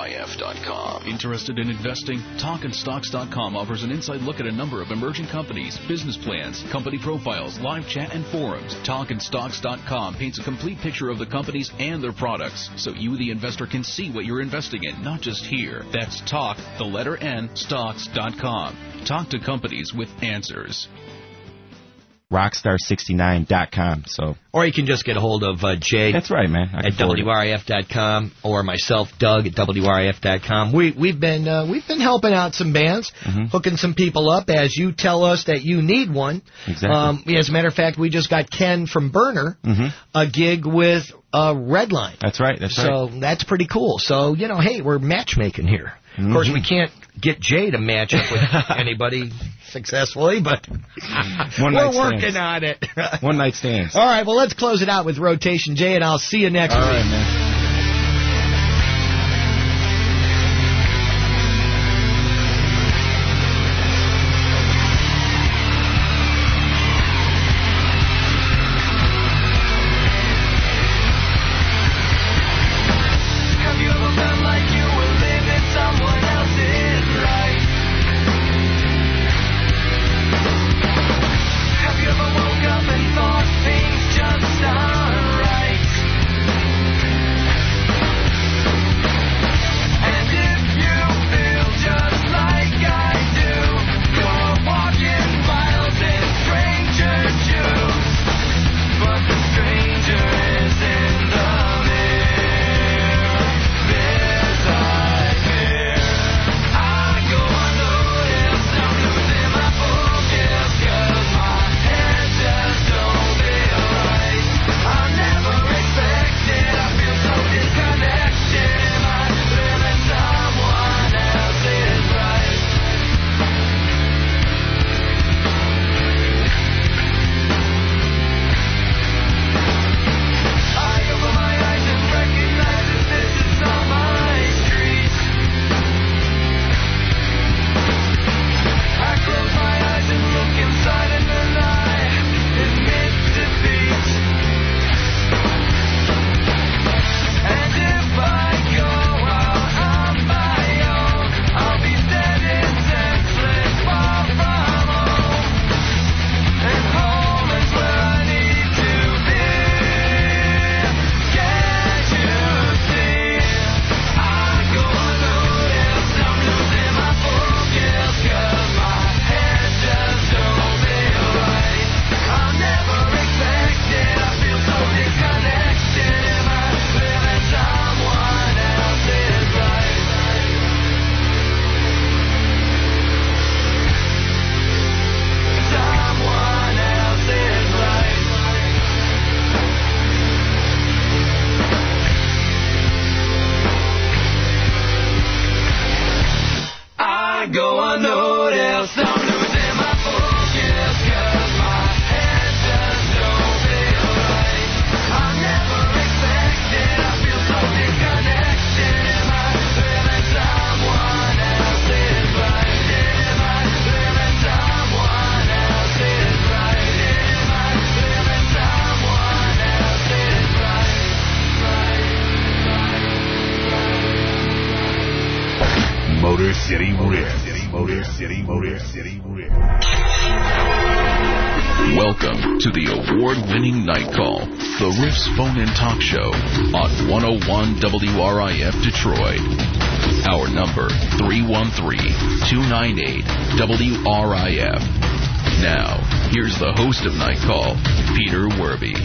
WRIF.com. Interested in investing? TalkandStocks.com offers an inside look at a number of emerging companies, business plans, company profiles, live chat, and forums. TalkandStocks.com paints a complete picture of the companies and their products, so you, the investor, can see what you're investing in, not just hear. That's Talk, the letter N, Stocks.com. Talk to companies with answers. Rockstar69.com. Or you can just get a hold of Jay. That's right, man. At WRIF.com, or myself, Doug, at WRIF.com. We've been helping out some bands, hooking some people up as you tell us that you need one. Exactly. As a matter of fact, we just got Ken from Burner a gig with Redline. That's right. So that's pretty cool. So, hey, we're matchmaking here. Of course, we can't get Jay to match up with anybody successfully, but we're working on it. One night stands. All right, well, let's close it out with Rotation, Jay, and I'll see you next week. All right, man. Motor City Riff. Motor City Riff. Welcome to the award-winning Night Call, the Riff's phone-in talk show on 101 WRIF Detroit. Our number, 313-298-WRIF. Now, here's the host of Night Call, Peter Werby.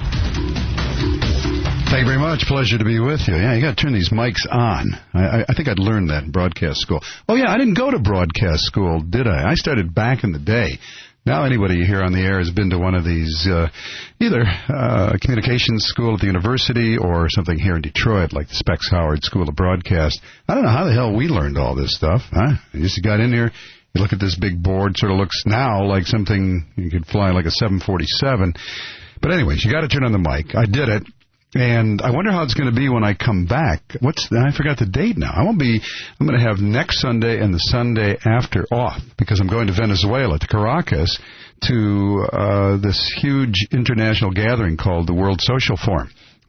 Thank you very much. Pleasure to be with you. Yeah, you got to turn these mics on. I think I'd learned that in broadcast school. Oh, yeah, I didn't go to broadcast school, did I? I started back in the day. Now anybody here on the air has been to one of these, either communications school at the university or something here in Detroit, like the Specs Howard School of Broadcast. I don't know how the hell we learned all this stuff. Huh? You just got in here, you look at this big board, sort of looks now like something you could fly like a 747. But anyways, you got to turn on the mic. I did it. And I wonder how it's going to be when I come back. I forgot the date now. I'm going to have next Sunday and the Sunday after off because I'm going to Venezuela, to Caracas, to this huge international gathering called the World Social Forum,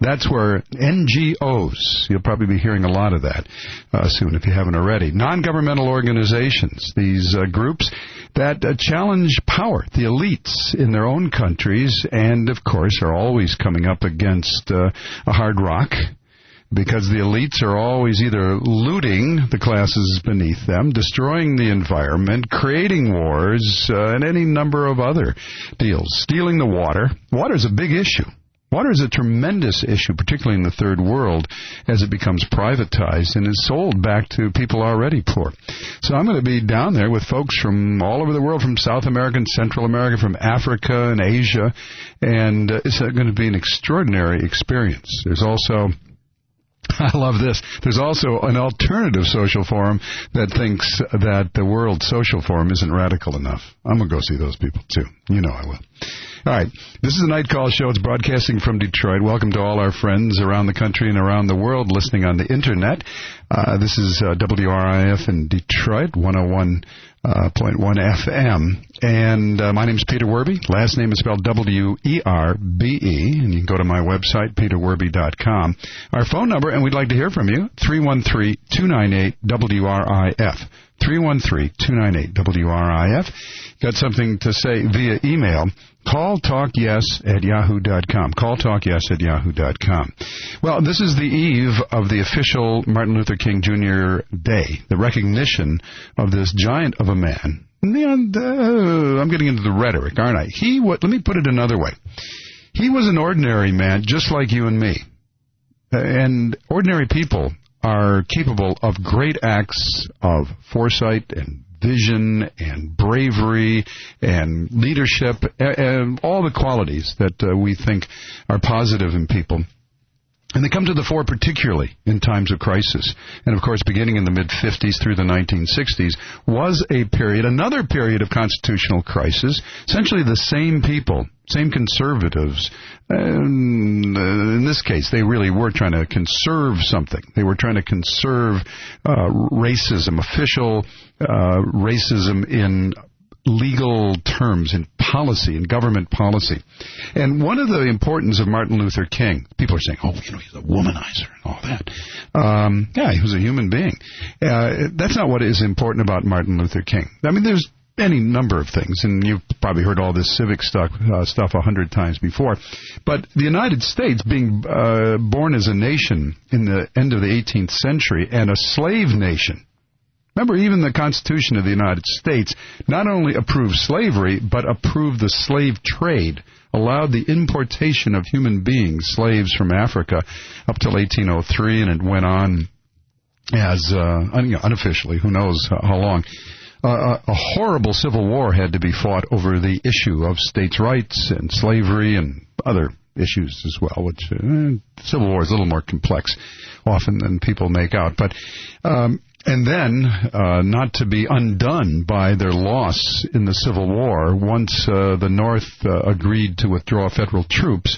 That's where NGOs, you'll probably be hearing a lot of that soon if you haven't already. Non-governmental organizations, these groups that challenge power, the elites in their own countries, and, of course, are always coming up against a hard rock, because the elites are always either looting the classes beneath them, destroying the environment, creating wars, and any number of other deals. Stealing the water. Water is a big issue. Water is a tremendous issue, particularly in the third world, as it becomes privatized and is sold back to people already poor. So I'm going to be down there with folks from all over the world, from South America and Central America, from Africa and Asia, and it's going to be an extraordinary experience. There's also... I love this. There's also an alternative social forum that thinks that the World Social Forum isn't radical enough. I'm going to go see those people, too. You know I will. All right. This is the Night Call Show. It's broadcasting from Detroit. Welcome to all our friends around the country and around the world listening on the Internet. This is WRIF in Detroit, 101.1 FM. And my name is Peter Werby. Last name is spelled W-E-R-B-E. And you can go to my website, peterwerby.com. Our phone number, and we'd like to hear from you, 313-298-WRIF. 313-298-WRIF. Got something to say via email. calltalkyes@yahoo.com. calltalkyes@yahoo.com. Well, this is the eve of the official Martin Luther King Jr. Day, the recognition of this giant of a man. And, I'm getting into the rhetoric, aren't I? Let me put it another way. He was an ordinary man, just like you and me. And ordinary people are capable of great acts of foresight and vision and bravery and leadership, and all the qualities that we think are positive in people. And they come to the fore particularly in times of crisis. And, of course, beginning in the mid-50s through the 1960s was another period of constitutional crisis. Essentially the same people, same conservatives. In this case, they really were trying to conserve something. They were trying to conserve racism, official racism in legal terms, in policy, in government policy. And one of the importance of Martin Luther King, people are saying, he's a womanizer and all that. Yeah, he was a human being. That's not what is important about Martin Luther King. I mean, there's any number of things, and you've probably heard all this civic stuff 100 times before. But the United States, being born as a nation in the end of the 18th century and a slave nation, remember, even the Constitution of the United States not only approved slavery, but approved the slave trade, allowed the importation of human beings, slaves from Africa, up till 1803, and it went on as, unofficially, who knows how long. A horrible civil war had to be fought over the issue of states' rights and slavery and other issues as well, which civil war is a little more complex often than people make out. But and then, not to be undone by their loss in the Civil War, once the North agreed to withdraw federal troops,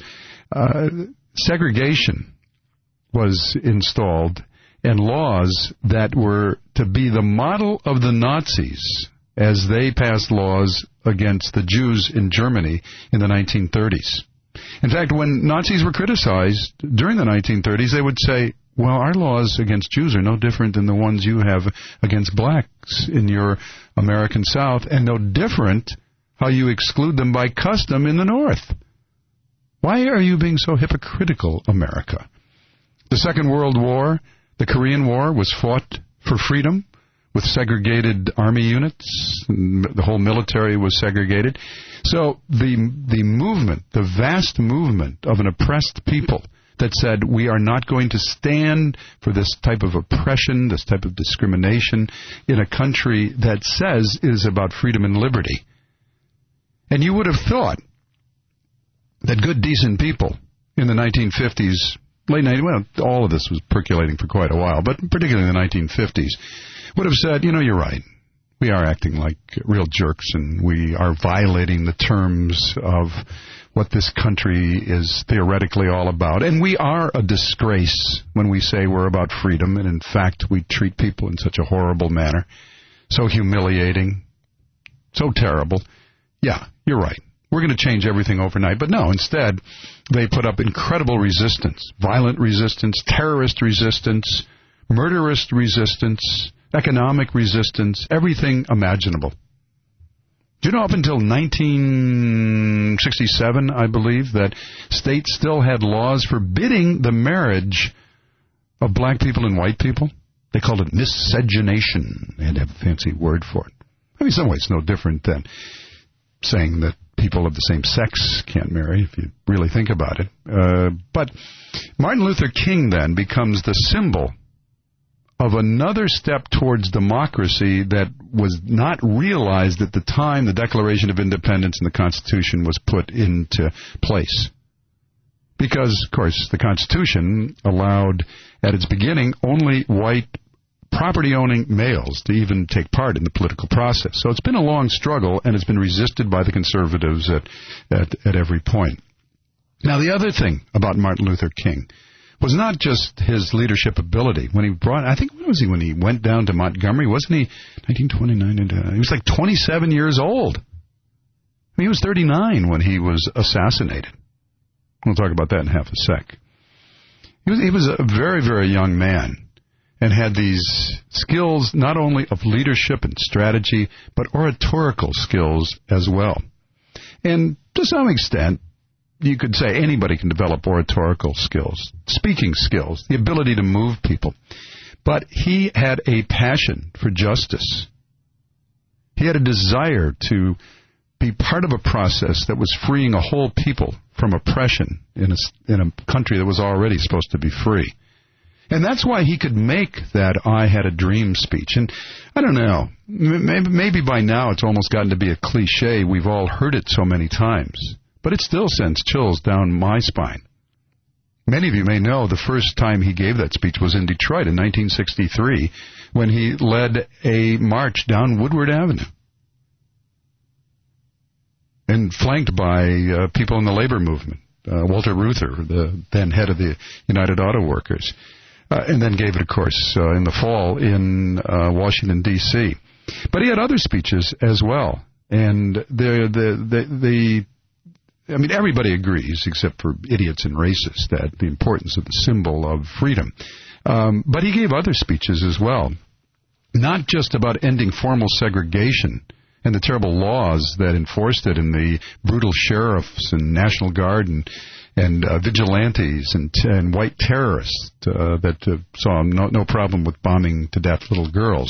segregation was installed, and laws that were to be the model of the Nazis as they passed laws against the Jews in Germany in the 1930s. In fact, when Nazis were criticized during the 1930s, they would say, well, our laws against Jews are no different than the ones you have against blacks in your American South, and no different how you exclude them by custom in the North. Why are you being so hypocritical, America? The Second World War, the Korean War, was fought for freedom with segregated army units. The whole military was segregated. So the movement, the vast movement of an oppressed people that said we are not going to stand for this type of oppression, this type of discrimination in a country that says it is about freedom and liberty. And you would have thought that good, decent people in the 1950s, all of this was percolating for quite a while, but particularly in the 1950s, would have said, you're right. We are acting like real jerks, and we are violating the terms of what this country is theoretically all about. And we are a disgrace when we say we're about freedom, and in fact we treat people in such a horrible manner, so humiliating, so terrible. Yeah, you're right. we're going to change everything overnight. But no, instead, they put up incredible resistance, violent resistance, terrorist resistance, murderous resistance, economic resistance, everything imaginable. Do you know up until 1967, I believe, that states still had laws forbidding the marriage of black people and white people? They called it miscegenation. They had to have a fancy word for it. I mean, in some ways, it's no different than saying that people of the same sex can't marry, if you really think about it. But Martin Luther King then becomes the symbol of another step towards democracy that was not realized at the time the Declaration of Independence and the Constitution was put into place. Because, of course, the Constitution allowed, at its beginning, only white property-owning males to even take part in the political process. So it's been a long struggle, and it's been resisted by the conservatives at every point. Now, the other thing about Martin Luther King was not just his leadership ability. When he brought, I think, when was he when he went down to Montgomery? Wasn't he 1929? He was like 27 years old. I mean, he was 39 when he was assassinated. We'll talk about that in half a sec. He was a very, very young man and had these skills not only of leadership and strategy, but oratorical skills as well. And to some extent, you could say anybody can develop oratorical skills, speaking skills, the ability to move people. But he had a passion for justice. He had a desire to be part of a process that was freeing a whole people from oppression in a country that was already supposed to be free. And that's why he could make that I Had a Dream speech. And I don't know, maybe by now it's almost gotten to be a cliche. We've all heard it so many times. But it still sends chills down my spine. Many of you may know the first time he gave that speech was in Detroit in 1963 when he led a march down Woodward Avenue. And flanked by people in the labor movement. Walter Reuther, the then head of the United Auto Workers. And then gave it, of course, in the fall in Washington, D.C. But he had other speeches as well. And I mean, everybody agrees, except for idiots and racists, that the importance of the symbol of freedom. But he gave other speeches as well, not just about ending formal segregation and the terrible laws that enforced it, and the brutal sheriffs and National Guard and vigilantes and white terrorists that saw no problem with bombing to death little girls.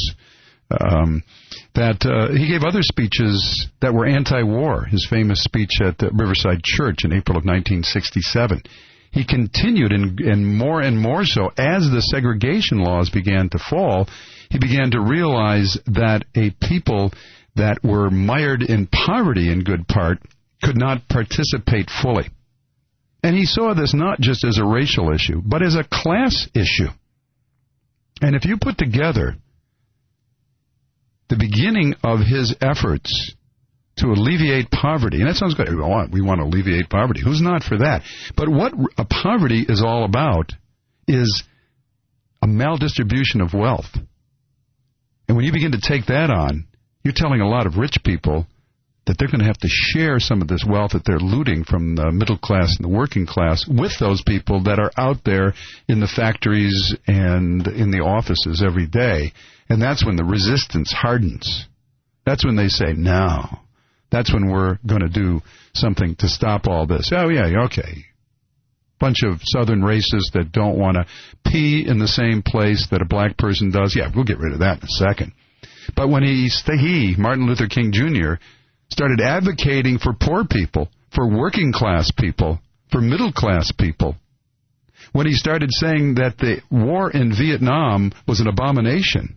He gave other speeches that were anti-war. His famous speech at the Riverside Church in April of 1967. He continued, and more so, as the segregation laws began to fall, he began to realize that a people that were mired in poverty in good part could not participate fully. And he saw this not just as a racial issue, but as a class issue. And if you put together the beginning of his efforts to alleviate poverty, and that sounds good. We want to alleviate poverty. Who's not for that? But what a poverty is all about is a maldistribution of wealth. And when you begin to take that on, you're telling a lot of rich people that they're going to have to share some of this wealth that they're looting from the middle class and the working class with those people that are out there in the factories and in the offices every day. And that's when the resistance hardens. That's when they say, no. That's when we're going to do something to stop all this. Oh, yeah, okay. Bunch of southern racists that don't want to pee in the same place that a black person does. Yeah, we'll get rid of that in a second. But when he, Martin Luther King Jr., started advocating for poor people, for working class people, for middle class people, when he started saying that the war in Vietnam was an abomination,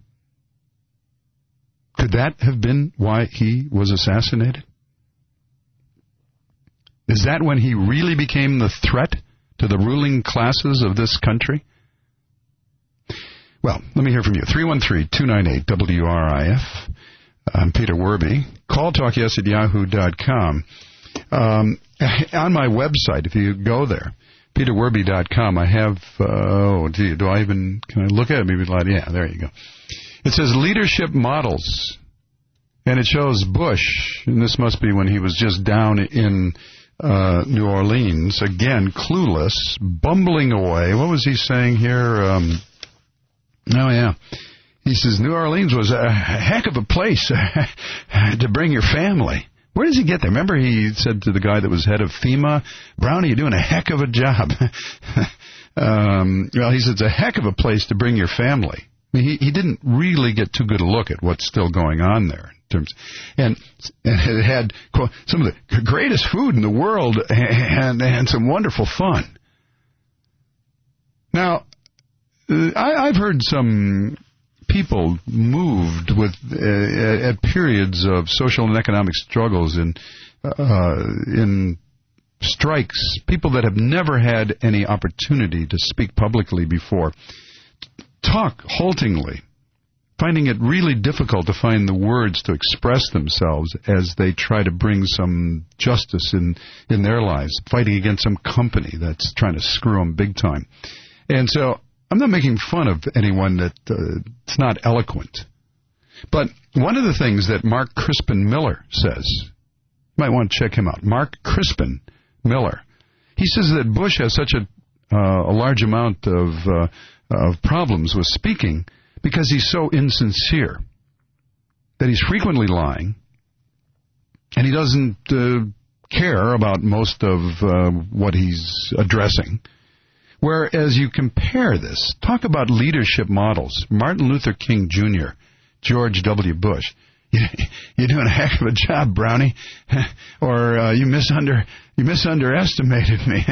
could that have been why he was assassinated? Is that when he really became the threat to the ruling classes of this country? Well, let me hear from you. 313-298-WRIF. I'm Peter Werby. Call talkyes@yahoo.com. On my website, if you go there, peterwerby.com, I have, can I look at it? Maybe, yeah, there you go. It says leadership models. And it shows Bush, and this must be when he was just down in New Orleans, again, clueless, bumbling away. What was he saying here? He says, New Orleans was a heck of a place to bring your family. Where does he get there? Remember he said to the guy that was head of FEMA, Brownie, you're doing a heck of a job. Well, he said, it's a heck of a place to bring your family. I mean, he didn't really get too good a look at what's still going on there. And it had quote, some of the greatest food in the world and some wonderful fun. Now, I've heard some people moved with at periods of social and economic struggles in strikes, people that have never had any opportunity to speak publicly before, talk haltingly, finding it really difficult to find the words to express themselves as they try to bring some justice in their lives, fighting against some company that's trying to screw them big time. And so I'm not making fun of anyone that's not eloquent. But one of the things that Mark Crispin Miller says, you might want to check him out, Mark Crispin Miller. He says that Bush has such a large amount of problems with speaking because he's so insincere, that he's frequently lying, and he doesn't care about most of what he's addressing. Whereas you compare this, talk about leadership models, Martin Luther King Jr., George W. Bush. You're doing a heck of a job, Brownie, or you misunderestimated me.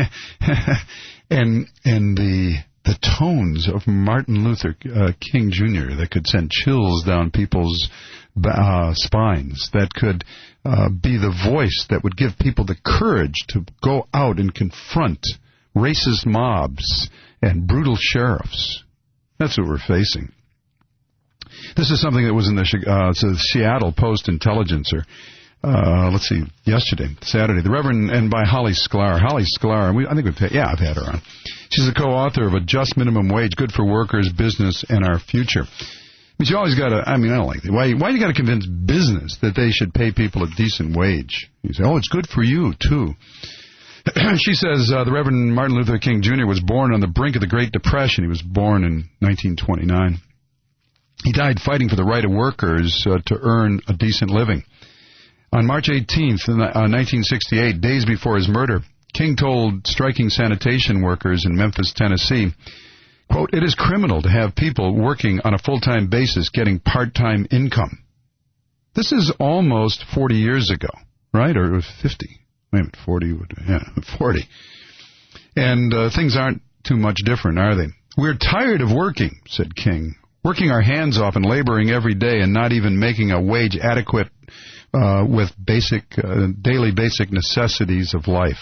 and the tones of Martin Luther King Jr. that could send chills down people's spines, that could be the voice that would give people the courage to go out and confront racist mobs and brutal sheriffs. That's what we're facing. This is something that was in the Seattle Post-Intelligencer. Let's see, Saturday. The Reverend, and by Holly Sklar. Holly Sklar, I've had her on. She's the co-author of A Just Minimum Wage, Good for Workers, Business, and Our Future. But you always got to, I don't like that. Why do you got to convince business that they should pay people a decent wage? You say, it's good for you, too. She says the Reverend Martin Luther King Jr. was born on the brink of the Great Depression. He was born in 1929. He died fighting for the right of workers to earn a decent living. On March 18th, 1968, days before his murder, King told striking sanitation workers in Memphis, Tennessee, quote, "It is criminal to have people working on a full-time basis getting part-time income." This is almost 40 years ago, right? Or 50. Wait a minute, 40. Yeah, 40. And things aren't too much different, are they? "We're tired of working," said King, "working our hands off and laboring every day and not even making a wage adequate with daily basic necessities of life."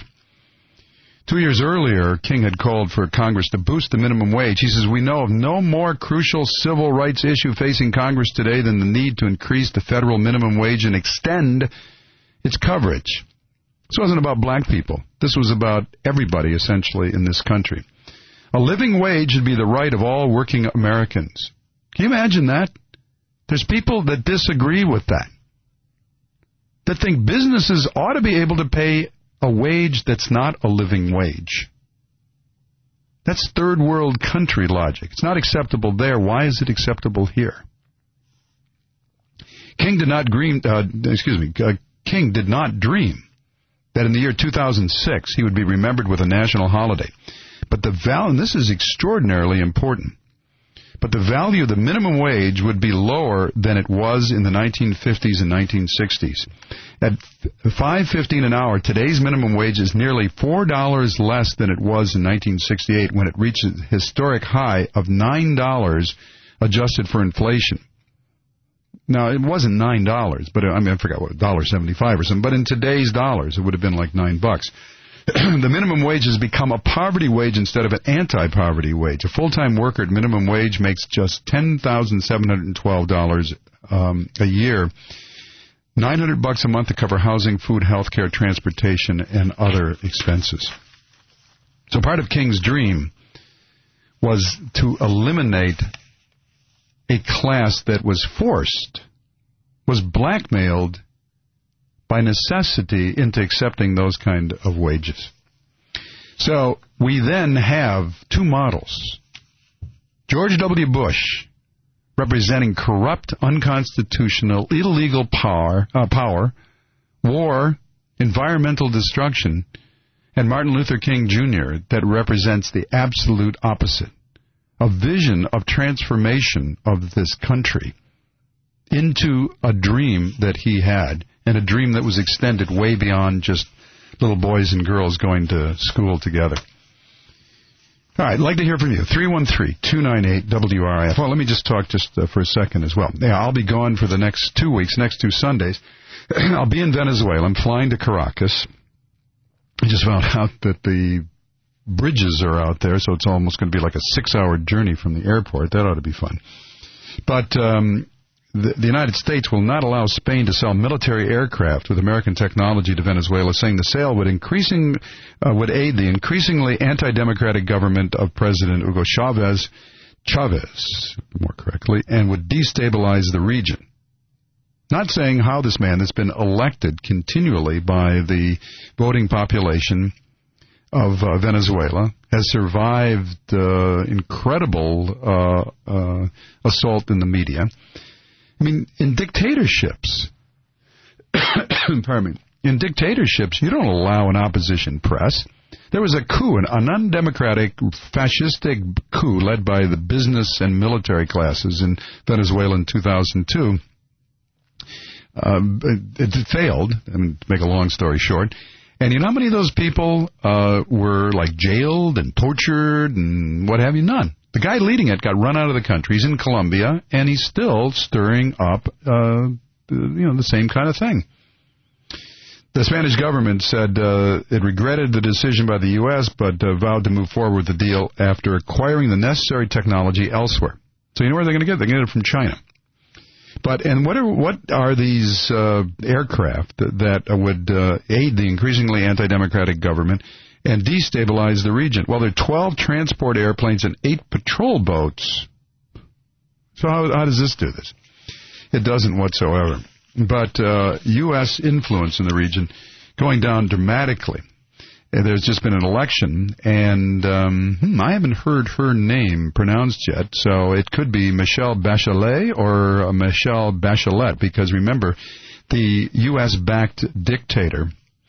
2 years earlier, King had called for Congress to boost the minimum wage. He says, "We know of no more crucial civil rights issue facing Congress today than the need to increase the federal minimum wage and extend its coverage." This wasn't about black people. This was about everybody, essentially, in this country. A living wage should be the right of all working Americans. Can you imagine that? There's people that disagree with that think businesses ought to be able to pay a wage that's not a living wage. That's third world country logic. It's not acceptable there. Why is it acceptable here? King did not dream that in the year 2006 he would be remembered with a national holiday. But the value, and this is extraordinarily important, but the value of the minimum wage would be lower than it was in the 1950s and 1960s. At $5.15 an hour, today's minimum wage is nearly $4 less than it was in 1968 when it reached a historic high of $9 adjusted for inflation. Now, it wasn't $9, but I forgot what, $1.75 or something, but in today's dollars, it would have been like $9. The minimum wage has become a poverty wage instead of an anti-poverty wage. A full-time worker at minimum wage makes just $10,712 a year, $900 a month to cover housing, food, health care, transportation, and other expenses. So part of King's dream was to eliminate a class that was forced was blackmailed by necessity into accepting those kind of wages. So we then have two models. George W. Bush, representing corrupt, unconstitutional, illegal power, war, environmental destruction, and Martin Luther King Jr., that represents the absolute opposite. A vision of transformation of this country into a dream that he had, and a dream that was extended way beyond just little boys and girls going to school together. All right, I'd like to hear from you. 313-298-WRIF. Well, let me just talk for a second as well. Yeah, I'll be gone for the next 2 weeks, next 2 Sundays. I'll be in Venezuela. I'm flying to Caracas. I just found out that the bridges are out there, so it's almost going to be like a 6-hour journey from the airport. That ought to be fun. But the United States will not allow Spain to sell military aircraft with American technology to Venezuela, saying the sale would aid the increasingly anti-democratic government of President Hugo Chavez, more correctly, and would destabilize the region. Not saying how this man that's been elected continually by the voting population of Venezuela has survived incredible assault in the media. I mean, in dictatorships, pardon me, in dictatorships, you don't allow an opposition press. There was a coup, an undemocratic, fascistic coup led by the business and military classes in Venezuela in 2002. It failed, I mean, to make a long story short. And you know how many of those people were, like, jailed and tortured and what have you? None. The guy leading it got run out of the country. He's in Colombia, and he's still stirring up, the same kind of thing. The Spanish government said it regretted the decision by the U.S., but vowed to move forward with the deal after acquiring the necessary technology elsewhere. So you know where they're going to get it? They're going to get it from China. And what are these aircraft that would aid the increasingly anti-democratic government and destabilize the region? Well, there are 12 transport airplanes and 8 patrol boats. So how does this do this? It doesn't whatsoever. But U.S. influence in the region going down dramatically. There's just been an election, and I haven't heard her name pronounced yet, so it could be Michelle Bachelet or Michelle Bachelet, because remember, the U.S.-backed dictator,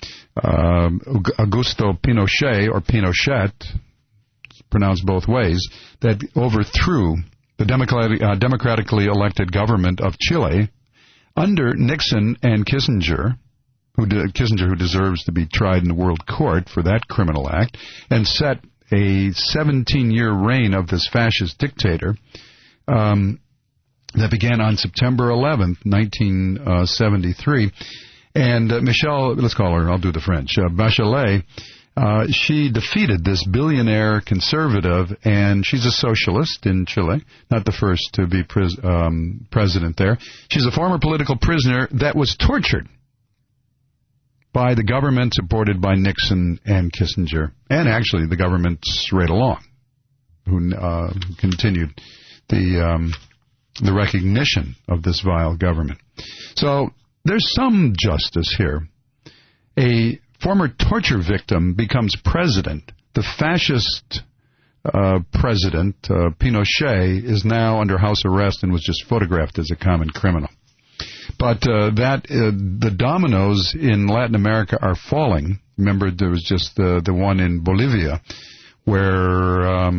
Augusto Pinochet, or Pinochet, pronounced both ways, that overthrew the democratically elected government of Chile under Nixon and Kissinger, who deserves to be tried in the world court for that criminal act, and set a 17-year reign of this fascist dictator that began on September 11th, 1973. And Michelle, let's call her, I'll do the French, Bachelet, she defeated this billionaire conservative, and she's a socialist in Chile, not the first to be president there. She's a former political prisoner that was tortured by the government supported by Nixon and Kissinger, and actually the governments right along, who continued the recognition of this vile government. So there's some justice here. A former torture victim becomes president. The fascist president, Pinochet, is now under house arrest and was just photographed as a common criminal. But the dominoes in Latin America are falling. Remember, there was just the one in Bolivia where,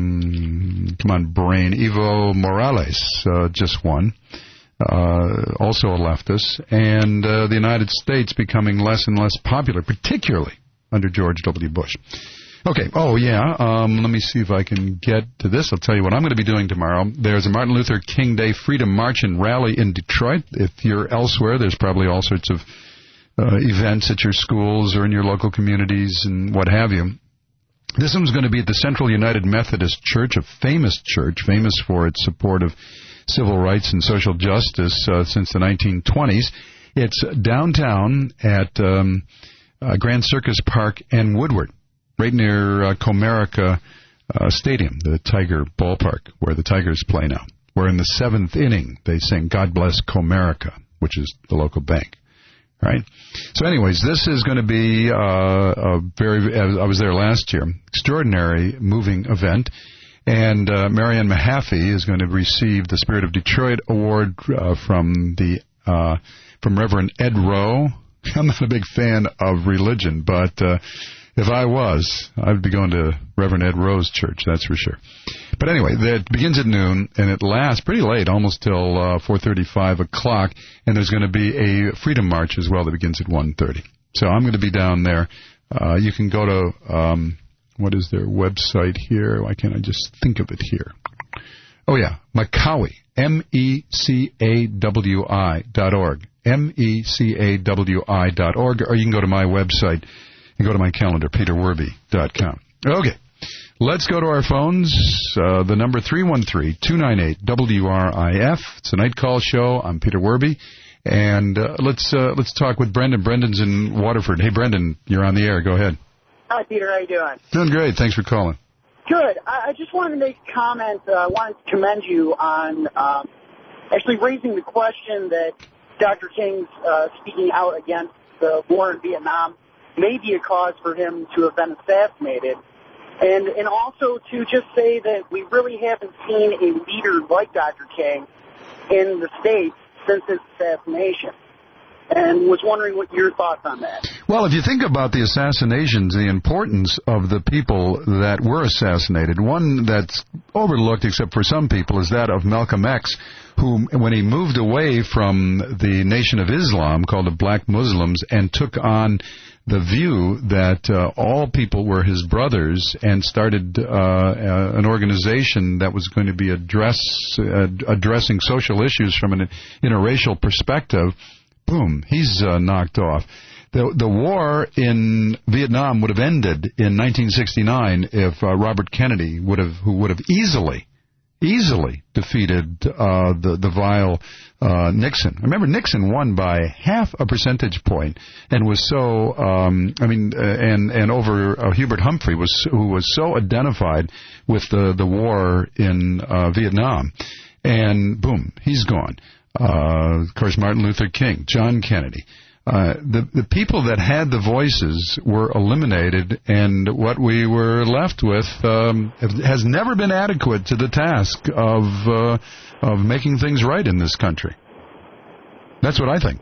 Evo Morales just won, also a leftist, and the United States becoming less and less popular, particularly under George W. Bush. Okay, let me see if I can get to this. I'll tell you what I'm going to be doing tomorrow. There's a Martin Luther King Day Freedom March and Rally in Detroit. If you're elsewhere, there's probably all sorts of events at your schools or in your local communities and what have you. This one's going to be at the Central United Methodist Church, a famous church, famous for its support of civil rights and social justice since the 1920s. It's downtown at Grand Circus Park and Woodward, right near Comerica Stadium, the Tiger ballpark, where the Tigers play now. We're in the 7th inning. They sing "God Bless Comerica," which is the local bank. Right. So, anyways, this is going to be a very, I was there last year, extraordinary moving event. And Marianne Mahaffey is going to receive the Spirit of Detroit Award from Reverend Ed Rowe. I'm not a big fan of religion, but if I was, I'd be going to Reverend Ed Rowe's church, that's for sure. But anyway, it begins at noon, and it lasts pretty late, almost till 4:30, 5 o'clock, and there's going to be a Freedom March as well that begins at 1:30. So I'm going to be down there. You can go to, what is their website here? Why can't I just think of it here? Oh, yeah, Mecawi, MECAWI.org, MECAWI.org, or you can go to my website and go to my calendar, peterwerby.com. Okay, let's go to our phones. The number 313-298-WRIF. It's a night call show. I'm Peter Werby, and let's talk with Brendan. Brendan's in Waterford. Hey, Brendan, you're on the air. Go ahead. Hi, Peter. How you doing? Doing great. Thanks for calling. Good. I just wanted to make a comment. I wanted to commend you on actually raising the question that Dr. King's speaking out against the war in Vietnam may be a cause for him to have been assassinated. And also to just say that we really haven't seen a leader like Dr. King in the States since his assassination. And was wondering what your thoughts on that. Well, if you think about the assassinations, the importance of the people that were assassinated, one that's overlooked except for some people is that of Malcolm X, who, when he moved away from the Nation of Islam, called the Black Muslims, and took on the view that all people were his brothers and started an organization that was going to be addressing social issues from an interracial perspective, boom, he's knocked off. The war in Vietnam would have ended in 1969 if Robert Kennedy who would have easily defeated the vile Nixon. Remember, Nixon won by half a percentage point and was so and over Hubert Humphrey who was so identified with the war in Vietnam, and boom, he's gone. Of course, Martin Luther King, John Kennedy. The people that had the voices were eliminated, and what we were left with has never been adequate to the task of making things right in this country. That's what I think.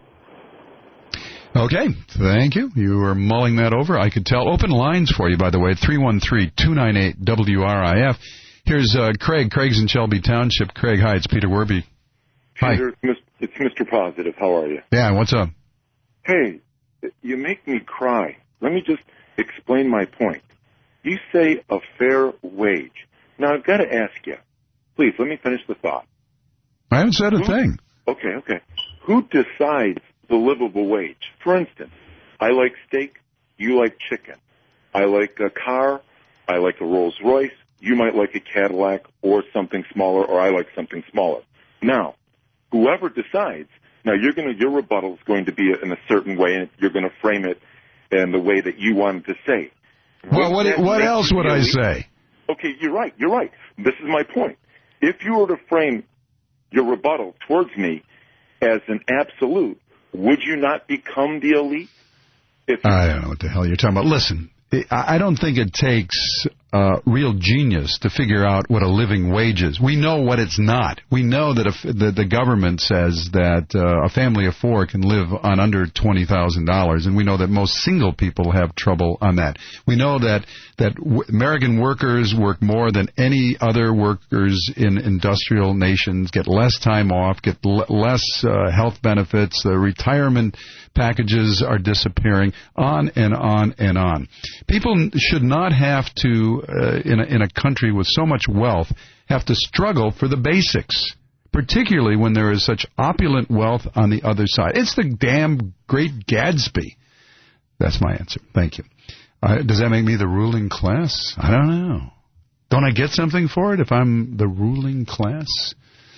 Okay, thank you. You were mulling that over. I could tell. Open lines for you, by the way, 313-298-WRIF. Here's Craig. Craig's in Shelby Township. Craig, hi, it's Peter Werby. Peter, hi. It's Mr. Positive. How are you? Yeah, what's up? Hey, you make me cry. Let me just explain my point. You say a fair wage. Now, I've got to ask you. Please, let me finish the thought. I haven't said a thing. Okay. Who decides the livable wage? For instance, I like steak. You like chicken. I like a car. I like a Rolls Royce. You might like a Cadillac or something smaller, or I like something smaller. Now, whoever decides, your rebuttal is going to be in a certain way, and you're going to frame it in the way that you wanted to say. Well, what else would I say? Okay, you're right. This is my point. If you were to frame your rebuttal towards me as an absolute, would you not become the elite? I don't know what the hell you're talking about. Listen, I don't think it takes real genius to figure out what a living wage is. We know what it's not. We know that if the government says that a family of four can live on under $20,000, and we know that most single people have trouble on that. We know that American workers work more than any other workers in industrial nations, get less time off, get less health benefits, the retirement packages are disappearing, on and on and on. People should not have to, in a country with so much wealth, have to struggle for the basics, particularly when there is such opulent wealth on the other side. It's the damn Great Gatsby. That's my answer. Thank you. Does that make me the ruling class? I don't know. Don't I get something for it if I'm the ruling class?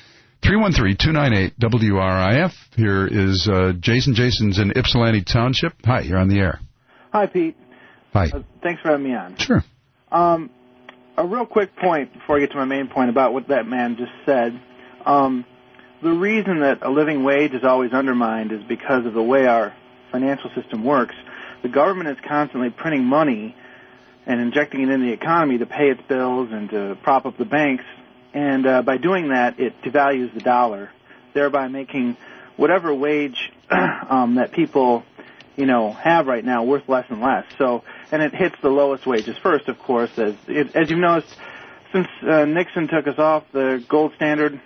313-298-WRIF. Here is Jason. Jason's in Ypsilanti Township. Hi, you're on the air. Hi, Pete. Hi. Thanks for having me on. Sure. A real quick point before I get to my main point about what that man just said. the reason that a living wage is always undermined is because of the way our financial system works. The government is constantly printing money and injecting it into the economy to pay its bills and to prop up the banks. And by doing that, it devalues the dollar, thereby making whatever wage that people, have right now worth less and less. So, and it hits the lowest wages first, of course. As you've noticed, since Nixon took us off the gold standard,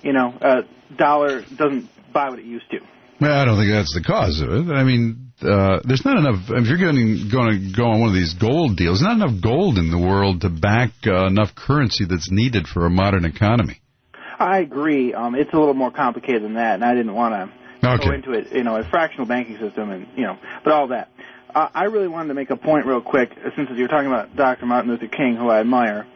dollar doesn't buy what it used to. Well, I don't think that's the cause of it. I mean, there's not enough. If you're going to go on one of these gold deals, there's not enough gold in the world to back enough currency that's needed for a modern economy. I agree. It's a little more complicated than that, and I didn't want to go into it. A fractional banking system, and but all that. I really wanted to make a point real quick, since you're talking about Dr. Martin Luther King, who I admire.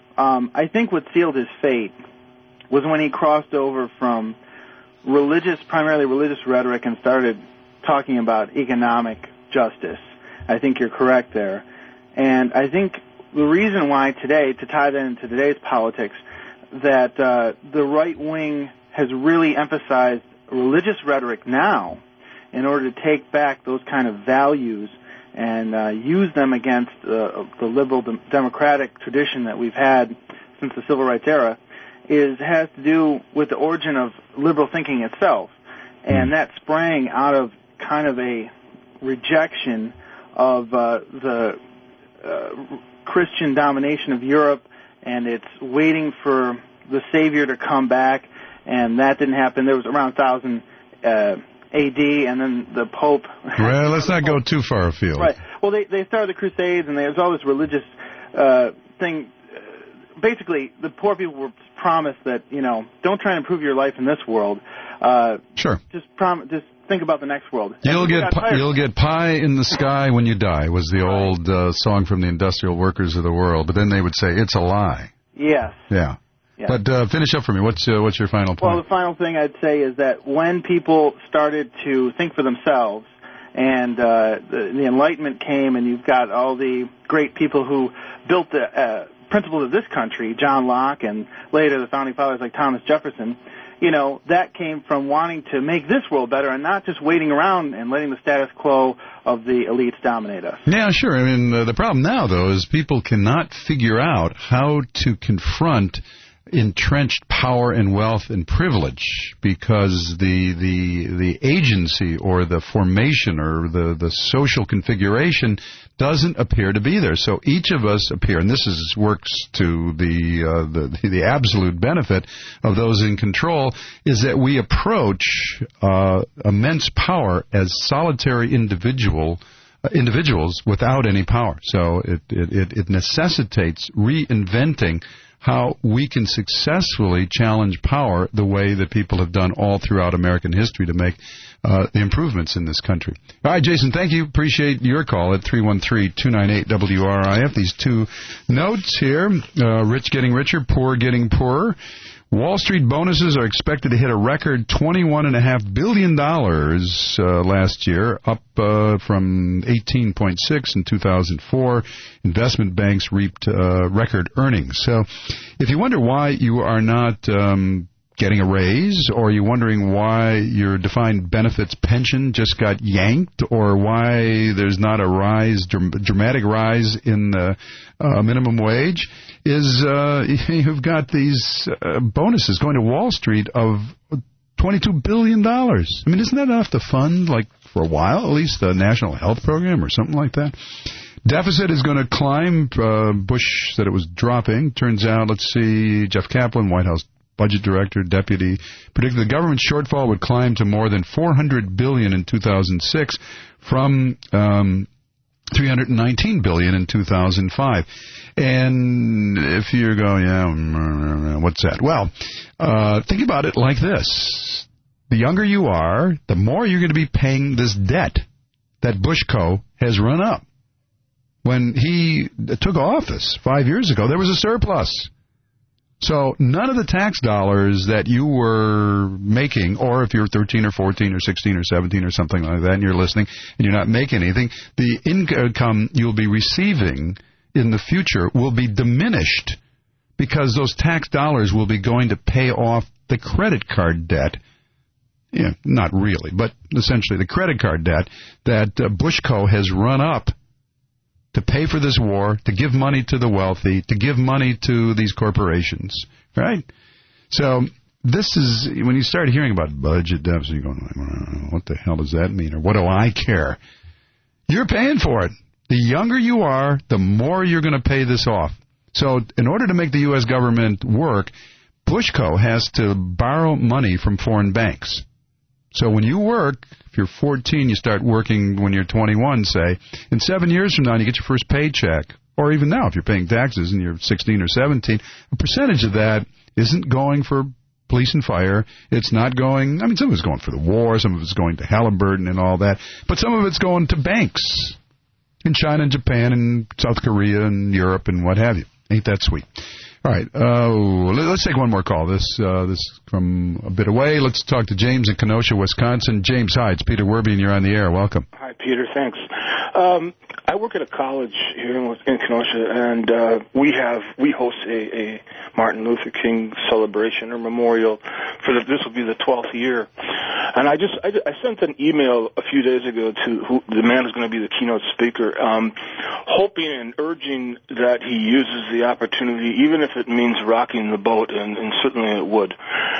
I think what sealed his fate was when he crossed over from primarily religious rhetoric and started talking about economic justice. I think you're correct there. And I think the reason why today, to tie that into today's politics, that the right wing has really emphasized religious rhetoric now in order to take back those kind of values and use them against the liberal democratic tradition that we've had since the civil rights era, has to do with the origin of liberal thinking itself. And that sprang out of kind of a rejection of the Christian domination of Europe, and it's waiting for the Savior to come back, and that didn't happen. There was around 1000 A.D., and then the Pope... Well, let's not go too far afield. Right. Well, they started the Crusades, and there's all this religious thing. Basically, the poor people were promised that, don't try and improve your life in this world. Sure. Just think about the next world. You'll get pie in the sky when you die, was the old song from the Industrial Workers of the World. But then they would say, it's a lie. Yes. Yeah. Yes. But finish up for me. What's your final point? Well, the final thing I'd say is that when people started to think for themselves, and the Enlightenment came, and you've got all the great people who built the principles of this country, John Locke, and later the founding fathers like Thomas Jefferson, that came from wanting to make this world better and not just waiting around and letting the status quo of the elites dominate us. Yeah, sure. I mean, the problem now, though, is people cannot figure out how to confront entrenched power and wealth and privilege, because the agency or the formation or the social configuration doesn't appear to be there. So each of us appear, and this works to the absolute benefit of those in control, is that we approach immense power as solitary individuals without any power. So it necessitates reinventing how we can successfully challenge power the way that people have done all throughout American history to make the improvements in this country. All right, Jason, thank you. Appreciate your call at 313-298-WRIF. These two notes here, rich getting richer, poor getting poorer. Wall Street bonuses are expected to hit a record $21.5 billion last year, up from 18.6 in 2004. Investment banks reaped record earnings. So if you wonder why you are not getting a raise, or you're wondering why your defined benefits pension just got yanked, or why there's not a dramatic rise in the minimum wage, is you've got these bonuses going to Wall Street of $22 billion. I mean, isn't that enough to fund, like, for a while, at least the National Health Program or something like that? Deficit is going to climb. Bush said it was dropping. Turns out, let's see, Jeff Kaplan, White House Budget Director, Deputy, predicted the government shortfall would climb to more than $400 billion in 2006 from $319 billion in 2005. And if you're going, what's that? Well, think about it like this. The younger you are, the more you're going to be paying this debt that Bushco has run up. When he took office 5 years ago, there was a surplus. So none of the tax dollars that you were making, or if you're 13 or 14 or 16 or 17 or something like that, and you're listening and you're not making anything, the income you'll be receiving in the future will be diminished, because those tax dollars will be going to pay off the credit card debt. Yeah, not really, but essentially the credit card debt that Bushco has run up to pay for this war, to give money to the wealthy, to give money to these corporations, right? So this is, when you start hearing about budget deficit, you're going, what the hell does that mean? Or what do I care? You're paying for it. The younger you are, the more you're going to pay this off. So in order to make the U.S. government work, Bushco has to borrow money from foreign banks. So when you work, if you're 14, you start working when you're 21, say, in 7 years from now, you get your first paycheck. Or even now, if you're paying taxes and you're 16 or 17, a percentage of that isn't going for police and fire. It's not going, I mean, some of it's going for the war, some of it's going to Halliburton and all that, but some of it's going to banks in China and Japan and South Korea and Europe and what have you. Ain't that sweet? All right, let's take one more call. This from a bit away. Let's talk to James in Kenosha, Wisconsin. James, hi, it's Peter Werby, and you're on the air. Welcome. Hi, Peter. Thanks. I work at a college here in Kenosha, and we host a Martin Luther King celebration or memorial for this will be the 12th year. And I sent an email a few days ago to the man who's going to be the keynote speaker, hoping and urging that he uses the opportunity, even if it means rocking the boat, and certainly it would.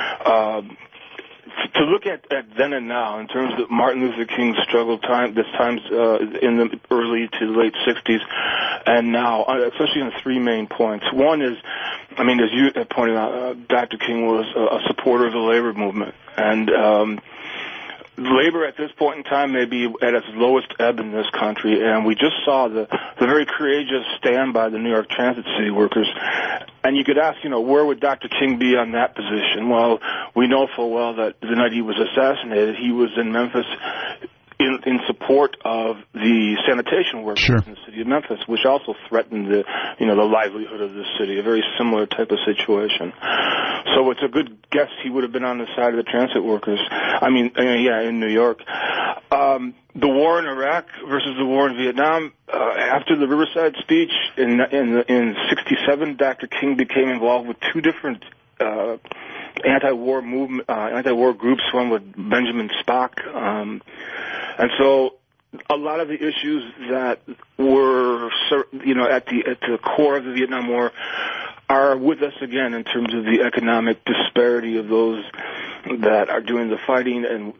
To look at then and now in terms of Martin Luther King's struggle in the early to late 60s, and now, especially on three main points. One is, I mean, as you pointed out, Dr. King was a supporter of the labor movement, and labor at this point in time may be at its lowest ebb in this country, and we just saw the very courageous stand by the New York Transit City workers. And you could ask, where would Dr. King be on that position? Well, we know full well that the night he was assassinated, he was in Memphis in support of the sanitation workers in the city of Memphis, which also threatened the livelihood of the city, a very similar type of situation. So it's a good guess he would have been on the side of the transit workers. In New York. The war in Iraq versus the war in Vietnam, after the Riverside speech in 67, Dr. King became involved with two different anti-war groups, one with Benjamin Spock, and so a lot of the issues that were, at the core of the Vietnam War are with us again in terms of the economic disparity of those that are doing the fighting and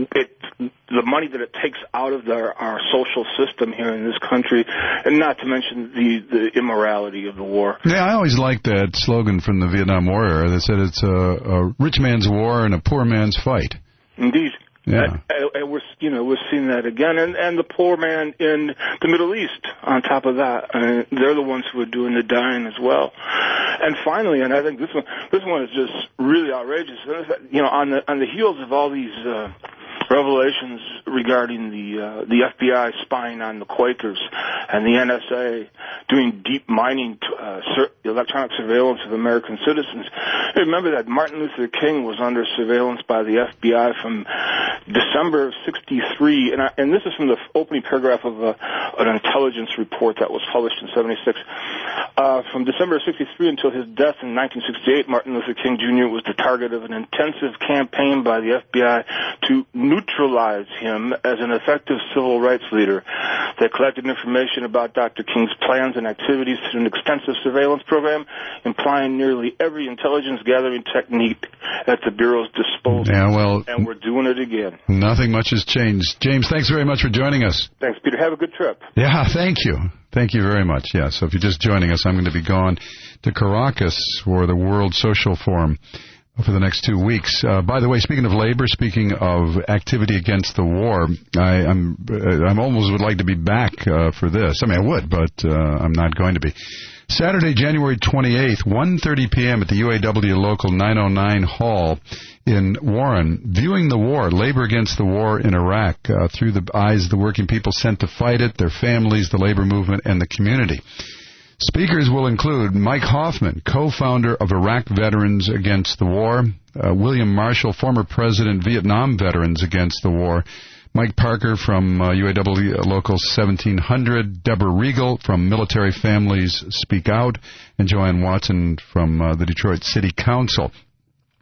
the money that it takes out of our social system here in this country, and not to mention the immorality of the war. Yeah, I always liked that slogan from the Vietnam War era that said it's a rich man's war and a poor man's fight. Indeed. Yeah. And we're seeing that again, and the poor man in the Middle East on top of that. They're the ones who are doing the dying as well. And finally, and I think this one is just really outrageous. On the heels of all these revelations regarding the FBI spying on the Quakers and the NSA doing deep mining, electronic surveillance of American citizens. Remember that Martin Luther King was under surveillance by the FBI from December of 63, and this is from the opening paragraph of an intelligence report that was published in 76. From December of 63 until his death in 1968, Martin Luther King Jr. was the target of an intensive campaign by the FBI to neutralize him as an effective civil rights leader. They collected information about Dr. King's plans and activities through an extensive surveillance program, implying nearly every intelligence gathering technique at the Bureau's disposal. Yeah, well, and we're doing it again. Nothing much has changed. James, thanks very much for joining us. Thanks, Peter. Have a good trip. Yeah, thank you. Thank you very much. Yeah, so if you're just joining us, I'm going to be gone to Caracas for the World Social Forum for the next 2 weeks. By the way, speaking of labor, speaking of activity against the war, I'm almost would like to be back for this. I mean, I would, but I'm not going to be. Saturday, January 28th, 1:30 p.m. at the UAW Local 909 Hall in Warren, viewing the war, labor against the war in Iraq, through the eyes of the working people sent to fight it, their families, the labor movement, and the community. Speakers will include Mike Hoffman, co-founder of Iraq Veterans Against the War, William Marshall, former president, Vietnam Veterans Against the War, Mike Parker from UAW Local 1700, Deborah Regal from Military Families Speak Out, and Joanne Watson from the Detroit City Council.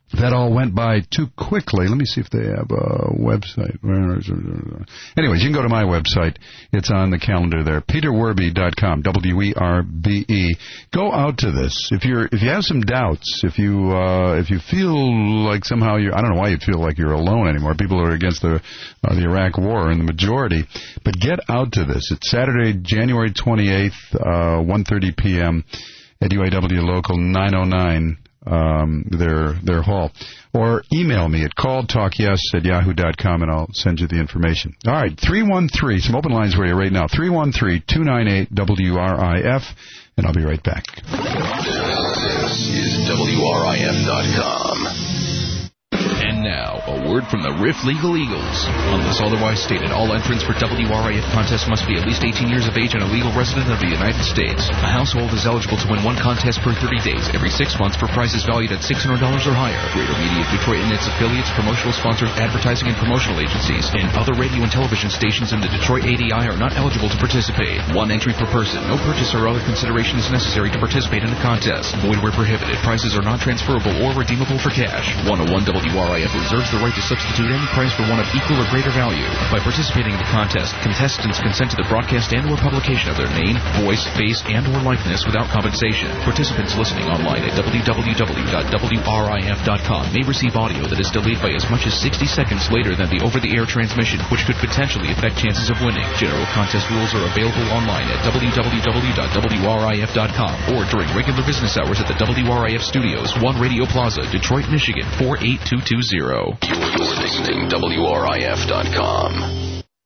That all went by too quickly. Let me see if they have a website. Anyways, you can go to my website. It's on the calendar there. PeterWerbe.com. WERBE. Go out to this. If you have some doubts, if you feel like somehow I don't know why you feel like you're alone anymore. People are against the Iraq War in the majority. But get out to this. It's Saturday, January 28th, 1:30 p.m. at UAW Local 909. Their hall, or email me at calltalkyes@yahoo.com and I'll send you the information. All right, 313, some open lines for you right now, 313-298-WRIF, and I'll be right back. This is WRIF.com. And now, a word from the Riff Legal Eagles. Unless otherwise stated, all entrants for WRIF contests must be at least 18 years of age and a legal resident of the United States. A household is eligible to win one contest per 30 days every 6 months for prizes valued at $600 or higher. Greater Media of Detroit and its affiliates, promotional sponsors, advertising and promotional agencies, and other radio and television stations in the Detroit ADI are not eligible to participate. One entry per person. No purchase or other consideration is necessary to participate in the contest. Void where prohibited. Prices are not transferable or redeemable for cash. 101 WRIF reserves the right to substitute any price for one of equal or greater value. By participating in the contest, contestants consent to the broadcast and or publication of their name, voice, face, and or likeness without compensation. Participants listening online at www.wrif.com may receive audio that is delayed by as much as 60 seconds later than the over-the-air transmission, which could potentially affect chances of winning. General contest rules are available online at www.wrif.com or during regular business hours at the WRIF Studios, 1 Radio Plaza, Detroit, Michigan, 48220. You're listening to WRIF.com.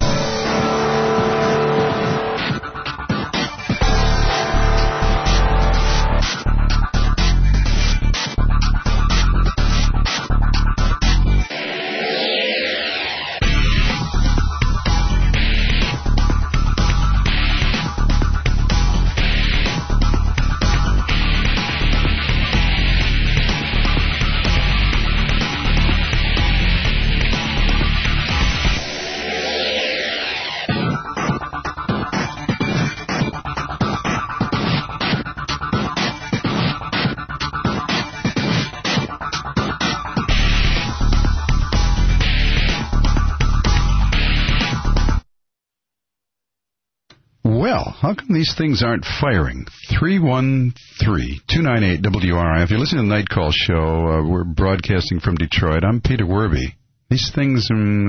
How come these things aren't firing? 313-298-WRIF. If you're listening to the Night Call Show, we're broadcasting from Detroit. I'm Peter Werbe. These things...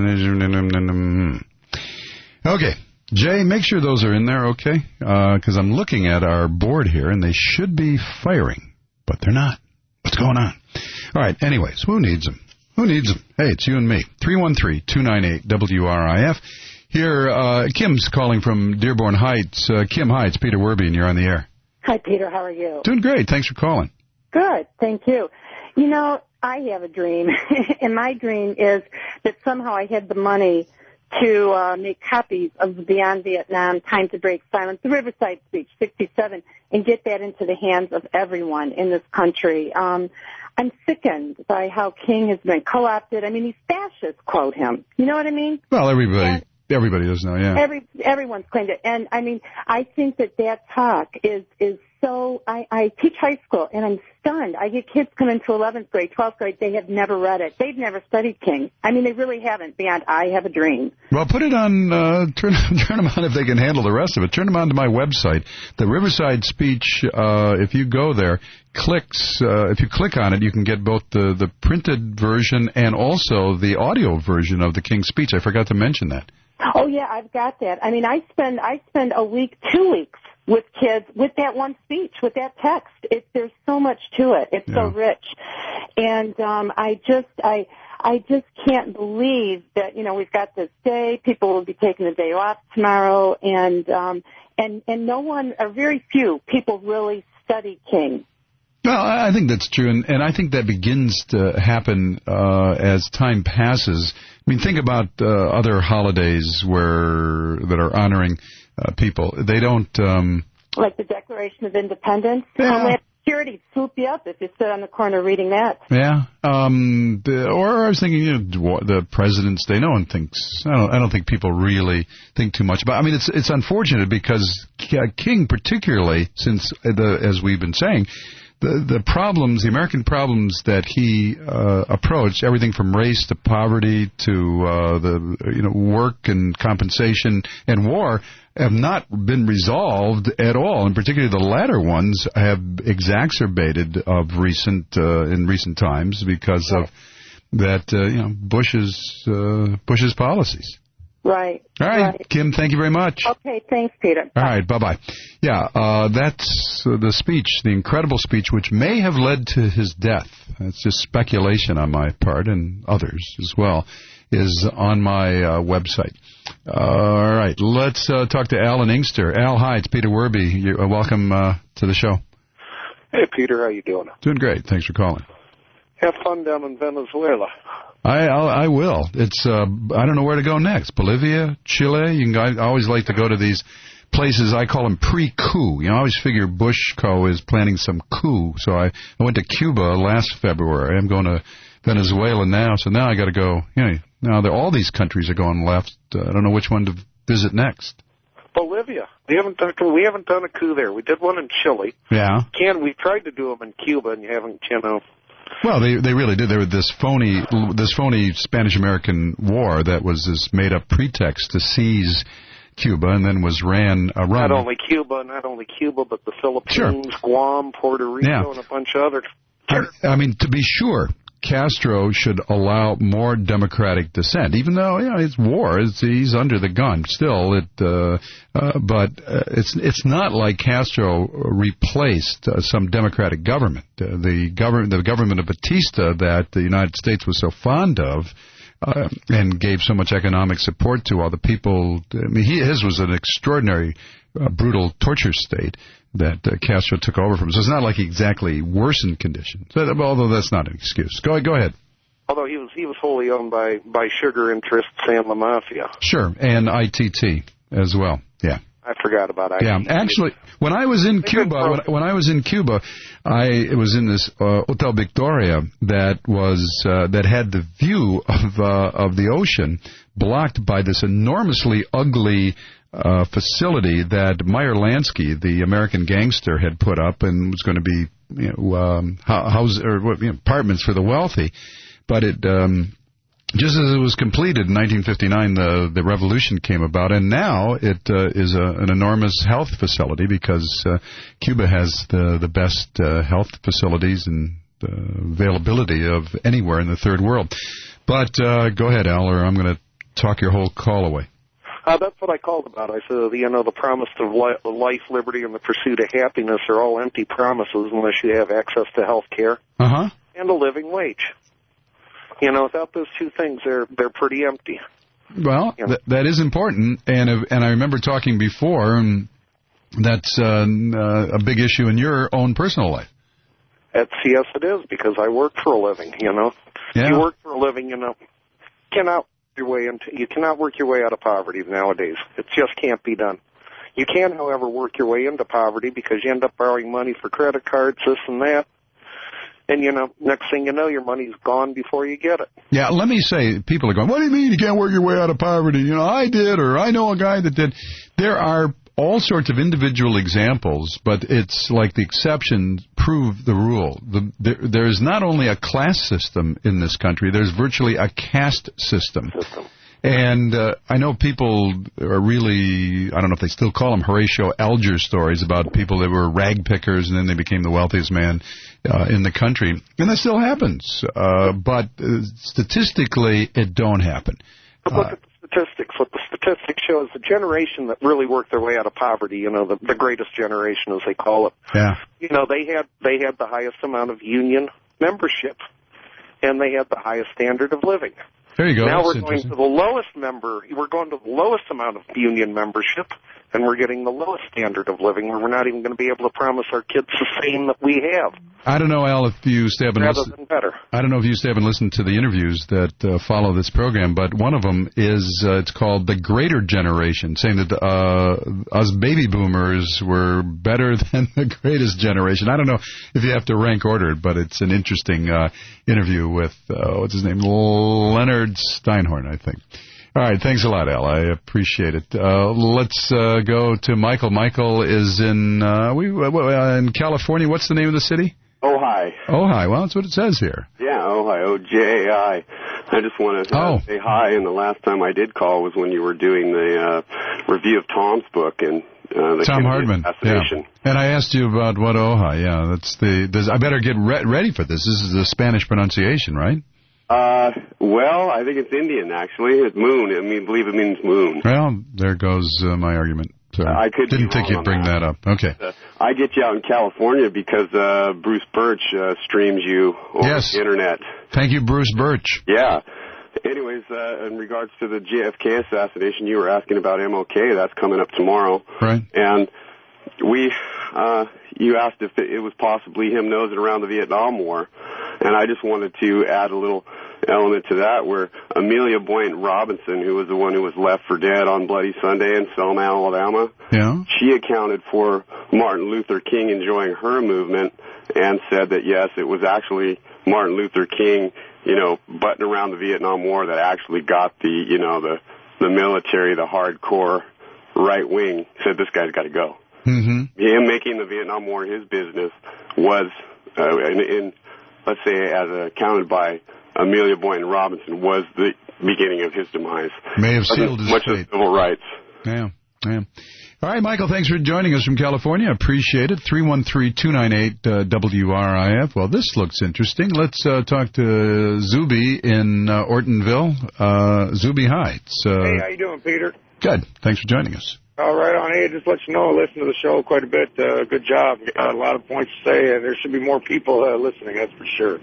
Okay. Jay, make sure those are in there, okay? Because I'm looking at our board here, and they should be firing, but they're not. What's going on? All right, anyways, who needs them? Who needs them? Hey, it's you and me. 313-298-WRIF. Here, Kim's calling from Dearborn Heights. Kim, hi, it's Peter Werbe, and you're on the air. Hi, Peter. How are you? Doing great. Thanks for calling. Good. Thank you. You know, I have a dream, and my dream is that somehow I had the money to make copies of the Beyond Vietnam Time to Break Silence, the Riverside Speech, 67, and get that into the hands of everyone in this country. I'm sickened by how King has been co-opted. I mean, these fascists quote him. You know what I mean? Well, everybody does now, yeah. Everyone's claimed it. And, I mean, I think that talk is so... I teach high school, and I'm stunned. I get kids come into 11th grade, 12th grade. They have never read it. They've never studied King. I mean, they really haven't, beyond I Have a Dream. Well, put it on... turn them on if they can handle the rest of it. Turn them on to my website. The Riverside Speech, if you go there... if you click on it, you can get both the printed version and also the audio version of the King's speech. I forgot to mention that. Oh yeah, I've got that. I mean, I spend a week, 2 weeks with kids with that one speech, with that text. There's so much to it. It's so rich, and I just can't believe that we've got this day. People will be taking the day off tomorrow, and no one, or very few people, really study King. Well, I think that's true, and I think that begins to happen as time passes. I mean, think about other holidays that are honoring people. They don't... like the Declaration of Independence? Yeah. Homeland Security swoop you up if you sit on the corner reading that. Yeah. Or I was thinking, the President's Day. No one thinks... I don't think people really think too much about it. I mean, it's unfortunate because King, particularly, since, as we've been saying... the problems, the American problems that he approached, everything from race to poverty to work and compensation and war, have not been resolved at all, and particularly the latter ones have exacerbated in recent times because of that Bush's policies. Right. All right, Kim, thank you very much. Okay, thanks, Peter. All right, bye-bye. Yeah, that's the speech, the incredible speech, which may have led to his death. It's just speculation on my part and others as well, is on my website. All right, let's talk to Al in Inkster. Al, hi, it's Peter Werby. Welcome to the show. Hey, Peter, how you doing? Doing great. Thanks for calling. Have fun down in Venezuela. I will. It's I don't know where to go next. Bolivia, Chile. I always like to go to these places. I call them pre-coup. I always figure Bush-co is planning some coup. So I went to Cuba last February. I'm going to Venezuela now. So now I got to go. Now all these countries are going left. I don't know which one to visit next. Bolivia. We haven't done a coup there. We did one in Chile. Yeah. We tried to do them in Cuba, and you haven't. Well, they really did. There was this phony Spanish-American war that was this made-up pretext to seize Cuba, and then was ran around. Not only Cuba, but the Philippines, sure. Guam, Puerto Rico, and a bunch of other. I mean, to be sure, Castro should allow more democratic dissent, even though it's war. He's under the gun still. But it's not like Castro replaced some democratic government. The government of Batista that the United States was so fond of. And gave so much economic support to all the people. I mean, his was an extraordinary, brutal torture state that Castro took over from. So it's not like he exactly worsened conditions. Although that's not an excuse. Go ahead. Although he was wholly owned by sugar interests and the mafia. Sure, and ITT as well. Yeah. I forgot about ITT. Yeah, actually, when I was in Cuba, I was in this Hotel Victoria that had the view of the ocean blocked by this enormously ugly facility that Meyer Lansky, the American gangster, had put up and was going to be apartments for the wealthy, but it. Just as it was completed in 1959, the revolution came about, and now it is an enormous health facility because Cuba has the best health facilities and availability of anywhere in the third world. But go ahead, Al, or I'm going to talk your whole call away. That's what I called about. I said, the promise of life, liberty, and the pursuit of happiness are all empty promises unless you have access to health care and a living wage. Without those two things, they're pretty empty. Well, that is important, and I remember talking before, and that's a big issue in your own personal life. Yes, it is, because I work for a living. Yeah. You work for a living, you cannot work your way out of poverty nowadays. It just can't be done. You can, however, work your way into poverty because you end up borrowing money for credit cards, this and that. And, next thing you know, your money's gone before you get it. Yeah, let me say, people are going, what do you mean you can't work your way out of poverty? I did, or I know a guy that did. There are all sorts of individual examples, but it's like the exceptions prove the rule. There is not only a class system in this country, there's virtually a caste system. And I know people are really, I don't know if they still call them Horatio Alger stories about people that were rag pickers and then they became the wealthiest man in the country. And that still happens. But statistically, it don't happen. But look at the statistics. What the statistics show is the generation that really worked their way out of poverty, the greatest generation, as they call it. Yeah. They had the highest amount of union membership, and they had the highest standard of living. There you go. Now we're going to the lowest amount of union membership, and we're getting the lowest standard of living, where we're not even going to be able to promise our kids the same that we have. I don't know, Al, if you stay up and I don't know if you stay up and listen to the interviews that follow this program, but one of them is it's called The Greater Generation, saying that us baby boomers were better than the greatest generation. I don't know if you have to rank order it, but it's an interesting interview with, what's his name, Leonard Steinhorn, I think. All right, thanks a lot, Al. I appreciate it. Let's go to Michael. Michael is in California. What's the name of the city? Ojai. Ojai. Well, that's what it says here. Yeah, Ojai, O-J-A-I. I just want to say hi, and the last time I did call was when you were doing the review of Tom's book and the Tom Hardman. Assassination. Yeah. And I asked you about what Ojai. Yeah, that's I better get ready for this. This is the Spanish pronunciation, right? Well, I think it's Indian, actually. It's moon. I believe it means moon. Well, there goes my argument. So I didn't think you'd bring that up. Okay. I get you out in California because Bruce Birch streams you over the Internet. Thank you, Bruce Birch. Yeah. Anyways, in regards to the JFK assassination, you were asking about MLK. That's coming up tomorrow. Right. And you asked if it was possibly him nosing around the Vietnam War. And I just wanted to add a little element to that where Amelia Boynton Robinson, who was the one who was left for dead on Bloody Sunday in Selma, Alabama, she accounted for Martin Luther King enjoying her movement and said that, yes, it was actually Martin Luther King, butting around the Vietnam War that actually got the military, the hardcore right wing, said this guy's got to go. Mm-hmm. Him making the Vietnam War his business was, let's say, as accounted by Amelia Boynton Robinson, was the beginning of his demise. May have sealed his fate. Of civil rights. Yeah. All right, Michael, thanks for joining us from California. Appreciate it. 313-298-WRIF. Well, this looks interesting. Let's talk to Zuby in Ortonville. Zuby, hi. Hey, how you doing, Peter? Good. Thanks for joining us. All right, on. Hey, just let you know, I listen to the show quite a bit. Good job. A lot of points to say. There should be more people listening, that's for sure.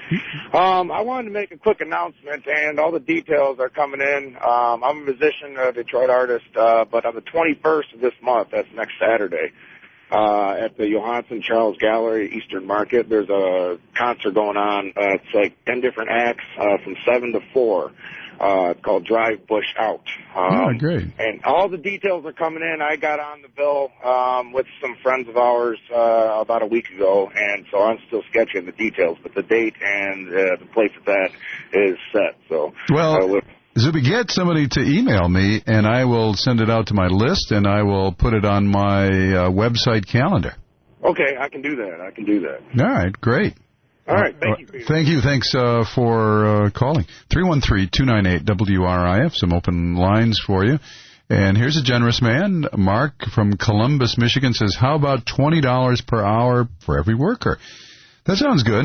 I wanted to make a quick announcement, and all the details are coming in. I'm a musician, a Detroit artist, but on the 21st of this month, that's next Saturday, at the Johansson Charles Gallery, Eastern Market, there's a concert going on. It's like 10 different acts from 7 to 4. It's called Drive Bush Out. Great. And all the details are coming in. I got on the bill with some friends of ours about a week ago, and so I'm still sketching the details, but the date and the place of that is set. So, Zuby, get somebody to email me, and I will send it out to my list, and I will put it on my website calendar. Okay, I can do that. All right, great. All right, thank you, Peter. Thank you. Thanks for calling. 313-298-WRIF, some open lines for you. And here's a generous man. Mark from Columbus, Michigan says, how about $20 per hour for every worker? That sounds good.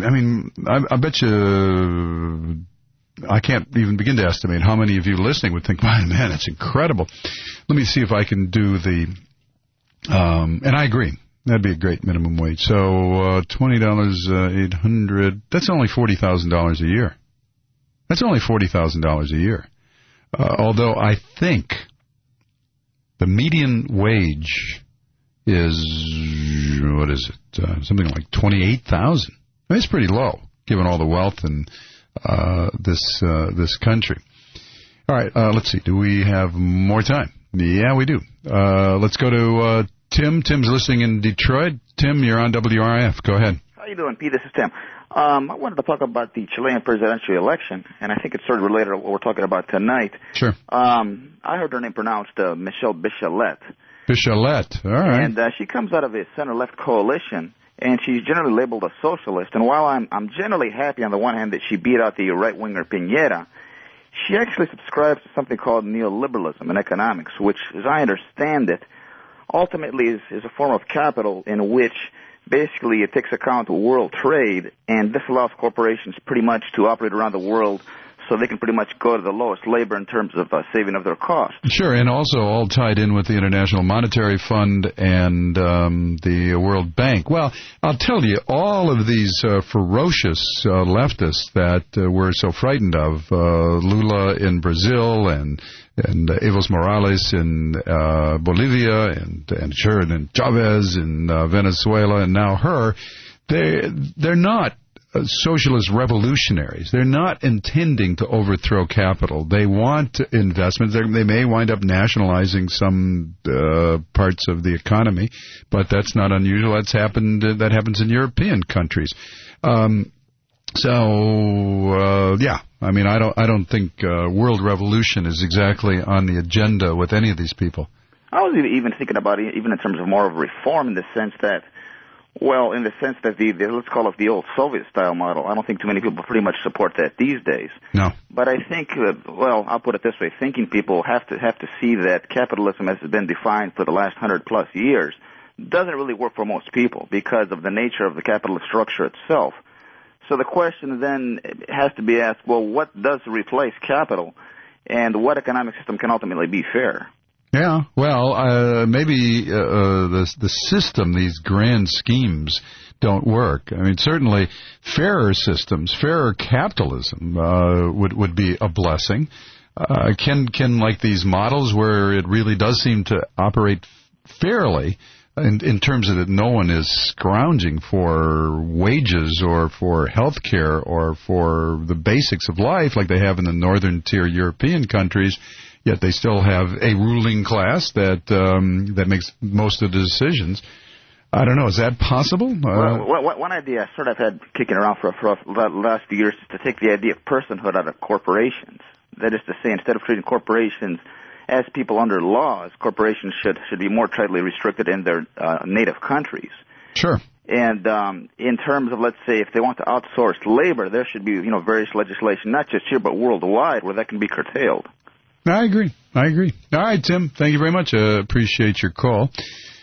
I bet you I can't even begin to estimate how many of you listening would think, man, that's incredible. Let me see if I can do the, and I agree. That'd be a great minimum wage. So $20, $800, that's only $40,000 a year. That's only $40,000 a year. Although I think the median wage is, what is it, something like $28,000. It's pretty low, given all the wealth in this country. All right, let's see. Do we have more time? Yeah, we do. Let's go to Tim. Tim's listening in Detroit. Tim, you're on WRIF. Go ahead. How you doing, Pete? This is Tim. I wanted to talk about the Chilean presidential election, and I think it's sort of related to what we're talking about tonight. Sure. I heard her name pronounced Michelle Bachelet. Bachelet, all right. And she comes out of a center-left coalition, and she's generally labeled a socialist. And while I'm generally happy on the one hand that she beat out the right-winger Piñera, she actually subscribes to something called neoliberalism in economics, which, as I understand it, ultimately is a form of capital in which basically it takes account of world trade, and this allows corporations pretty much to operate around the world so they can pretty much go to the lowest labor in terms of saving of their costs. Sure, and also all tied in with the International Monetary Fund and the World Bank. Well, I'll tell you, all of these ferocious leftists that we're so frightened of, Lula in Brazil and Evo Morales in Bolivia and Chavez in Venezuela and now her, they're not socialist revolutionaries. They're not intending to overthrow capital. They want investments. They may wind up nationalizing some parts of the economy, but that's not unusual. That happens in European countries. Yeah. I mean, I don't think world revolution is exactly on the agenda with any of these people. I was even thinking about it, even in terms of more of reform, in the sense that Well, in the sense that let's call it the old Soviet-style model, I don't think too many people pretty much support that these days. No. But I think, I'll put it this way: thinking people have to see that capitalism, as it's been defined for the last 100+ years, doesn't really work for most people because of the nature of the capitalist structure itself. So the question then has to be asked: well, what does replace capital, and what economic system can ultimately be fair? Yeah, well, maybe the system, these grand schemes, don't work. I mean, certainly fairer systems, fairer capitalism would be a blessing. Can like these models where it really does seem to operate fairly, in terms of that no one is scrounging for wages or for health care or for the basics of life like they have in the northern tier European countries, yet they still have a ruling class that makes most of the decisions. I don't know. Is that possible? One idea I sort of had kicking around for the last few years is to take the idea of personhood out of corporations. That is to say, instead of treating corporations as people under laws, corporations should be more tightly restricted in their native countries. Sure. And in terms of, let's say, if they want to outsource labor, there should be various legislation, not just here but worldwide, where that can be curtailed. I agree. All right, Tim, thank you very much. Appreciate your call.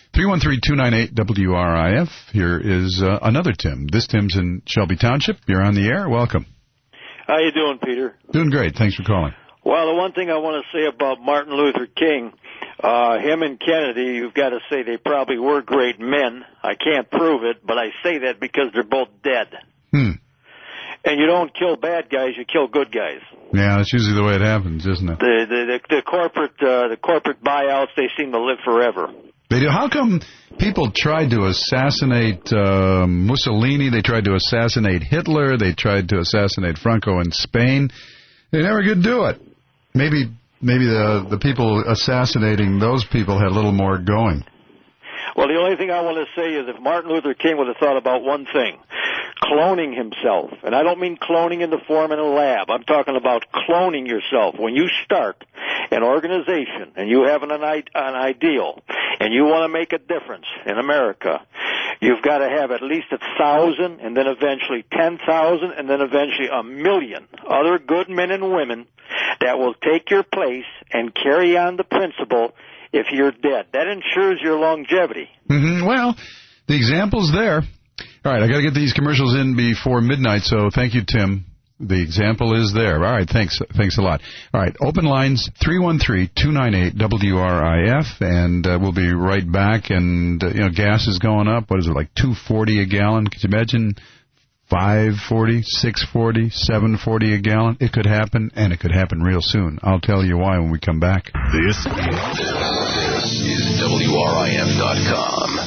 313-298-WRIF. Here is another Tim. This Tim's in Shelby Township. You're on the air. Welcome. How you doing, Peter? Doing great. Thanks for calling. Well, the one thing I want to say about Martin Luther King, him and Kennedy, you've got to say they probably were great men. I can't prove it, but I say that because they're both dead. And you don't kill bad guys, you kill good guys. Yeah, that's usually the way it happens, isn't it? The corporate buyouts, they seem to live forever. They do. How come people tried to assassinate Mussolini? They tried to assassinate Hitler. They tried to assassinate Franco in Spain. They never could do it. Maybe the people assassinating those people had a little more going. Well, the only thing I want to say is if Martin Luther King would have thought about one thing, cloning himself, and I don't mean cloning in the form in a lab. I'm talking about cloning yourself. When you start an organization and you have an ideal and you want to make a difference in America, you've got to have at least 1,000 and then eventually 10,000 and then eventually 1 million other good men and women that will take your place and carry on the principle if you're dead. That ensures your longevity. Well, the example's there. All right, I got to get these commercials in before midnight, so thank you, Tim. The example is there. All right, thanks a lot. All right, open lines, 313-298-WRIF, and we'll be right back. And, gas is going up. What is it, like $2.40 a gallon? Could you imagine $5.40, $6.40, $7.40 a gallon? It could happen, and it could happen real soon. I'll tell you why when we come back. This is WRIF.com.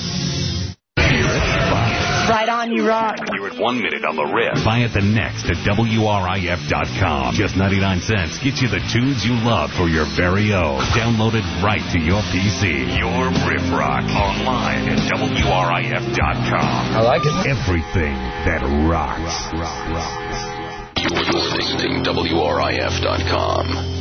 Right on, you rock. You're at 1 minute on the riff. Buy it the next at WRIF.com. Just 99 cents gets you the tunes you love for your very own. Download it right to your PC. Your Riff Rock. Online at WRIF.com. I like it. Everything that rocks. You're listening to WRIF.com.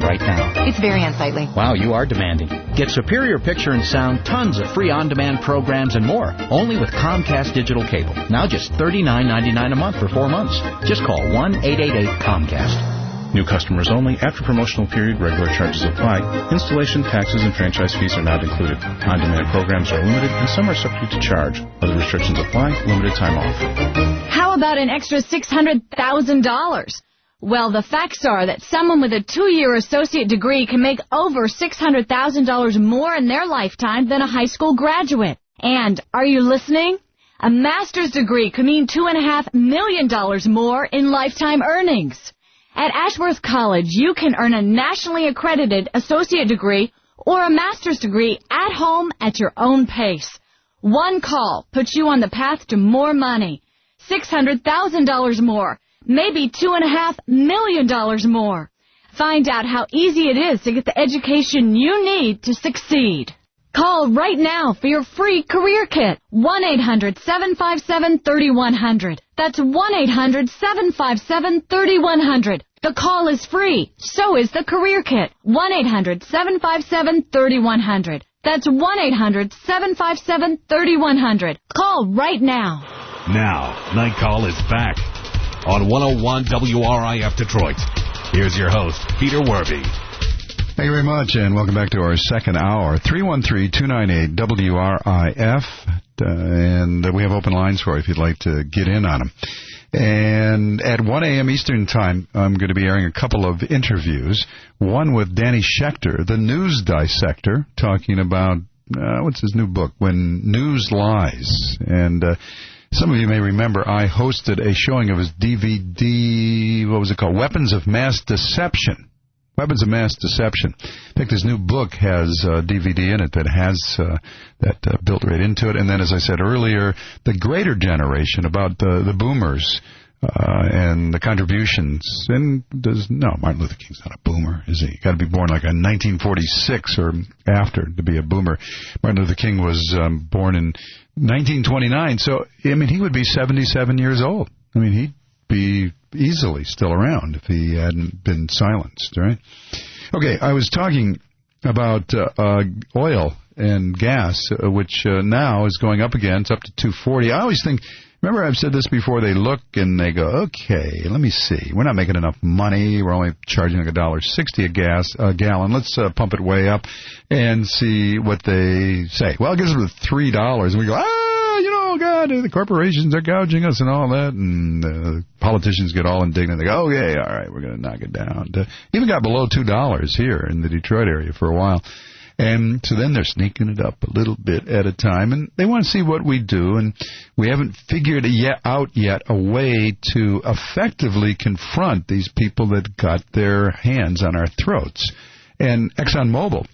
right now. It's very unsightly. Wow, you are demanding. Get superior picture and sound, tons of free on-demand programs, and more. Only with Comcast Digital Cable. Now just $39.99 a month for 4 months. Just call 1-888-COMCAST. New customers only. After promotional period, regular charges apply. Installation, taxes, and franchise fees are not included. On-demand programs are limited, and some are subject to charge. Other restrictions apply. Limited time offer. How about an extra $600,000? Well, the facts are that someone with a 2-year associate degree can make over $600,000 more in their lifetime than a high school graduate. And, are you listening? A master's degree could mean $2.5 million more in lifetime earnings. At Ashworth College, you can earn a nationally accredited associate degree or a master's degree at home at your own pace. One call puts you on the path to more money, $600,000 more, maybe $2.5 million more. Find out how easy it is to get the education you need to succeed. Call right now for your free career kit. 1-800-757-3100. That's 1-800-757-3100. The call is free. So is the career kit. 1-800-757-3100. That's 1-800-757-3100. Call right now. Now, Night Call is back on 101 WRIF Detroit. Here's your host, Peter Werby. Thank you very much, and welcome back to our second hour. 313-298-WRIF, and we have open lines for you if you'd like to get in on them. And at 1 a.m. Eastern Time, I'm going to be airing a couple of interviews. One with Danny Schechter, the news dissector, talking about, what's his new book, When News Lies. And some of you may remember I hosted a showing of his DVD, what was it called, Weapons of Mass Deception. Weapons of Mass Deception. In fact, his new book has a DVD in it that has that built right into it. And then, as I said earlier, the greater generation about the boomers and the contributions. And Martin Luther King's not a boomer, is he? Got to be born like in 1946 or after to be a boomer. Martin Luther King was born in 1929. So, I mean, he would be 77 years old. I mean, he'd be easily still around if he hadn't been silenced, right? Okay, I was talking about oil and gas, which now is going up again. It's up to $2.40. I always think, remember I've said this before, they look and they go, okay, let me see. We're not making enough money. We're only charging like $1.60 a gallon. Let's pump it way up and see what they say. Well, it gives them $3, and we go, God, the corporations are gouging us and all that, and politicians get all indignant. They go, okay, all right, we're going to knock it down. Even got below $2 here in the Detroit area for a while. And so then they're sneaking it up a little bit at a time, and they want to see what we do, and we haven't figured out yet a way to effectively confront these people that got their hands on our throats. And ExxonMobil,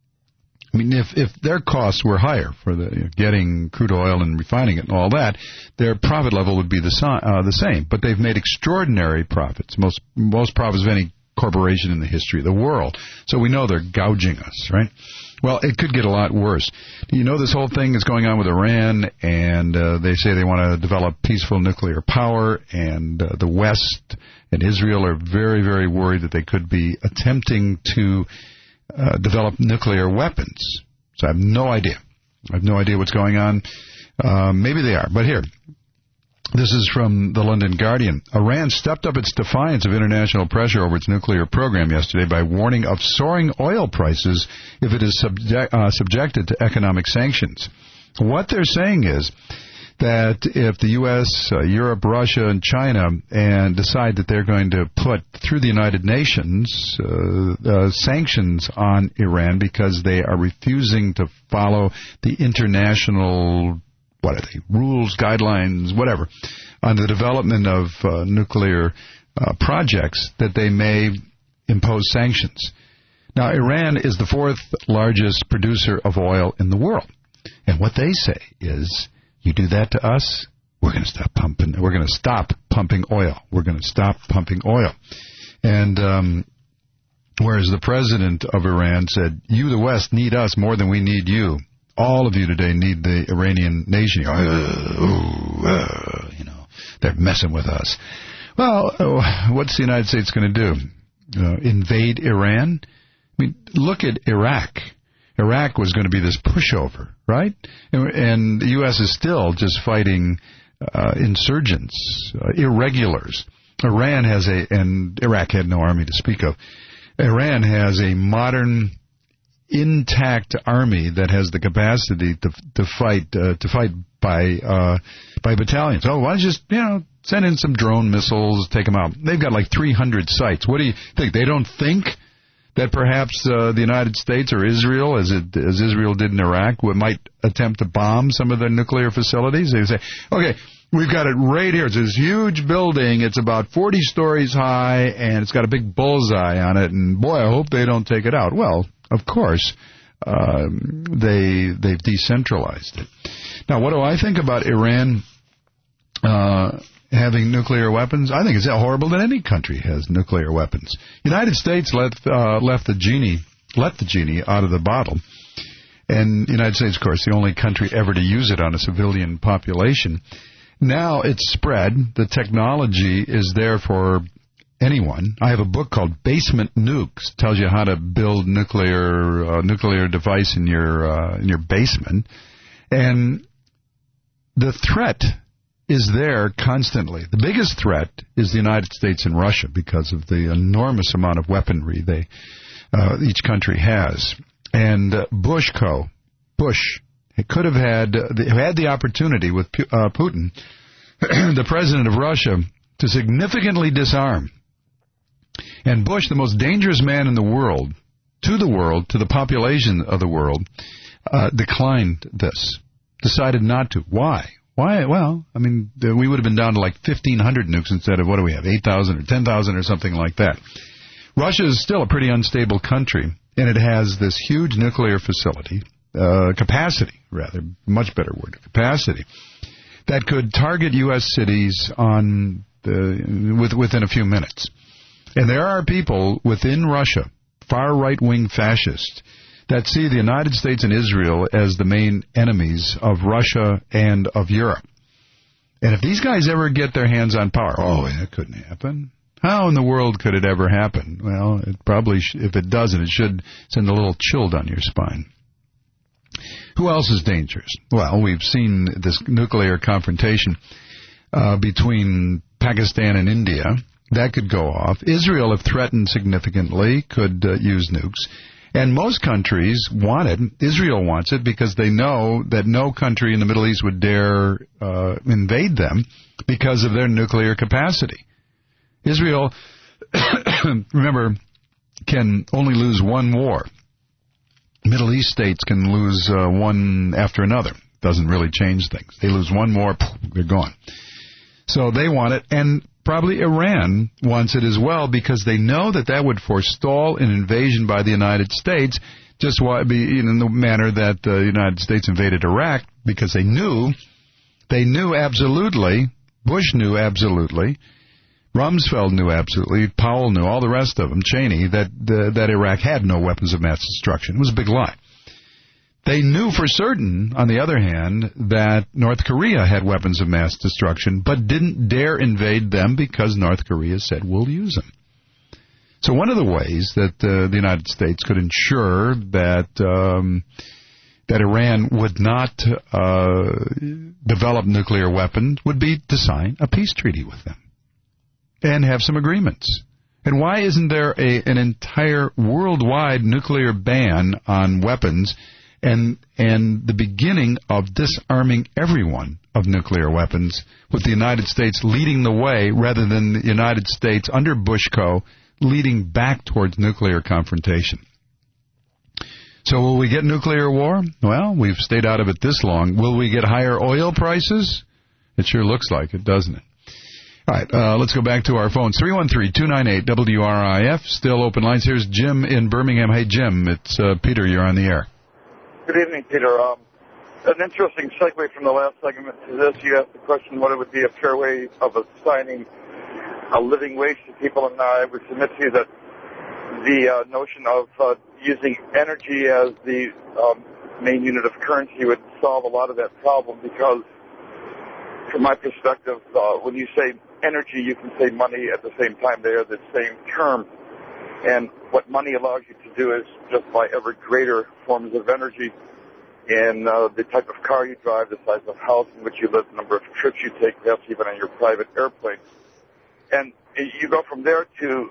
I mean, if their costs were higher for the getting crude oil and refining it and all that, their profit level would be the same. But they've made extraordinary profits, most profits of any corporation in the history of the world. So we know they're gouging us, right? Well, it could get a lot worse. You know, this whole thing is going on with Iran, and they say they want to develop peaceful nuclear power, and the West and Israel are very, very worried that they could be attempting to develop nuclear weapons. So I have no idea. I have no idea what's going on. Maybe they are. But here, this is from the London Guardian. Iran stepped up its defiance of international pressure over its nuclear program yesterday by warning of soaring oil prices if it is subjected to economic sanctions. What they're saying is that if the U.S., Europe, Russia, and China decide that they're going to put through the United Nations sanctions on Iran because they are refusing to follow the international, what are they, rules, guidelines, whatever, on the development of nuclear projects, that they may impose sanctions. Now, Iran is the fourth largest producer of oil in the world. And what they say is, you do that to us, we're going to stop pumping. We're going to stop pumping oil. We're going to stop pumping oil. And whereas the president of Iran said, you, the West, need us more than we need you. All of you today need the Iranian nation. They're messing with us. Well, what's the United States going to do? invade Iran? I mean, look at Iraq. Iraq was going to be this pushover, right? And the U.S. is still just fighting insurgents, irregulars. And Iraq had no army to speak of. Iran has a modern, intact army that has the capacity to fight by battalions. Oh, why don't you just send in some drone missiles, take them out? They've got like 300 sites. What do you think? They don't think that perhaps the United States or Israel, as Israel did in Iraq, might attempt to bomb some of their nuclear facilities? They say, okay, we've got it right here. It's this huge building. It's about 40 stories high, and it's got a big bullseye on it. And boy, I hope they don't take it out. Well, of course, they've decentralized it. Now, what do I think about Iran having nuclear weapons? I think it's horrible that any country has nuclear weapons. United States let the genie out of the bottle. And the United States, of course, the only country ever to use it on a civilian population. Now it's spread. The technology is there for anyone. I have a book called Basement Nukes. Tells you how to build nuclear device in your basement. And the threat is there constantly. The biggest threat is the United States and Russia because of the enormous amount of weaponry each country has. And Bush could have had the opportunity with Putin, the president of Russia, to significantly disarm. And Bush, the most dangerous man in the world, to the population of the world, declined this, decided not to. Why? Well, I mean, we would have been down to like 1,500 nukes instead of, what do we have, 8,000 or 10,000 or something like that. Russia is still a pretty unstable country, and it has this huge nuclear facility, capacity, rather, much better word, capacity, that could target U.S. cities within a few minutes. And there are people within Russia, far right-wing fascists, that see the United States and Israel as the main enemies of Russia and of Europe. And if these guys ever get their hands on power, that couldn't happen. How in the world could it ever happen? Well, it probably, if it doesn't, it should send a little chill down your spine. Who else is dangerous? Well, we've seen this nuclear confrontation between Pakistan and India. That could go off. Israel, if threatened significantly, could use nukes. And most countries want it. Israel wants it because they know that no country in the Middle East would dare invade them because of their nuclear capacity. Israel, remember, can only lose one war. Middle East states can lose one after another. Doesn't really change things. They lose one war, they're gone. So they want it, and probably Iran wants it as well because they know that would forestall an invasion by the United States, just in the manner that the United States invaded Iraq, because they knew absolutely, Bush knew absolutely, Rumsfeld knew absolutely, Powell knew, all the rest of them, Cheney, that Iraq had no weapons of mass destruction. It was a big lie. They knew for certain, on the other hand, that North Korea had weapons of mass destruction, but didn't dare invade them because North Korea said, we'll use them. So one of the ways that the United States could ensure that Iran would not develop nuclear weapons would be to sign a peace treaty with them and have some agreements. And why isn't there an entire worldwide nuclear ban on weapons and the beginning of disarming everyone of nuclear weapons, with the United States leading the way rather than the United States under Bush-Co leading back towards nuclear confrontation? So will we get nuclear war? Well, we've stayed out of it this long. Will we get higher oil prices? It sure looks like it, doesn't it? All right, let's go back to our phones. 313-298-WRIF, still open lines. Here's Jim in Birmingham. Hey, Jim, it's Peter. You're on the air. Good evening, Peter. An interesting segue from the last segment to this. You asked the question what it would be a fair way of assigning a living wage to people, and I would submit to you that the notion of using energy as the main unit of currency would solve a lot of that problem, because from my perspective, when you say energy, you can say money at the same time. They are the same term. And what money allows you to do is just buy ever greater forms of energy in the type of car you drive, the size of house in which you live, the number of trips you take, perhaps even on your private airplane. And you go from there to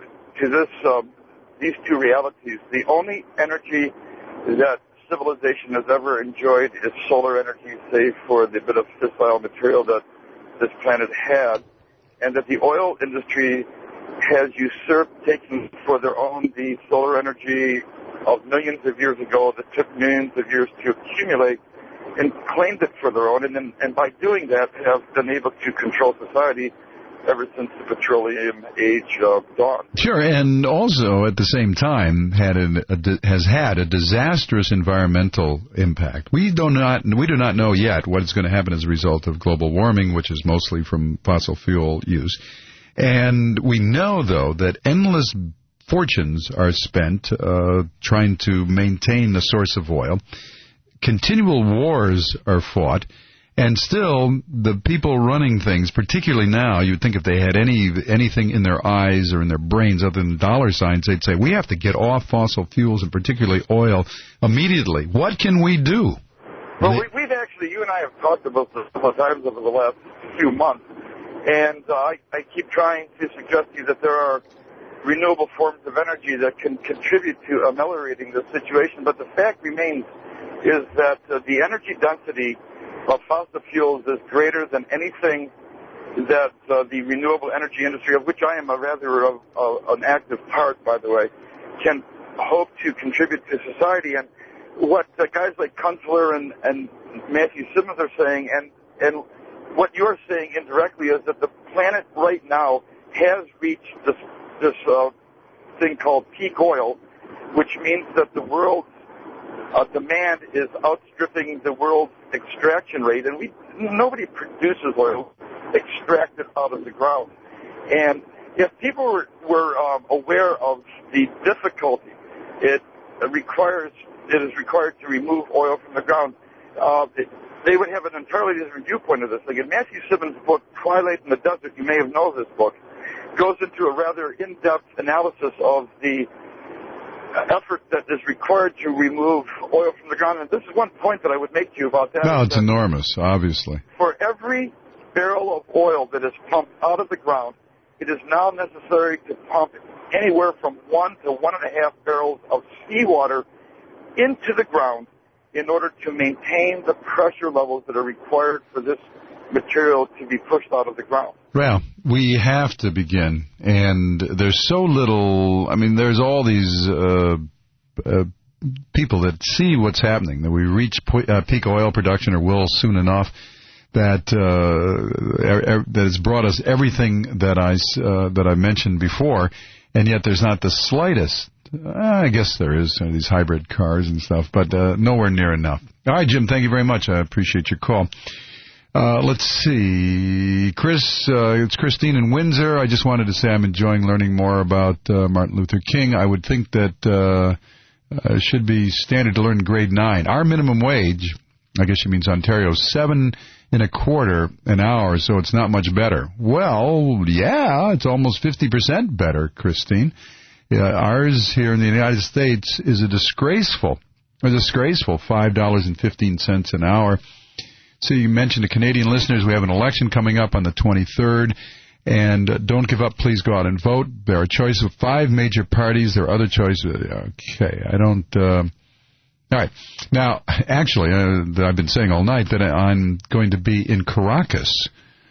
these two realities. The only energy that civilization has ever enjoyed is solar energy, save for the bit of fissile material that this planet had, and that the oil industry has usurped, taking for their own the solar energy of millions of years ago that took millions of years to accumulate, and claimed it for their own, and by doing that have been able to control society ever since the petroleum age dawned. Sure, and also at the same time has had a disastrous environmental impact. We do not know yet what is going to happen as a result of global warming, which is mostly from fossil fuel use. And we know, though, that endless fortunes are spent trying to maintain the source of oil. Continual wars are fought. And still, the people running things, particularly now, you'd think if they had anything in their eyes or in their brains other than dollar signs, they'd say, we have to get off fossil fuels and particularly oil immediately. What can we do? Well, we've actually, you and I have talked about this a couple of times over the last few months, and I keep trying to suggest to you that there are renewable forms of energy that can contribute to ameliorating the situation, but the fact remains is that the energy density of fossil fuels is greater than anything that the renewable energy industry, of which I am a rather an active part, by the way, can hope to contribute to society. And what guys like Kunstler and Matthew Simmons are saying, and what you're saying indirectly, is that the planet right now has reached this thing called peak oil, which means that the world's demand is outstripping the world's extraction rate, and nobody produces oil extracted out of the ground. And if people were aware of the difficulty it is required to remove oil from the ground, they would have an entirely different viewpoint of this thing. In Matthew Simmons' book, Twilight in the Desert, you may have known this book, goes into a rather in-depth analysis of the effort that is required to remove oil from the ground. And this is one point that I would make to you about that. No, it's enormous, obviously. For every barrel of oil that is pumped out of the ground, it is now necessary to pump anywhere from 1 to 1.5 barrels of seawater into the ground in order to maintain the pressure levels that are required for this material to be pushed out of the ground. Well, we have to begin, and there's so little, I mean, there's all these people that see what's happening, that we reach peak oil production or will soon enough, that has brought us everything that I mentioned before, and yet there's not the slightest, I guess there is, these hybrid cars and stuff, but nowhere near enough. All right, Jim, thank you very much. I appreciate your call. Let's see. Chris, it's Christine in Windsor. I just wanted to say I'm enjoying learning more about Martin Luther King. I would think that it should be standard to learn grade 9. Our minimum wage, I guess she means Ontario, $7.25 an hour, so it's not much better. Well, yeah, it's almost 50% better, Christine. Ours here in the United States is a disgraceful $5.15 an hour. So you mentioned to Canadian listeners, we have an election coming up on the 23rd, and don't give up. Please go out and vote. There are a choice of 5 major parties. There are other choices. Okay, I don't... All right. Now, actually, I've been saying all night that I'm going to be in Caracas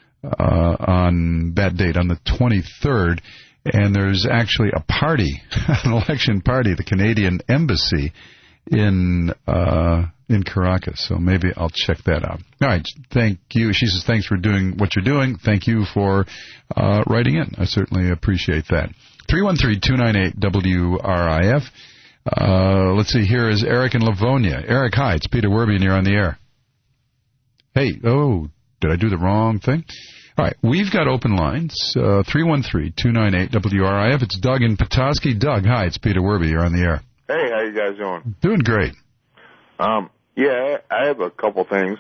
on that date, on the 23rd, and there's actually a party, an election party, the Canadian Embassy in Caracas, so maybe I'll check that out. All right, thank you. She says, thanks for doing what you're doing. Thank you for writing in. I certainly appreciate that. 313-298-WRIF. Let's see, here is Eric in Livonia. Eric, hi, it's Peter Werby, and you're on the air. Hey, did I do the wrong thing? All right, we've got open lines, 313-298-WRIF. It's Doug in Petoskey. Doug, hi, it's Peter Werby, you're on the air. Hey, how you guys doing? Doing great. Yeah, I have a couple things.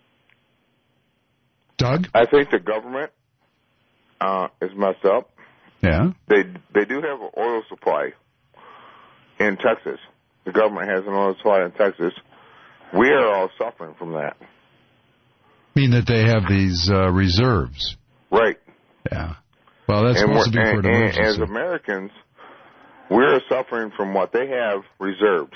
Doug? I think the government is messed up. Yeah. They do have an oil supply in Texas. The government has an oil supply in Texas. We are all suffering from that. Mean that they have these reserves. Right. Yeah. Well, that's supposed to be for an emergency. As Americans, we're suffering from what they have reserved.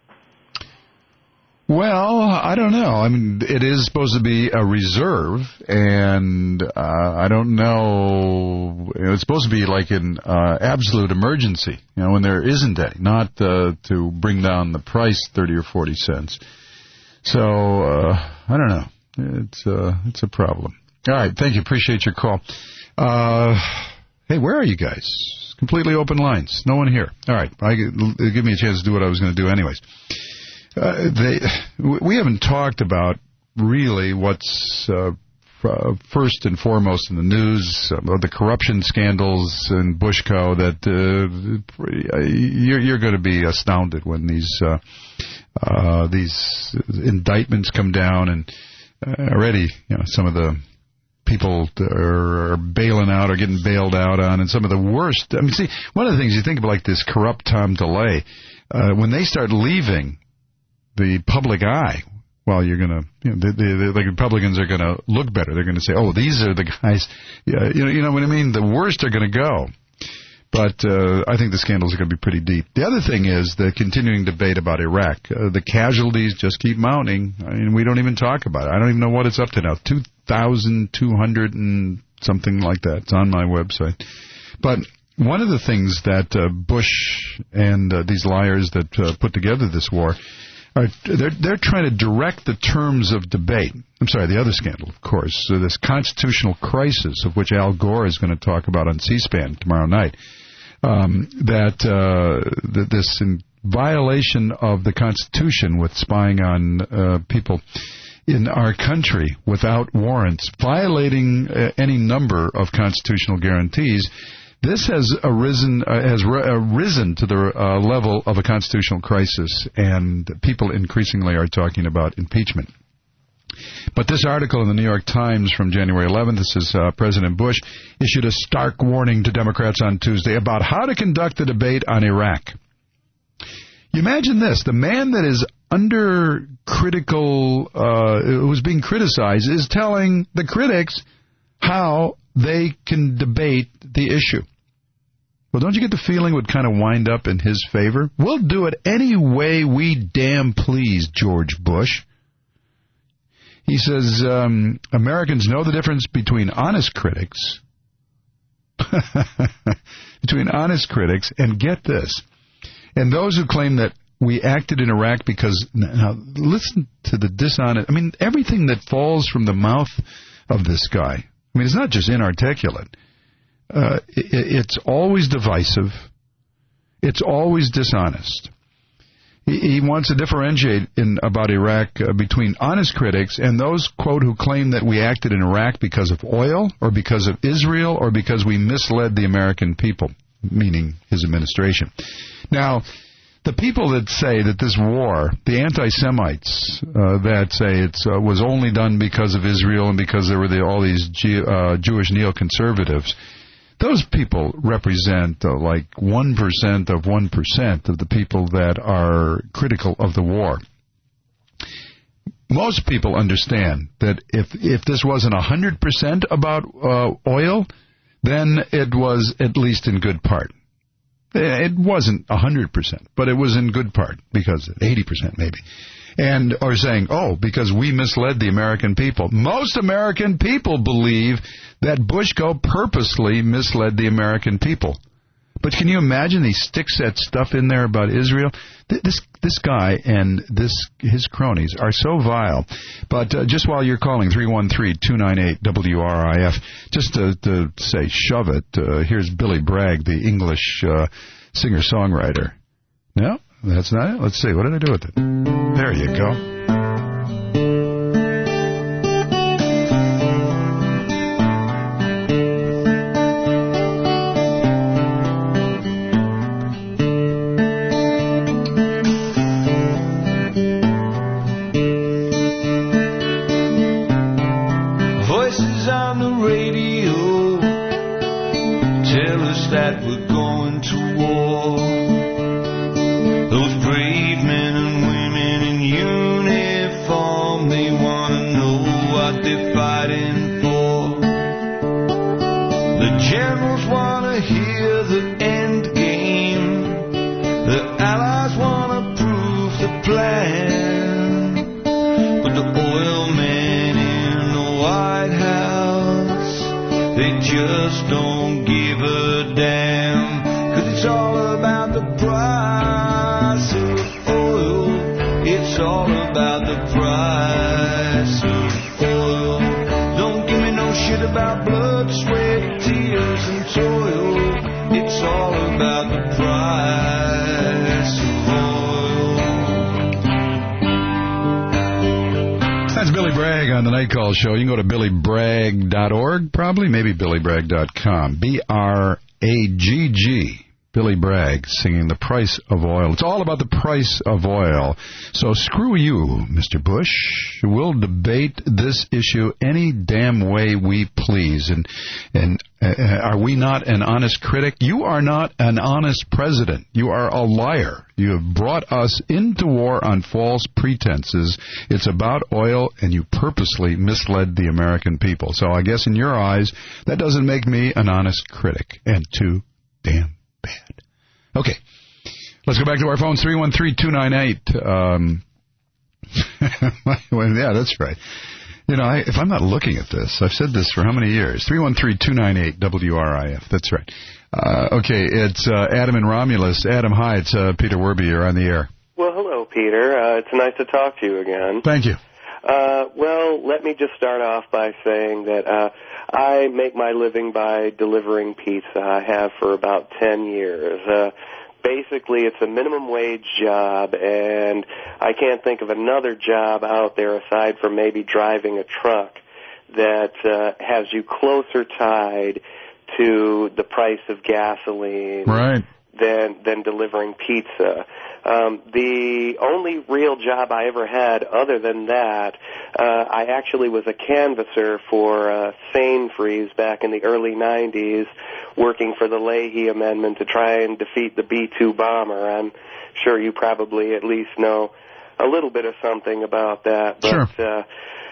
Well, I don't know. I mean, it is supposed to be a reserve, and I don't know. It's supposed to be like an absolute emergency, when there isn't any, not to bring down the price 30 or 40 cents. So, I don't know. It's a problem. All right, thank you. Appreciate your call. Hey, where are you guys? Completely open lines. No one here. All right, give me a chance to do what I was going to do anyways. We haven't talked about really what's first and foremost in the news, the corruption scandals in Bushco. That you're going to be astounded when these indictments come down, and already some of the people are bailing out or getting bailed out on, and some of the worst. I mean, see, one of the things you think about, like this corrupt Tom DeLay, when they start leaving the public eye, well, you're going to, the Republicans are going to look better. They're going to say, oh, these are the guys, you know what I mean? The worst are going to go. But I think the scandals are going to be pretty deep. The other thing is the continuing debate about Iraq. The casualties just keep mounting. I mean, we don't even talk about it. I don't even know what it's up to now. 2,200 and something like that. It's on my website. But one of the things that Bush and these liars that put together this war, they're trying to direct the terms of debate. I'm sorry, the other scandal, of course, this constitutional crisis of which Al Gore is going to talk about on C-SPAN tomorrow night, this in violation of the Constitution with spying on people in our country without warrants, violating any number of constitutional guarantees. This has risen to the level of a constitutional crisis, and people increasingly are talking about impeachment. But this article in the New York Times from January 11th, this is President Bush, issued a stark warning to Democrats on Tuesday about how to conduct the debate on Iraq. You imagine this, the man that is under critical, who's being criticized, is telling the critics how they can debate the issue. Well, don't you get the feeling it would kind of wind up in his favor? We'll do it any way we damn please, George Bush. He says, Americans know the difference between honest critics, and get this, and those who claim that we acted in Iraq because, now listen to the dishonest, I mean, everything that falls from the mouth of this guy, I mean, it's not just inarticulate. It's always divisive. It's always dishonest. He wants to differentiate about Iraq between honest critics and those, quote, who claim that we acted in Iraq because of oil or because of Israel or because we misled the American people, meaning his administration. Now, the people that say that this war, the anti-Semites that say it was only done because of Israel and because there were all these Jewish neoconservatives, those people represent like 1% of 1% of the people that are critical of the war. Most people understand that if this wasn't 100% about oil, then it was at least in good part. It wasn't 100%, but it was in good part, because 80% maybe. And are saying, oh, because we misled the American people. Most American people believe that Bushko purposely misled the American people. But can you imagine he sticks that stuff in there about Israel? This guy and his cronies are so vile. But just while you're calling, 313-298-WRIF, just to say shove it, here's Billy Bragg, the English singer-songwriter. No, that's not it. Let's see. What did I do with it? There you go. plan. But the oil men in the White House, they just don't give a damn. 'Cause it's all about the price of oil. It's all about the price of oil. Don't give me no shit about blood, sweat, tears, and toil. It's all about the price of oil. That's Billy Bragg on the Night Call Show. You can go to billybragg.org, probably, maybe billybragg.com. B-R-A-G-G. Billy Bragg singing The Price of Oil. It's all about the price of oil. So screw you, Mr. Bush. We'll debate this issue any damn way we please. And are we not an honest critic? You are not an honest president. You are a liar. You have brought us into war on false pretenses. It's about oil, and you purposely misled the American people. So I guess in your eyes, that doesn't make me an honest critic. And too damn bad. Okay. Let's go back to our phones. 313-298. Yeah, that's right. You know, if I'm not looking at this, I've said this for how many years? 313-298-WRIF. That's right. Okay, it's Adam and Romulus. Adam, hi. It's Peter Werby. You're on the air. Well, hello, Peter. It's nice to talk to you again. Thank you. Well, let me just start off by saying that I make my living by delivering pizza. I have for about 10 years. Basically, it's a minimum wage job, and I can't think of another job out there aside from maybe driving a truck that has you closer tied to the price of gasoline than delivering pizza. The only real job I ever had other than that, I actually was a canvasser for Sainsbury's back in the early 90s, working for the Leahy Amendment to try and defeat the B-2 bomber. I'm sure you probably at least know a little bit of something about that. But, sure.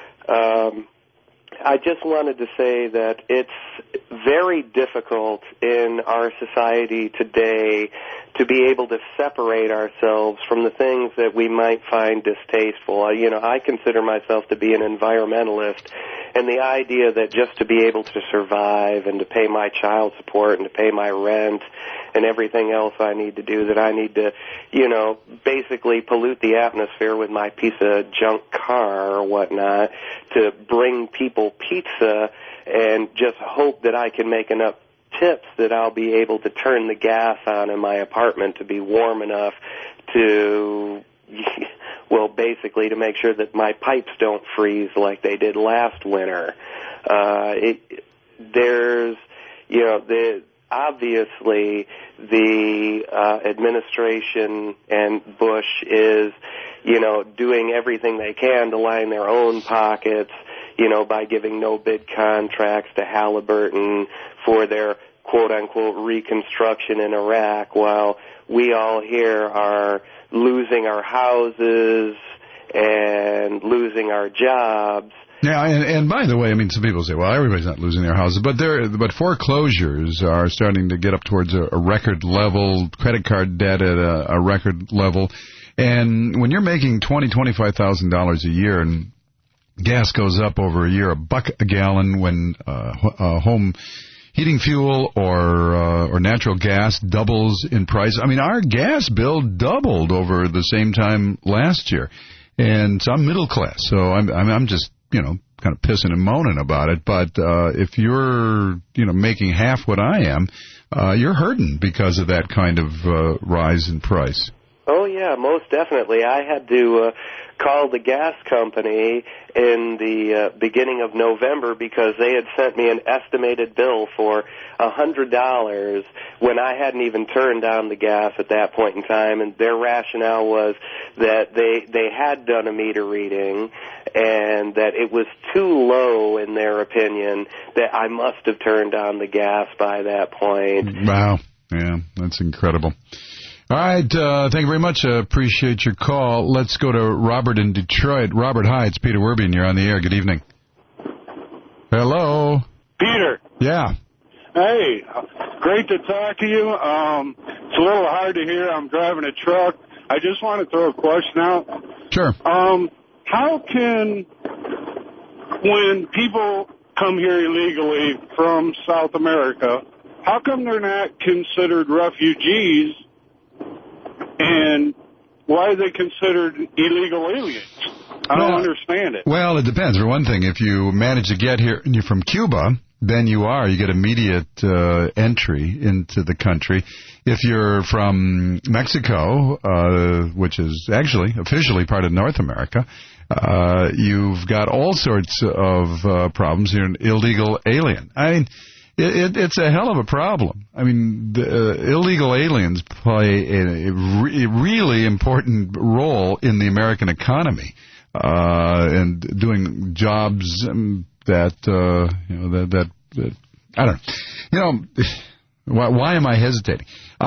I just wanted to say that it's very difficult in our society today to be able to separate ourselves from the things that we might find distasteful. You know, I consider myself to be an environmentalist, and the idea that just to be able to survive and to pay my child support and to pay my rent and everything else I need to do, that I need to, you know, basically pollute the atmosphere with my piece of junk car or whatnot to bring people pizza and just hope that I can make enough tips that I'll be able to turn the gas on in my apartment to be warm enough to, well, basically to make sure that my pipes don't freeze like they did last winter. There's, you know, obviously the administration and Bush is, you know, doing everything they can to line their own pockets, you know, by giving no-bid contracts to Halliburton for their quote-unquote reconstruction in Iraq, while we all here are losing our houses and losing our jobs. Yeah, and by the way, I mean, some people say, well, everybody's not losing their houses, but foreclosures are starting to get up towards a record level, credit card debt at a record level. And when you're making $25,000 a year and gas goes up over a year, $1 a gallon, when home heating fuel or natural gas doubles in price. I mean, our gas bill doubled over the same time last year. And so I'm middle class, so I'm just, you know, kind of pissing and moaning about it. But if you're, you know, making half what I am, you're hurting because of that kind of rise in price. Oh, yeah, most definitely. I had to call the gas company in the beginning of November because they had sent me an estimated bill for $100 when I hadn't even turned on the gas at that point in time, and their rationale was that they had done a meter reading and that it was too low in their opinion, that I must have turned on the gas by that point. Wow. Yeah, that's incredible. All right, thank you very much. Appreciate your call. Let's go to Robert in Detroit. Robert, hi, it's Peter Werby, and you're on the air. Good evening. Hello. Peter. Yeah. Hey, great to talk to you. It's a little hard to hear. I'm driving a truck. I just want to throw a question out. Sure. How can, when people come here illegally from South America, how come they're not considered refugees, and why are they considered illegal aliens? I don't understand it. Well, it depends. For one thing, if you manage to get here and you're from Cuba, then you get immediate entry into the country. If you're from Mexico, which is actually officially part of North America, you've got all sorts of problems. You're an illegal alien. I mean, it's a hell of a problem. I mean, illegal aliens play a really important role in the American economy, and doing jobs that I don't know. Why am I hesitating?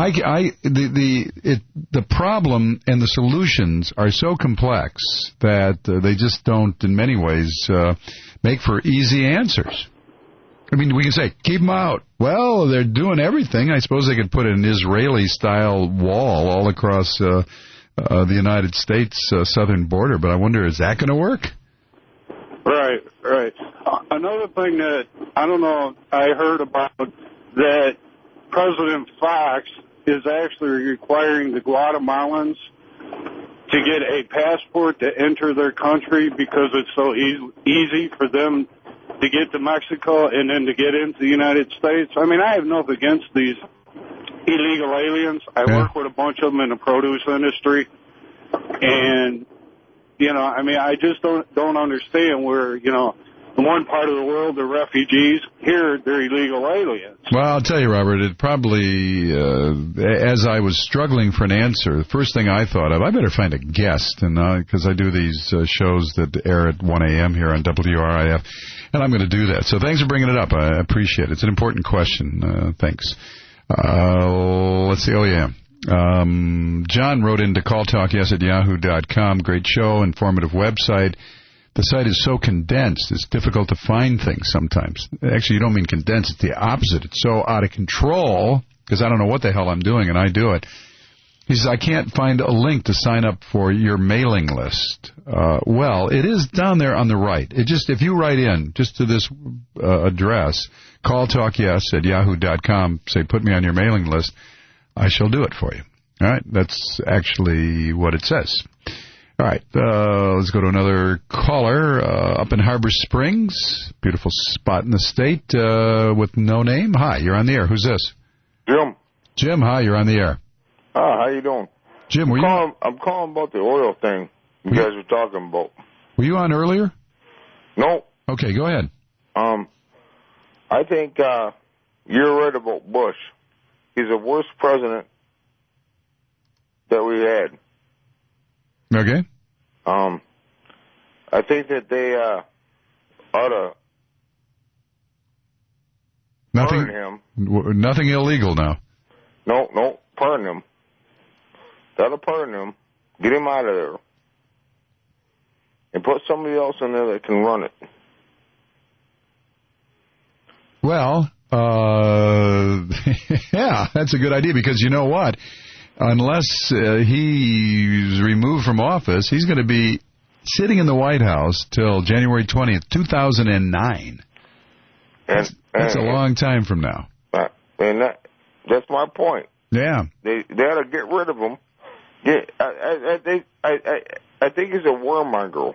The problem and the solutions are so complex that they just don't, in many ways, make for easy answers. I mean, we can say, keep them out. Well, they're doing everything. I suppose they could put an Israeli-style wall all across the United States southern border, but I wonder, is that going to work? Right. Another thing that, I don't know, I heard about that President Fox is actually requiring the Guatemalans to get a passport to enter their country because it's so easy for them to get to Mexico and then to get into the United States. I mean, I have nothing against these illegal aliens. I work with a bunch of them in the produce industry, and I mean, I just don't understand where, in one part of the world they're refugees, here they're illegal aliens. Well, I'll tell you, Robert, it probably, as I was struggling for an answer, the first thing I thought of, I better find a guest, and because I do these shows that air at 1 a.m. here on WRIF, and I'm going to do that. So thanks for bringing it up. I appreciate it. It's an important question. Thanks. Let's see. Oh, yeah. John wrote into calltalkyes@yahoo.com. Great show, informative website. The site is so condensed, it's difficult to find things sometimes. Actually, you don't mean condensed, it's the opposite. It's so out of control, because I don't know what the hell I'm doing, and I do it. He says, I can't find a link to sign up for your mailing list. Well, it is down there on the right. If you write in, just to this address, calltalkyes@yahoo.com, say, put me on your mailing list, I shall do it for you. All right? That's actually what it says. All right, let's go to another caller up in Harbor Springs. Beautiful spot in the state with no name. Hi, you're on the air. Who's this? Jim. Jim, hi, you're on the air. How you doing? Jim, I'm calling about the oil thing you guys were talking about. Were you on earlier? No. Okay, go ahead. I think you're right about Bush. He's the worst president that we had. Okay. I think that they ought to pardon him. Nothing illegal now. No, pardon him. They ought to pardon him, get him out of there, and put somebody else in there that can run it. Well, yeah, that's a good idea, because you know what? Unless he's removed from office, he's going to be sitting in the White House till January 20th, 2009. That's a long time from now. And that's my point. Yeah. They ought to get rid of him. I think he's a warmonger.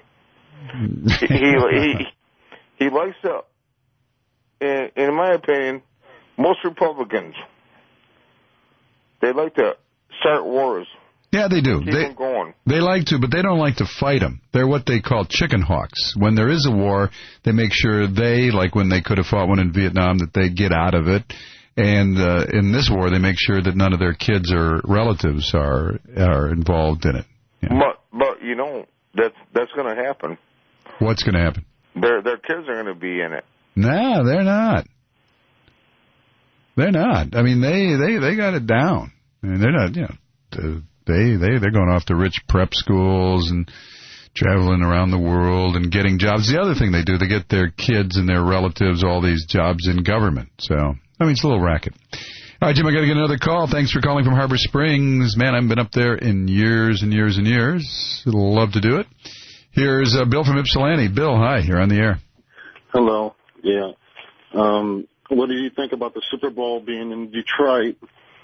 He likes to, in my opinion, most Republicans, they like to start wars. Yeah, they do. Keep them going. They like to, but they don't like to fight them. They're what they call chicken hawks. When there is a war, they make sure like when they could have fought one in Vietnam, that they get out of it. And in this war, they make sure that none of their kids or relatives are involved in it. Yeah. But that's going to happen. What's going to happen? Their kids are going to be in it. No, they're not. They're not. I mean, they got it down. I mean, they're not. They're going off to rich prep schools and traveling around the world and getting jobs. The other thing they do, they get their kids and their relatives all these jobs in government. So, I mean, it's a little racket. All right, Jim, I got to get another call. Thanks for calling from Harbor Springs. Man, I haven't been up there in years and years and years. Love to do it. Here's Bill from Ypsilanti. Bill, hi. You're on the air. Hello. Yeah. What do you think about the Super Bowl being in Detroit?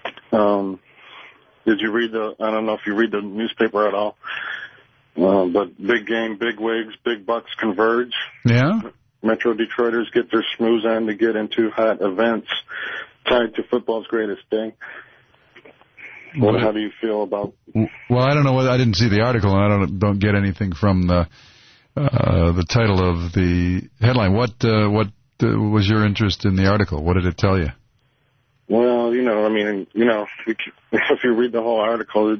Did you read I don't know if you read the newspaper at all, but big game, big wigs, big bucks converge. Yeah. Metro Detroiters get their schmooze on to get into hot events tied to football's greatest day. Well, how do you feel about? Well, I don't know. I didn't see the article, and I don't get anything from the title of the headline. What was your interest in the article? What did it tell you? Well, if you read the whole article,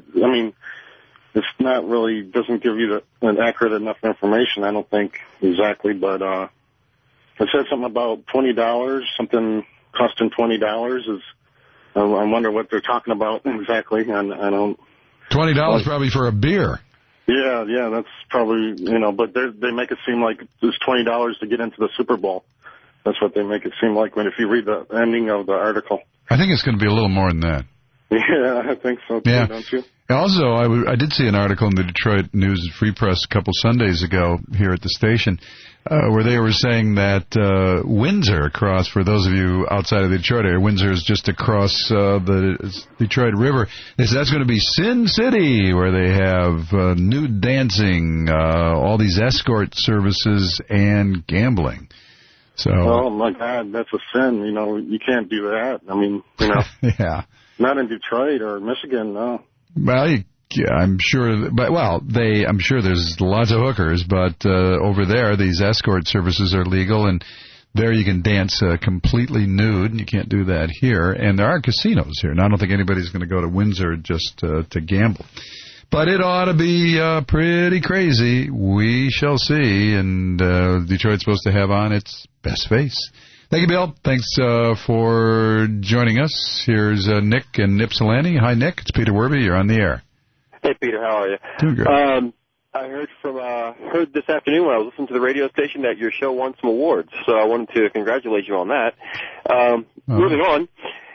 it's not really, doesn't give you an accurate enough information, I don't think, exactly, but it said something about $20, something costing $20 is, I wonder what they're talking about exactly, and I don't... $20 probably for a beer. Yeah, that's probably, but they make it seem like it's $20 to get into the Super Bowl. That's what they make it seem like if you read the ending of the article. I think it's going to be a little more than that. Yeah, I think so, too, don't you? Also, I did see an article in the Detroit News and Free Press a couple Sundays ago here at the station where they were saying that Windsor, for those of you outside of the Detroit area, Windsor is just across the Detroit River. They said that's going to be Sin City, where they have nude dancing, all these escort services, and gambling. So, oh, my God, that's a sin. You can't do that. Yeah. Not in Detroit or Michigan, no. Well, I'm sure, I'm sure there's lots of hookers, but over there, these escort services are legal, and there you can dance completely nude, and you can't do that here. And there are casinos here, and I don't think anybody's going to go to Windsor just to gamble. But it ought to be pretty crazy. We shall see. And Detroit's supposed to have on its best face. Thank you, Bill. Thanks for joining us. Here's Nick in Ypsilanti. Hi, Nick. It's Peter Werby. You're on the air. Hey, Peter. How are you? Doing good. I heard this afternoon when I was listening to the radio station that your show won some awards. So I wanted to congratulate you on that. Moving on.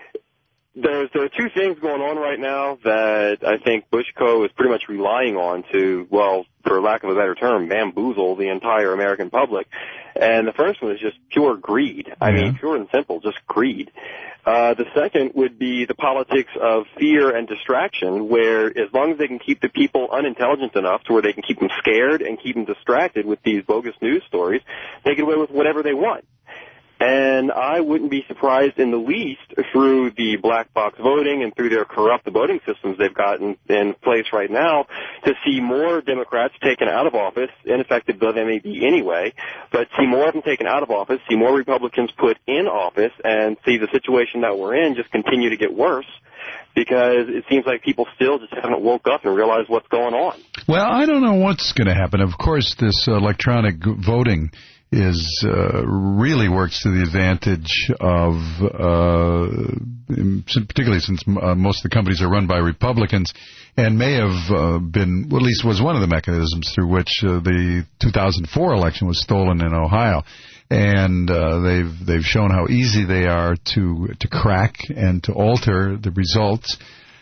There are two things going on right now that I think Bushco is pretty much relying on to, well, for lack of a better term, bamboozle the entire American public. And the first one is just pure greed. I mean, pure and simple, just greed. The second would be the politics of fear and distraction, where as long as they can keep the people unintelligent enough to where they can keep them scared and keep them distracted with these bogus news stories, they get away with whatever they want. And I wouldn't be surprised in the least through the black box voting and through their corrupt voting systems they've got in place right now to see more Democrats taken out of office, ineffective though they may be anyway, but see more of them taken out of office, see more Republicans put in office, and see the situation that we're in just continue to get worse. Because it seems like people still just haven't woke up and realized what's going on. Well, I don't know what's going to happen. Of course, this electronic voting really works to the advantage of, particularly since most of the companies are run by Republicans, and may have been, well, at least was one of the mechanisms through which the 2004 election was stolen in Ohio. And they've shown how easy they are to crack and to alter the results.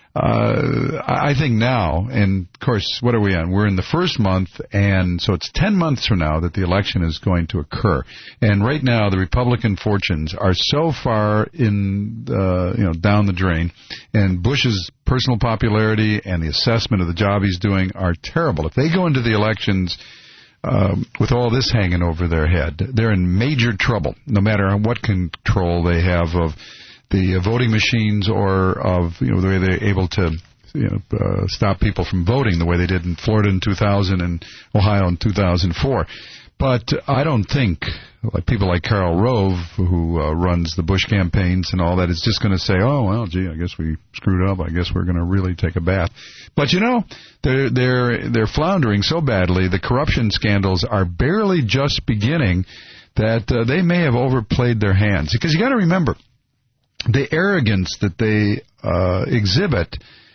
I think now, and of course, what are we on? We're in the first month, and so it's 10 months from now that the election is going to occur. And right now, the Republican fortunes are so far in, down the drain, and Bush's personal popularity and the assessment of the job he's doing are terrible. If they go into the elections with all this hanging over their head, they're in major trouble, no matter what control they have of the voting machines or of the way they're able to stop people from voting the way they did in Florida in 2000 and Ohio in 2004. But I don't think people like Karl Rove, who runs the Bush campaigns and all that, is just going to say, oh, well, gee, I guess we screwed up. I guess we're going to really take a bath. But, they're floundering so badly. The corruption scandals are barely just beginning that they may have overplayed their hands. Because you got to remember, the arrogance that they exhibit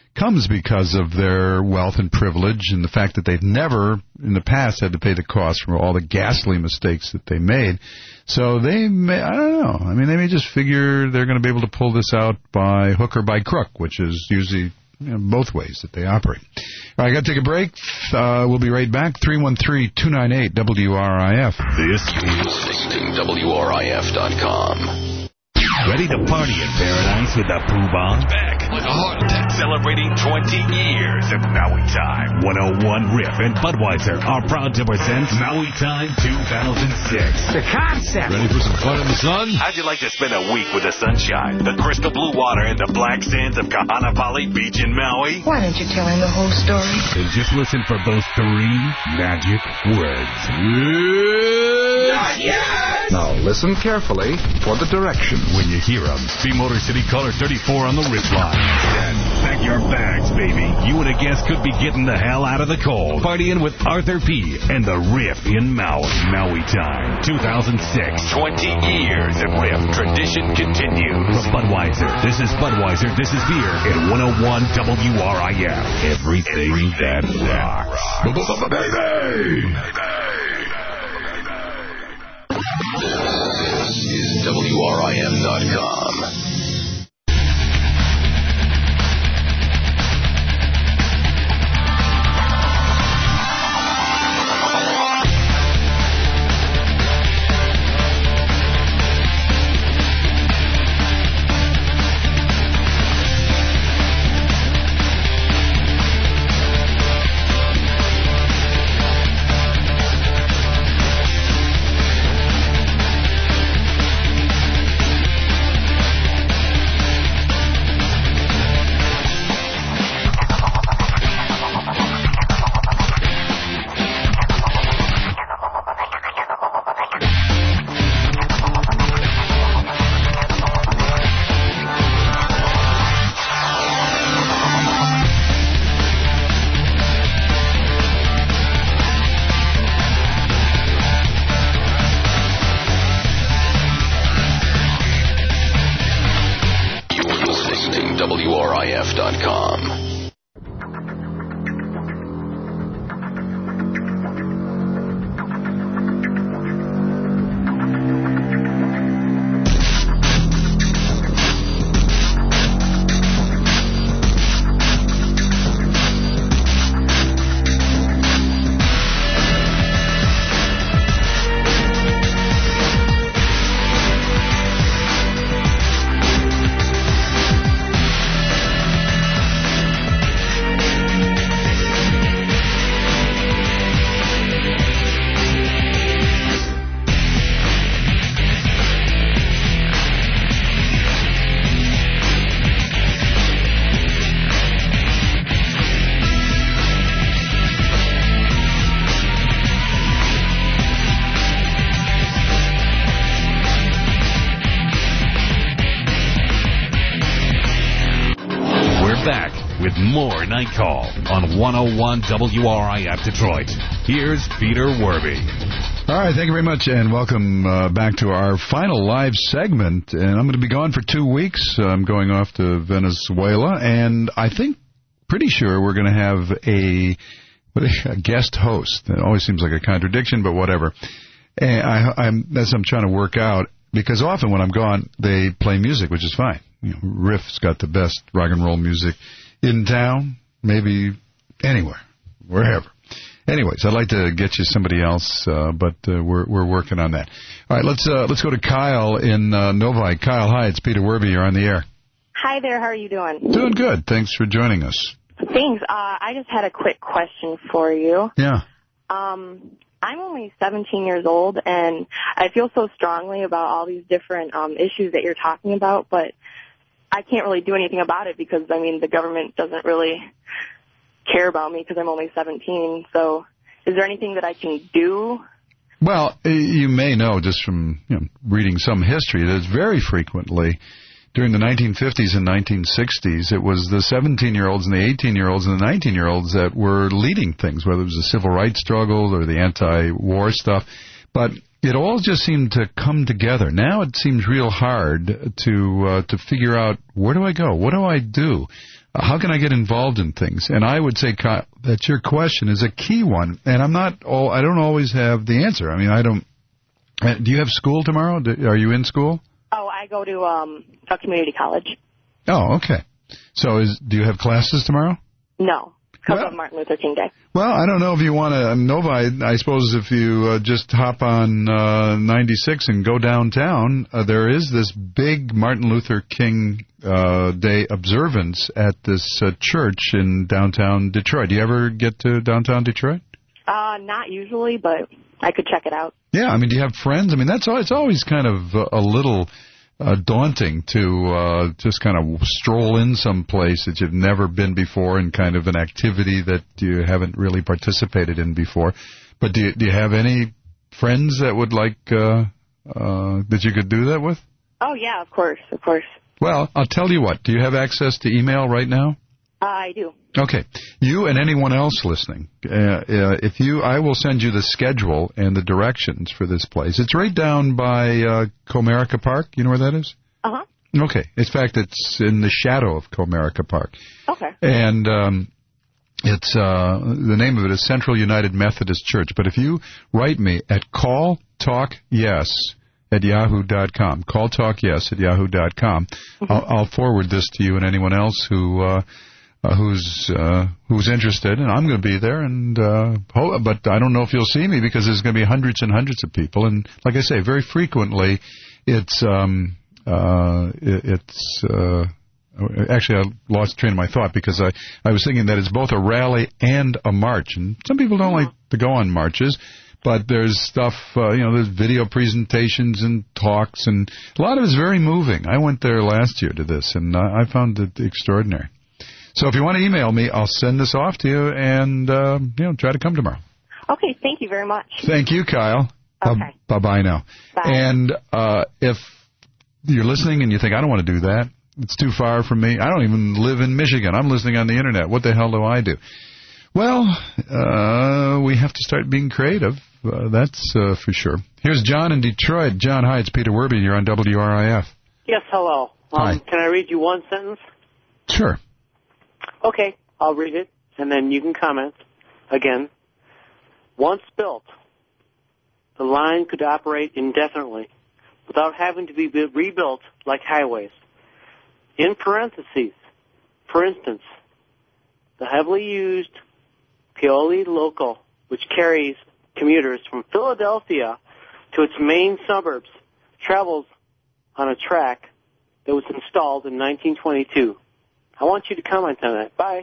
comes because of their wealth and privilege and the fact that they've never in the past had to pay the cost for all the ghastly mistakes that they made. So they may, I don't know. I mean, they may just figure they're going to be able to pull this out by hook or by crook, which is usually both ways that they operate. All right, I got to take a break. We'll be right back. 313-298-WRIF. This is WRIF.com. Ready to party in paradise with the Pooh Bah? Back like a heart attack. Celebrating 20 years of Maui Time. 101 Riff and Budweiser are proud to present Maui Time 2006. The concept. Ready for some fun in the sun? How'd you like to spend a week with the sunshine, the crystal blue water, and the black sands of Kahanapali Beach in Maui? Why don't you tell him the whole story? And just listen for those 3 magic words. Not yet! Now listen carefully for the directions. When you hear them, be Motor City caller 34 on the Riff line. Then pack your bags, baby. You and a guest could be getting the hell out of the cold. Partying with Arthur P. and the Riff in Maui. Maui Time 2006. 20 years of Riff. Tradition continues. From Budweiser, this is Budweiser, this is beer. And 101 WRIF. Everything that rocks. Baby! This is WRIF.com. WRIF.com. More Night Call on 101 WRIF Detroit. Here's Peter Werby. All right, thank you very much, and welcome back to our final live segment. And I'm going to be gone for 2 weeks. I'm going off to Venezuela, and I think, pretty sure we're going to have a guest host. It always seems like a contradiction, but whatever. And that's what I'm trying to work out, because often when I'm gone, they play music, which is fine. You know, Riff's got the best rock and roll music in town, maybe anywhere, wherever. Anyways, I'd like to get you somebody else, but we're working on that. All right, let's go to Kyle in Novi. Kyle, hi, it's Peter Werby. You're on the air. Hi there. How are you doing? Doing good. Thanks for joining us. Thanks. I just had a quick question for you. Yeah. I'm only 17 years old, and I feel so strongly about all these different issues that you're talking about, but I can't really do anything about it because, I mean, the government doesn't really care about me because I'm only 17. So is there anything that I can do? Well, you may know just from reading some history that very frequently during the 1950s and 1960s, it was the 17-year-olds and the 18-year-olds and the 19-year-olds that were leading things, whether it was the civil rights struggle or the anti-war stuff. But it all just seemed to come together. Now it seems real hard to figure out, where do I go? What do I do? how can I get involved in things? And I would say, Kyle, that your question is a key one, and I don't always have the answer. I mean, I don't. Do you have school tomorrow? Are you in school? Oh, I go to a community college. Oh, okay. So do you have classes tomorrow? No, because of Martin Luther King Day. Well, I don't know if you want to, Nova, I suppose if you just hop on 96 and go downtown, there is this big Martin Luther King Day observance at this church in downtown Detroit. Do you ever get to downtown Detroit? Not usually, but I could check it out. Yeah, I mean, do you have friends? I mean, it's always kind of a little daunting to just kind of stroll in some place that you've never been before and kind of an activity that you haven't really participated in before. But do you have any friends that would like that you could do that with? Oh, yeah, of course. Well, I'll tell you what. Do you have access to email right now? I do. Okay. You and anyone else listening, I will send you the schedule and the directions for this place. It's right down by Comerica Park. You know where that is? Uh-huh. Okay. In fact, it's in the shadow of Comerica Park. Okay. And it's the name of it is Central United Methodist Church. But if you write me at calltalkyes@yahoo.com, calltalkyes@yahoo.com, I'll forward this to you and anyone else who's interested, and I'm going to be there, and but I don't know if you'll see me because there's going to be hundreds and hundreds of people, and like I say, very frequently actually I lost train of my thought because I was thinking that it's both a rally and a march, and some people don't like to go on marches. But there's stuff, there's video presentations and talks, and a lot of it's very moving. I went there last year to this, and I found it extraordinary. So if you want to email me, I'll send this off to you and, try to come tomorrow. Okay, thank you very much. Thank you, Kyle. Okay. Bye-bye now. Bye. And if you're listening and you think, I don't want to do that, it's too far from me. I don't even live in Michigan. I'm listening on the Internet. What the hell do I do? Well, we have to start being creative. That's for sure. Here's John in Detroit. John, hi, it's Peter Werby. You're on WRIF. Yes, hello. Hi. Can I read you one sentence? Sure. Okay, I'll read it, and then you can comment. Again, once built, the line could operate indefinitely without having to be rebuilt like highways. In parentheses, for instance, the heavily used Paoli Local, which carries commuters from Philadelphia to its main suburbs, travels on a track that was installed in 1922. I want you to comment on that. Bye.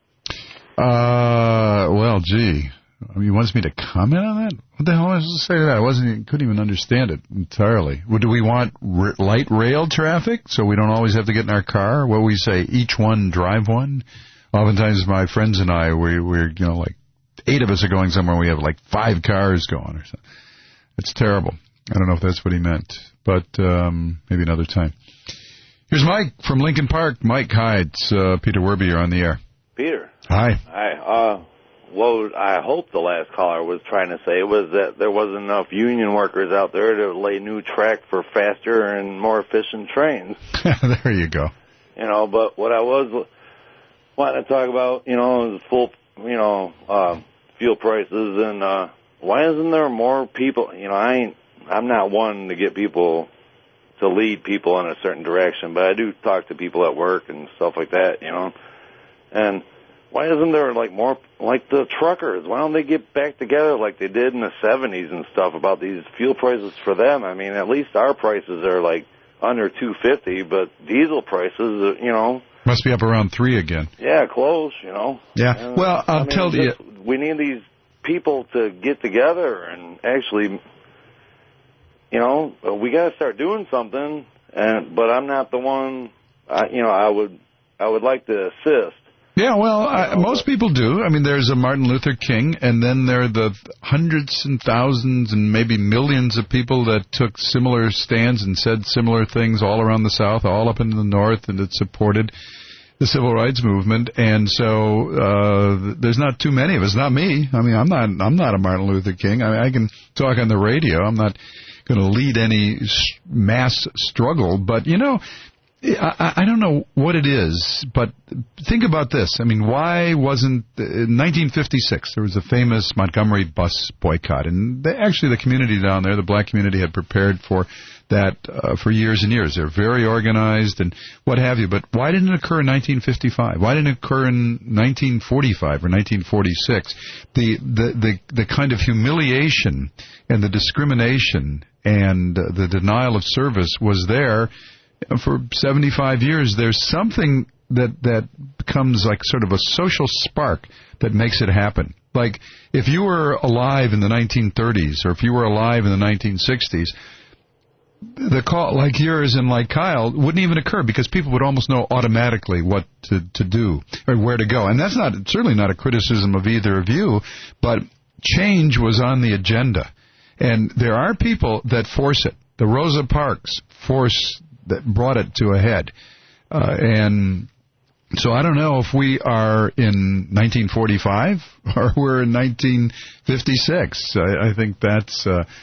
Well, gee. He wants me to comment on that? What the hell am I supposed to say to that? Couldn't even understand it entirely. Do we want light rail traffic so we don't always have to get in our car? What we say, each one drive one? Oftentimes my friends and I, we're like 8 of us are going somewhere and we have like 5 cars going or something. It's terrible. I don't know if that's what he meant, but maybe another time. Here's Mike from Lincoln Park. Mike, hi. It's Peter Werby. You're on the air. Peter. Hi. Hi. What I hope the last caller was trying to say was that there wasn't enough union workers out there to lay new track for faster and more efficient trains. There you go. But what I was wanting to talk about, is full, fuel prices and why isn't there more people? I'm not one to get people to lead people in a certain direction, but I do talk to people at work and stuff like that, And why isn't there more like the truckers? Why don't they get back together like they did in the 70s and stuff about these fuel prices for them? I mean, at least our prices are under $2.50, but diesel prices, must be up around 3 again. Yeah, close, Yeah. Well, I'll tell you. We need these people to get together and actually, we got to start doing something. But I'm not the one. I would like to assist. Yeah, well, most people do. I mean, there's a Martin Luther King, and then there are the hundreds and thousands and maybe millions of people that took similar stands and said similar things all around the South, all up in the North, and that supported the civil rights movement. And so there's not too many of us. Not me. I mean, I'm not a Martin Luther King. I can talk on the radio. I'm not going to lead any mass struggle. But, I don't know what it is, but think about this. I mean, why wasn't in 1956 there was a famous Montgomery bus boycott, and the community down there, the black community, had prepared for that for years and years. They're very organized and what have you. But why didn't it occur in 1955? Why didn't it occur in 1945 or 1946? The kind of humiliation and the discrimination and the denial of service was there. For 75 years, there's something that becomes like sort of a social spark that makes it happen. Like, if you were alive in the 1930s or if you were alive in the 1960s, the call like yours and like Kyle wouldn't even occur because people would almost know automatically what to do or where to go. And that's certainly not a criticism of either of you, but change was on the agenda. And there are people that force it. The Rosa Parks that brought it to a head. And so I don't know if we are in 1945 or we're in 1956. I think that's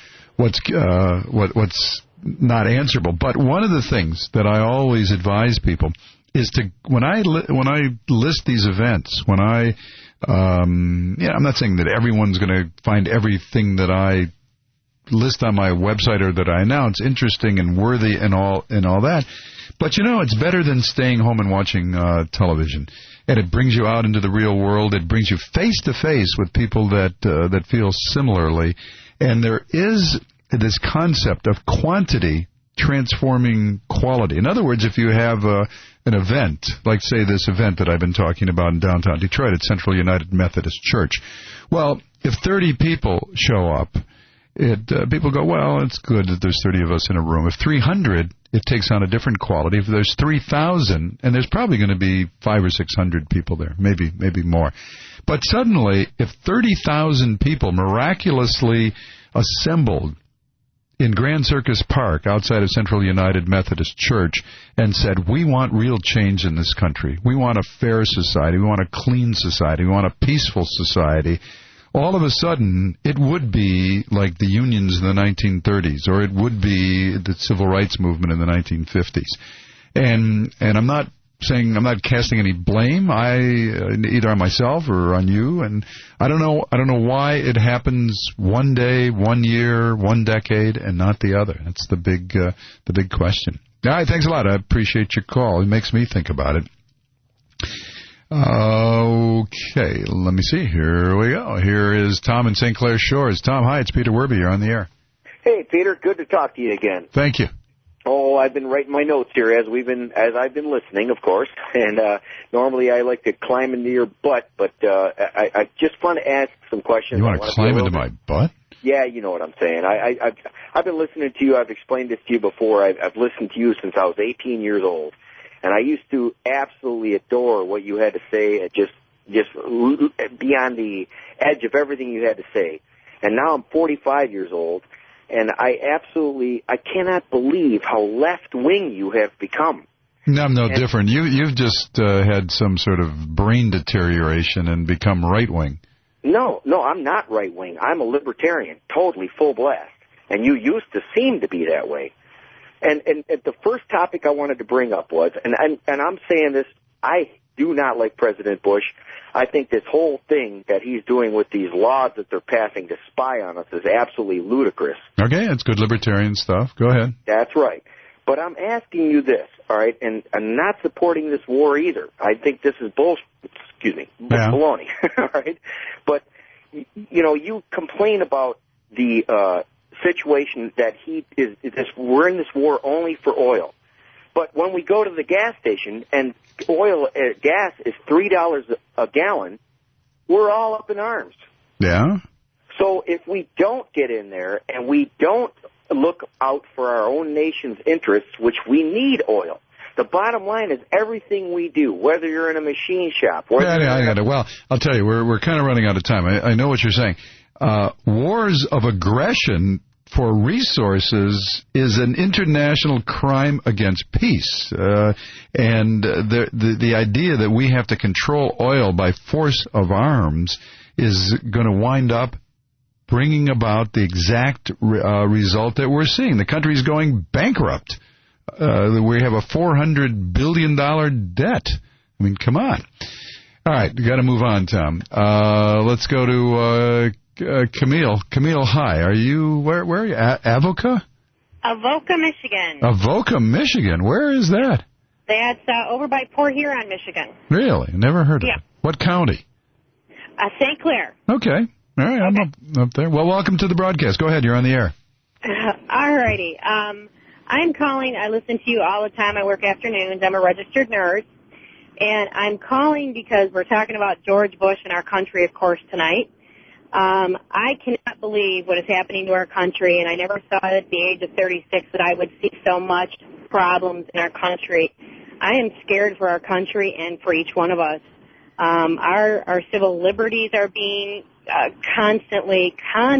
what's not answerable. But one of the things that I always advise people is to when I list these events, when I'm not saying that everyone's going to find everything that I list on my website or that I announce interesting and worthy and all that. But, it's better than staying home and watching television. And it brings you out into the real world. It brings you face-to-face with people that feel similarly. And there is this concept of quantity transforming quality. In other words, if you have an event, like, say, this event that I've been talking about in downtown Detroit at Central United Methodist Church, well, if 30 people show up, people go, well, it's good that there's 30 of us in a room. If 300, it takes on a different quality. If there's 3,000, and there's probably going to be 500 or 600 people there, maybe more. But suddenly, if 30,000 people miraculously assembled in Grand Circus Park outside of Central United Methodist Church and said, we want real change in this country. We want a fair society. We want a clean society. We want a peaceful society. All of a sudden, it would be like the unions in the 1930s, or it would be the civil rights movement in the 1950s. And I'm not casting any blame, either on myself or on you. And I don't know why it happens one day, 1 year, 1 decade, and not the other. That's the big question. All right, thanks a lot. I appreciate your call. It makes me think about it. Okay, let me see. Here we go. Here is Tom in St. Clair Shores. Tom, hi, it's Peter Werby. You're on the air. Hey, Peter, good to talk to you again. Thank you. Oh, I've been writing my notes here as I've been listening, of course. And normally I like to climb into your butt, but I just want to ask some questions. You want to climb into my butt? Yeah, you know what I'm saying. I've been listening to you. I've explained this to you before. I've listened to you since I was 18 years old. And I used to absolutely adore what you had to say, just be on the edge of everything you had to say. And now I'm 45 years old, and I cannot believe how left-wing you have become. No, I'm no different. You've just had some sort of brain deterioration and become right-wing. No, I'm not right-wing. I'm a libertarian, totally full blast. And you used to seem to be that way. And the first topic I wanted to bring up was, and I'm saying this, I do not like President Bush. I think this whole thing that he's doing with these laws that they're passing to spy on us is absolutely ludicrous. Okay, it's good libertarian stuff. Go ahead. That's right. But I'm asking you this, all right, and I'm not supporting this war either. I think this is baloney, all right? But, you complain about the situation that we're in this war only for oil. But when we go to the gas station and gas is $3 a gallon, we're all up in arms. Yeah. So if we don't get in there and we don't look out for our own nation's interests, which we need oil, the bottom line is everything we do, whether you're in a machine shop. I got it. Well, I'll tell you, we're kind of running out of time. I know what you're saying. Wars of aggression for resources is an international crime against peace. And the idea that we have to control oil by force of arms is going to wind up bringing about the exact result that we're seeing. The country's going bankrupt. We have a $400 billion debt. I mean, come on. All right, we got to move on, Tom. Let's go to Camille. Camille, hi. Are you where are you? Avoca? Avoca, Michigan. Avoca, Michigan. Where is that? That's over by Port Huron, Michigan. Really? Never heard of it. What county? St. Clair. Okay. All right, I'm up there. Well, welcome to the broadcast. Go ahead. You're on the air. All righty. I'm calling. I listen to you all the time. I work afternoons. I'm a registered nurse. And I'm calling because we're talking about George Bush and our country, of course, tonight. I cannot believe what is happening to our country, and I never thought at the age of 36 that I would see so much problems in our country. I am scared for our country and for each one of us. Our civil liberties are being constantly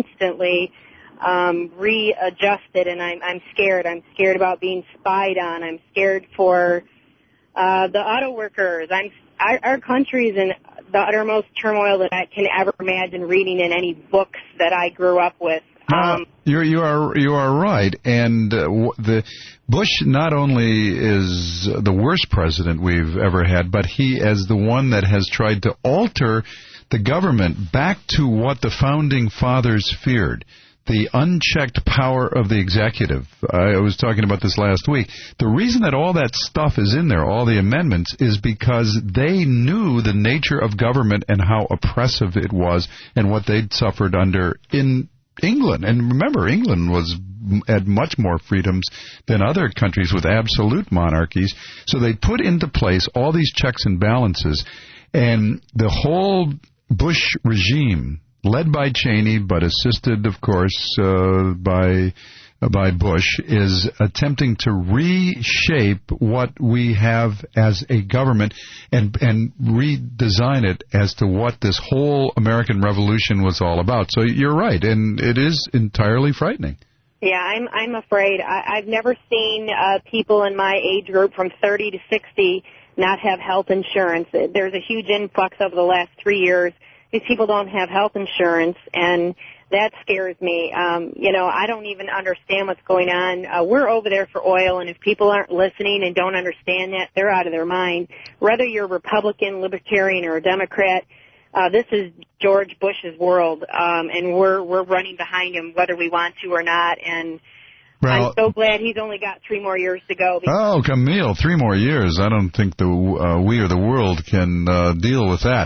readjusted, and I'm scared. I'm scared about being spied on. I'm scared for the auto workers. Our country is in the uttermost turmoil that I can ever imagine reading in any books that I grew up with. You are right, and the Bush not only is the worst president we've ever had, but he is the one that has tried to alter the government back to what the founding fathers feared. The unchecked power of the executive. I was talking about this last week. The reason that all that stuff is in there, all the amendments, is because they knew the nature of government and how oppressive it was and what they'd suffered under in England. And remember, England had much more freedoms than other countries with absolute monarchies. So they put into place all these checks and balances. And the whole Bush regime, led by Cheney, but assisted, of course, by Bush, is attempting to reshape what we have as a government and redesign it as to what this whole American Revolution was all about. So you're right, and it is entirely frightening. Yeah, I'm afraid. I've never seen people in my age group from 30 to 60 not have health insurance. There's a huge influx over the last 3 years. These people don't have health insurance, and that scares me. I don't even understand what's going on. We're over there for oil, and if people aren't listening and don't understand that, they're out of their mind. Whether you're Republican, Libertarian, or a Democrat, this is George Bush's world, and we're running behind him whether we want to or not, and I'm so glad he's only got 3 more years to go. Oh, Camille, 3 more years. I don't think we or the world can deal with that.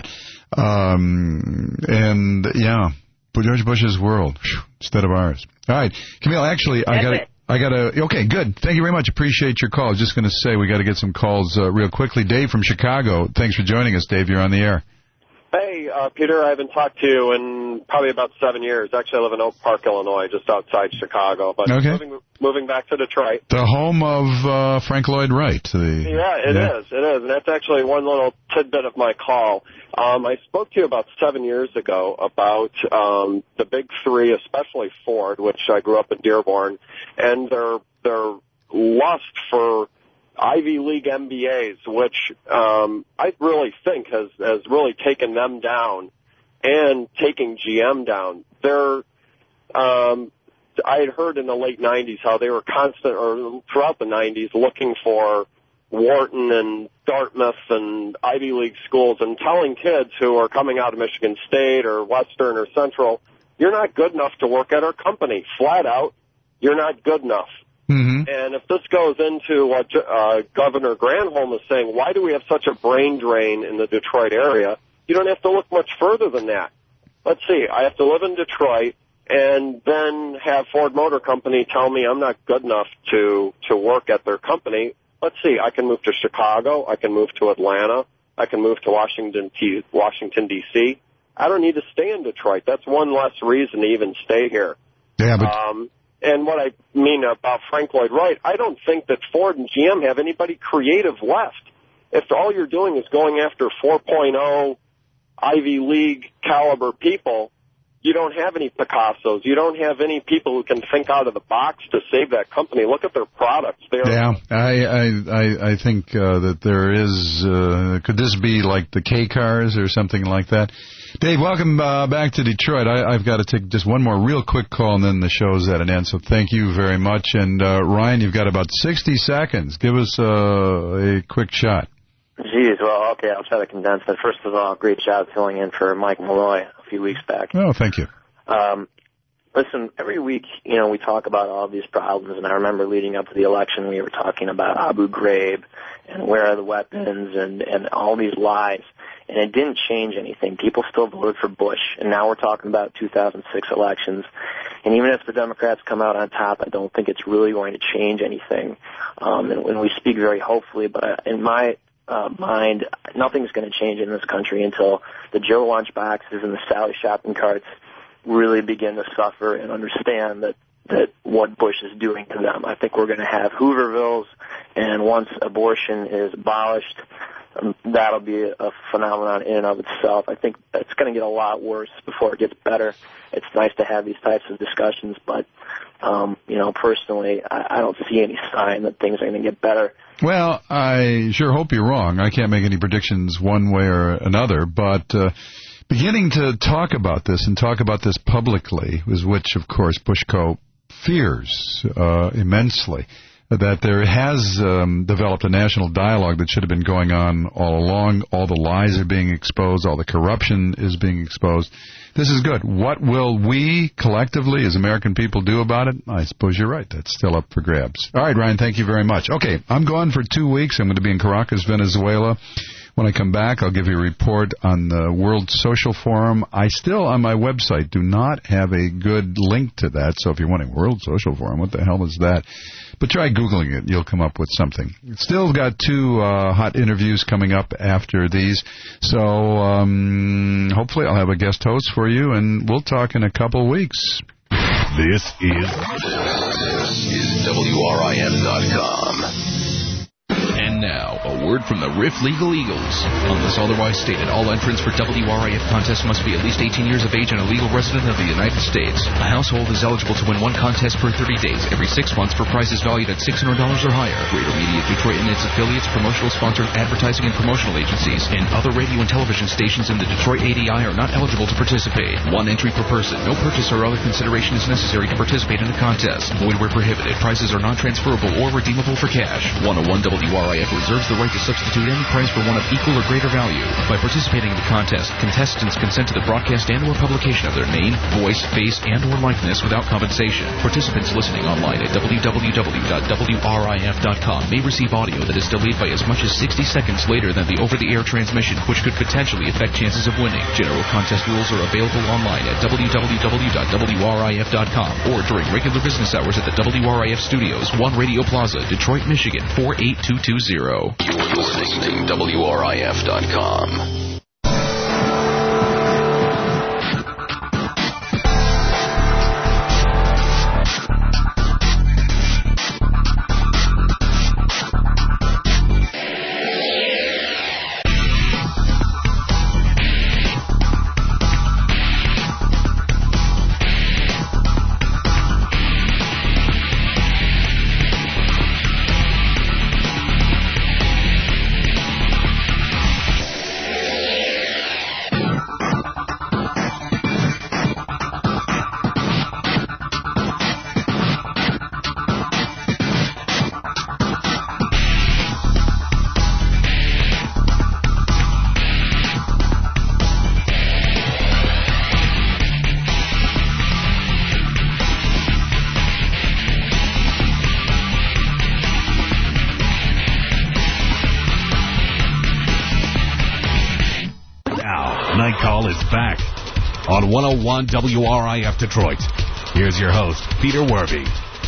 George Bush's world instead of ours. All right, Camille, actually, I got to, okay, good. Thank you very much. Appreciate your call. I was just going to say we got to get some calls real quickly. Dave from Chicago, thanks for joining us, Dave. You're on the air. Hey, Peter, I haven't talked to you in probably about 7 years. Actually, I live in Oak Park, Illinois, just outside Chicago. But moving back to Detroit. The home of Frank Lloyd Wright. It is. And that's actually one little tidbit of my call. I spoke to you about 7 years ago about the big three, especially Ford, which I grew up in Dearborn, and their lust for Ivy League MBAs, which I really think has really taken them down and taking GM down. I had heard in the late 90s how they were throughout the 90s looking for Wharton and Dartmouth and Ivy League schools and telling kids who are coming out of Michigan State or Western or Central, you're not good enough to work at our company. Flat out, you're not good enough. Mm-hmm. And if this goes into what Governor Granholm is saying, why do we have such a brain drain in the Detroit area? You don't have to look much further than that. Let's see, I have to live in Detroit and then have Ford Motor Company tell me I'm not good enough to work at their company. Let's see, I can move to Chicago, I can move to Atlanta, I can move to Washington, D.C. I don't need to stay in Detroit. That's one less reason to even stay here. Yeah, but... And what I mean about Frank Lloyd Wright, I don't think that Ford and GM have anybody creative left. If all you're doing is going after 4.0 Ivy League caliber people, You don't have any Picassos. You don't have any people who can think out of the box to save that company. Look at their products. Yeah, I think that there is, could this be like the K-Cars or something like that? Dave, welcome back to Detroit. I've got to take just one more real quick call, and then the show's at an end, so thank you very much. And Ryan, you've got about 60 seconds. Give us a quick shot. Geez, well, okay, I'll try to condense it. First of all, great job filling in for Mike Malloy a few weeks back. Oh, thank you. Listen, every week, we talk about all these problems, and I remember leading up to the election, we were talking about Abu Ghraib and where are the weapons and all these lies, and it didn't change anything. People still voted for Bush, and now we're talking about 2006 elections, and even if the Democrats come out on top, I don't think it's really going to change anything, and when we speak very hopefully, but in my mind, nothing's going to change in this country until the Joe lunch boxes and the Sally shopping carts really begin to suffer and understand that what Bush is doing to them. I think we're going to have Hoovervilles, and once abortion is abolished, that'll be a phenomenon in and of itself. I think it's going to get a lot worse before it gets better. It's nice to have these types of discussions, but, personally, I don't see any sign that things are going to get better. Well, I sure hope you're wrong. I can't make any predictions one way or another, but beginning to talk about this and talk about this publicly, which, of course, Bushko fears immensely, that there has developed a national dialogue that should have been going on all along. All the lies are being exposed. All the corruption is being exposed. This is good. What will we collectively as American people do about it? I suppose you're right. That's still up for grabs. All right, Ryan, thank you very much. Okay, I'm gone for 2 weeks. I'm going to be in Caracas, Venezuela. When I come back, I'll give you a report on the World Social Forum. I still, on my website, do not have a good link to that. So if you're wondering, World Social Forum, what the hell is that? But try Googling it. You'll come up with something. Still got 2 hot interviews coming up after these. So hopefully I'll have a guest host for you, and we'll talk in a couple weeks. This is WRIF.com. And now, a word from the Riff Legal Eagles. Unless otherwise stated, all entrants for WRIF contests must be at least 18 years of age and a legal resident of the United States. A household is eligible to win 1 contest per 30 days every 6 months for prizes valued at $600 or higher. Greater Media Detroit and its affiliates, promotional sponsors, advertising and promotional agencies, and other radio and television stations in the Detroit ADI are not eligible to participate. 1 entry per person. No purchase or other consideration is necessary to participate in the contest. Void where prohibited. Prizes are non-transferable or redeemable for cash. 101 WRIF reserves the right to substitute any prize for one of equal or greater value. By participating in the contest, contestants consent to the broadcast and or publication of their name, voice, face, and or likeness without compensation. Participants listening online at www.wrif.com may receive audio that is delayed by as much as 60 seconds later than the over-the-air transmission, which could potentially affect chances of winning. General contest rules are available online at www.wrif.com or during regular business hours at the WRIF Studios, 1 Radio Plaza, Detroit, Michigan, 48220. You're listening to WRIF.com. Call is back on 101 WRIF Detroit. Here's your host, Peter Werby.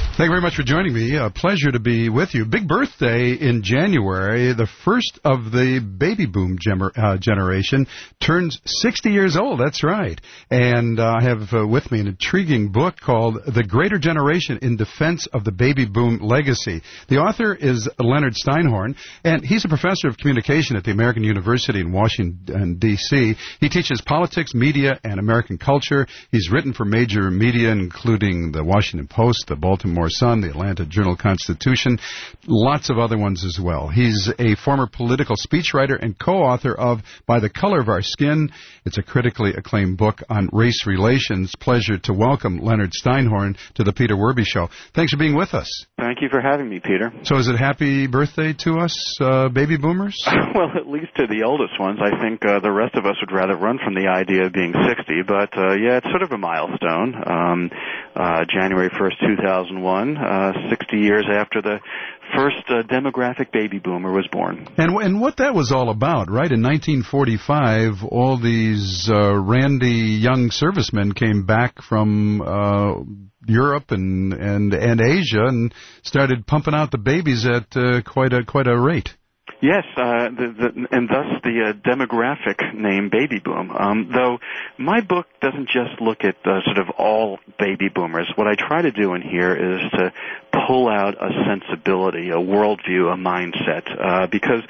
Thank you very much for joining me. A pleasure to be with you. Big birthday in January. The first of the baby boom generation turns 60 years old. That's right. And I have with me an intriguing book called The Greater Generation in Defense of the Baby Boom Legacy. The author is Leonard Steinhorn, and he's a professor of communication at the American University in Washington, D.C. He teaches politics, media, and American culture. He's written for major media, including the Washington Post, the Baltimore Sun, the Atlanta Journal-Constitution, lots of other ones as well. He's a former political speechwriter and co-author of By the Color of Our Skin. It's a critically acclaimed book on race relations. Pleasure to welcome Leonard Steinhorn to the Peter Werby Show. Thanks for being with us. Thank you for having me, Peter. So is it happy birthday to us, baby boomers? Well, at least to the oldest ones. I think the rest of us would rather run from the idea of being 60, but yeah, it's sort of a milestone. January 1st, 2001, 60 years after the first demographic baby boomer was born. And what that was all about, right? In 1945, all these randy young servicemen came back from Europe and Asia and started pumping out the babies at quite a rate. Yes, and thus the demographic name baby boom. Though my book doesn't just look at sort of all baby boomers. What I try to do in here is to pull out a sensibility, a worldview, a mindset, because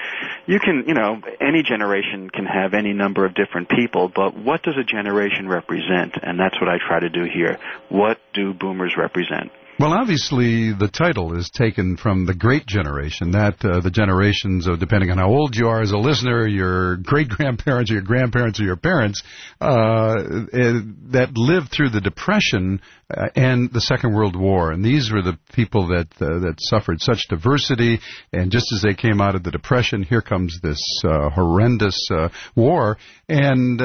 any generation can have any number of different people, but what does a generation represent? And that's what I try to do here. What do boomers represent? Well, obviously, the title is taken from the Great Generation, that the generations of, depending on how old you are as a listener, your great-grandparents or your grandparents or your parents, that lived through the Depression and the Second World War. And these were the people that suffered such diversity, and just as they came out of the Depression, here comes this horrendous war. And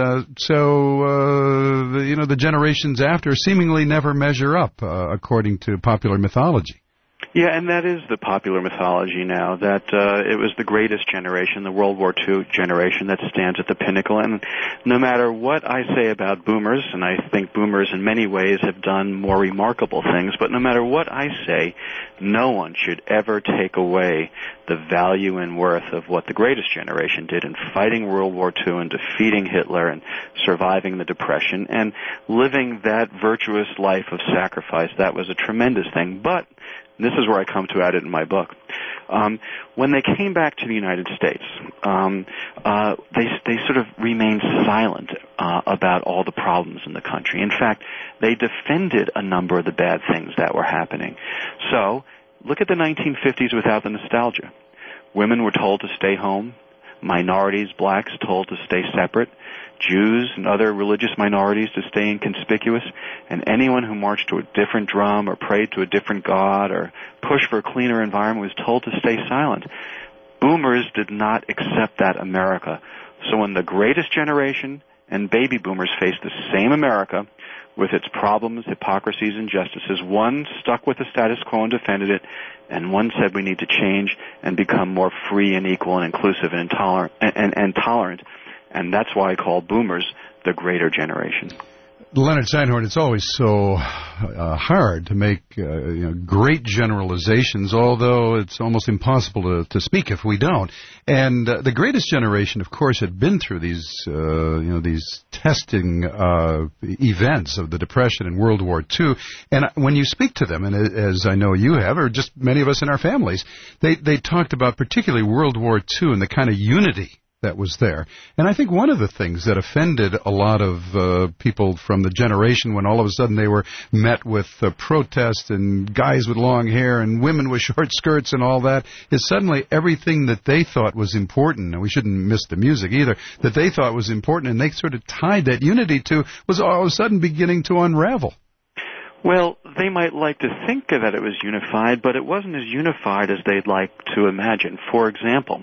so the generations after seemingly never measure up, according to popular mythology. Yeah, and that is the popular mythology now, that it was the greatest generation, the World War II generation, that stands at the pinnacle. And no matter what I say about boomers, and I think boomers in many ways have done more remarkable things, but no matter what I say, no one should ever take away the value and worth of what the greatest generation did in fighting World War II and defeating Hitler and surviving the Depression and living that virtuous life of sacrifice. That was a tremendous thing. But this is where I come to at it in my book. When they came back to the United States, they sort of remained silent about all the problems in the country. In fact, they defended a number of the bad things that were happening. So, look at the 1950s without the nostalgia. Women were told to stay home. Minorities, blacks, told to stay separate. Jews and other religious minorities to stay inconspicuous, and anyone who marched to a different drum or prayed to a different god or pushed for a cleaner environment was told to stay silent. Boomers did not accept that America. So when the greatest generation and baby boomers faced the same America with its problems, hypocrisies, and injustices, one stuck with the status quo and defended it, and one said we need to change and become more free and equal and inclusive and tolerant. And that's why I call boomers the greater generation. Leonard Steinhorn, it's always so hard to make great generalizations, although it's almost impossible to speak if we don't. And the greatest generation, of course, had been through these testing events of the Depression and World War II. And when you speak to them, and as I know you have, or just many of us in our families, they talked about particularly World War II and the kind of unity that was there. And I think one of the things that offended a lot of people from the generation when all of a sudden they were met with protest and guys with long hair and women with short skirts and all that is suddenly everything that they thought was important, and we shouldn't miss the music either, that they thought was important and they sort of tied that unity to was all of a sudden beginning to unravel. Well, they might like to think that it was unified, but it wasn't as unified as they'd like to imagine. For example,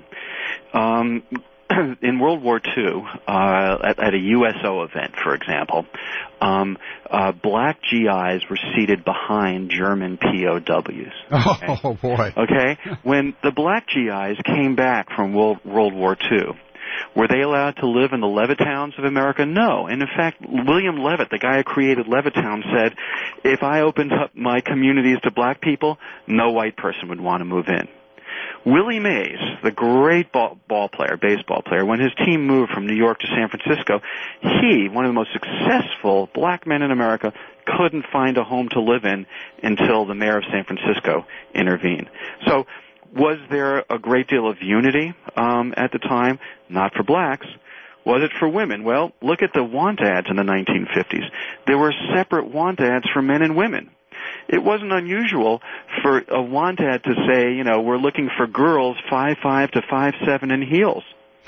in World War II, at a USO event, for example, black GIs were seated behind German POWs. Okay? Oh, boy. Okay? When the black GIs came back from World War II, Were they allowed to live in the Levittowns of America? No. And in fact, William Levitt, the guy who created Levittown, said, if I opened up my communities to black people, no white person would want to move in. Willie Mays, the great baseball player, when his team moved from New York to San Francisco, he, one of the most successful black men in America, couldn't find a home to live in until the mayor of San Francisco intervened. So was there a great deal of unity at the time? Not for blacks. Was it for women? Well, look at the want ads in the 1950s. There were separate want ads for men and women. It wasn't unusual for a want ad to say, we're looking for girls 5'5" to 5'7" in heels.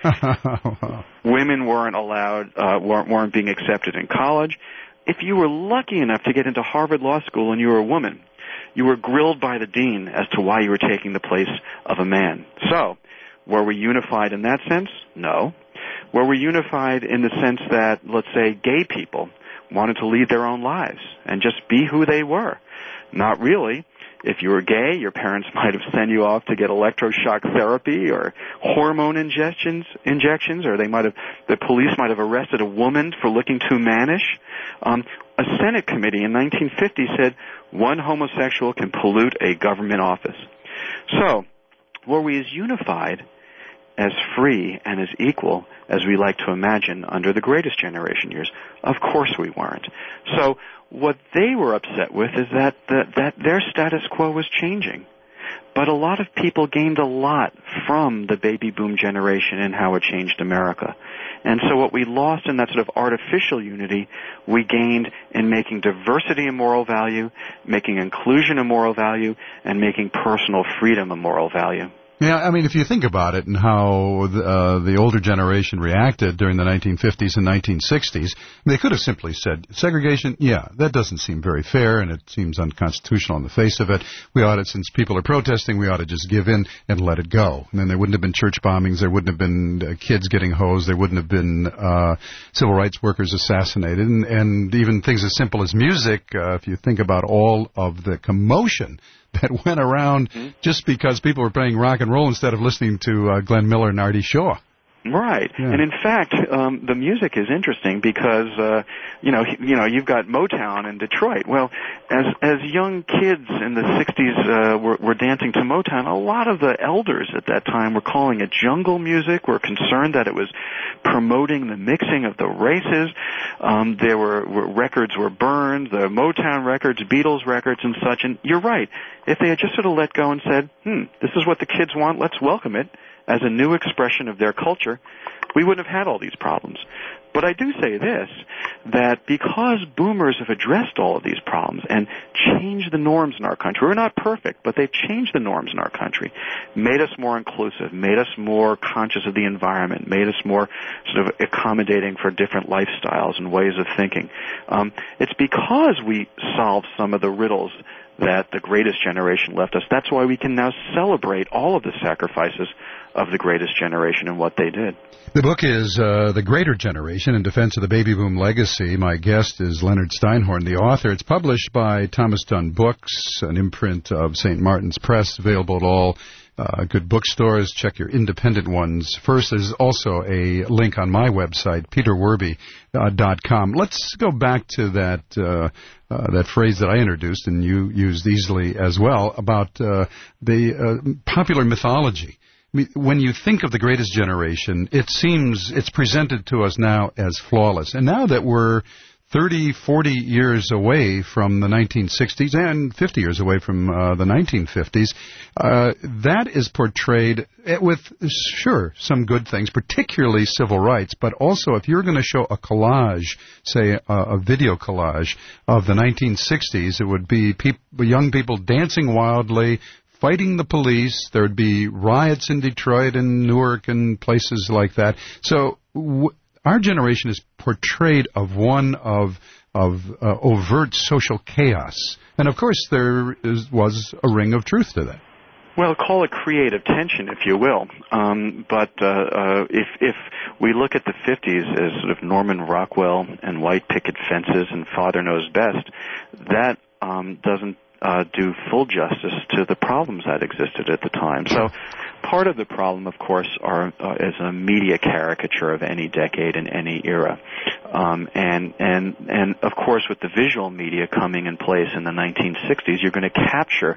Women weren't allowed, weren't being accepted in college. If you were lucky enough to get into Harvard Law School and you were a woman, you were grilled by the dean as to why you were taking the place of a man. So, were we unified in that sense? No. Were we unified in the sense that, let's say, gay people wanted to lead their own lives and just be who they were? Not really. If you were gay, your parents might have sent you off to get electroshock therapy or hormone injections, or the police might have arrested a woman for looking too mannish. A Senate committee in 1950 said one homosexual can pollute a government office. So, were we as unified, as free, and as equal as we like to imagine under the Greatest Generation years? Of course we weren't. So, what they were upset with is that their status quo was changing. But a lot of people gained a lot from the baby boom generation and how it changed America. And so what we lost in that sort of artificial unity, we gained in making diversity a moral value, making inclusion a moral value, and making personal freedom a moral value. Yeah, I mean, if you think about it and how the older generation reacted during the 1950s and 1960s, they could have simply said, segregation, yeah, that doesn't seem very fair, and it seems unconstitutional on the face of it. We ought to, since people are protesting, we ought to just give in and let it go. And then there wouldn't have been church bombings, there wouldn't have been kids getting hosed, there wouldn't have been civil rights workers assassinated, and even things as simple as music, if you think about all of the commotion that went around just because people were playing rock and roll instead of listening to Glenn Miller and Artie Shaw. Right. Yeah. And in fact, the music is interesting because, you've got Motown in Detroit. Well, as young kids in the 60s were dancing to Motown, a lot of the elders at that time were calling it jungle music, were concerned that it was promoting the mixing of the races. There were records were burned, the Motown records, Beatles records and such. And you're right. If they had just sort of let go and said, this is what the kids want, let's welcome it as a new expression of their culture, we wouldn't have had all these problems. But I do say this, that because boomers have addressed all of these problems and changed the norms in our country, we're not perfect, but they've changed the norms in our country, made us more inclusive, made us more conscious of the environment, made us more sort of accommodating for different lifestyles and ways of thinking. It's because we solved some of the riddles that the Greatest Generation left us. That's why we can now celebrate all of the sacrifices of the Greatest Generation and what they did. The book is The Greater Generation in Defense of the Baby Boom Legacy. My guest is Leonard Steinhorn, the author. It's published by Thomas Dunn Books, an imprint of St. Martin's Press, available at all good bookstores. Check your independent ones first. There's also a link on my website, peterwerby.com. Let's go back to that phrase that I introduced and you used easily as well about the popular mythology. I mean, when you think of the Greatest Generation, it seems it's presented to us now as flawless. And now that we're 30, 40 years away from the 1960s and 50 years away from the 1950s, that is portrayed with, sure, some good things, particularly civil rights, but also if you're going to show a collage, say a video collage of the 1960s, it would be young people dancing wildly, fighting the police. There would be riots in Detroit and Newark and places like that. So our generation is portrayed of one of overt social chaos. And, of course, there was a ring of truth to that. Well, call it creative tension, if you will. But if we look at the 50s as sort of Norman Rockwell and white picket fences and Father Knows Best, that doesn't do full justice to the problems that existed at the time. So part of the problem, of course, is a media caricature of any decade and any era. And of course, with the visual media coming in place in the 1960s, you're going to capture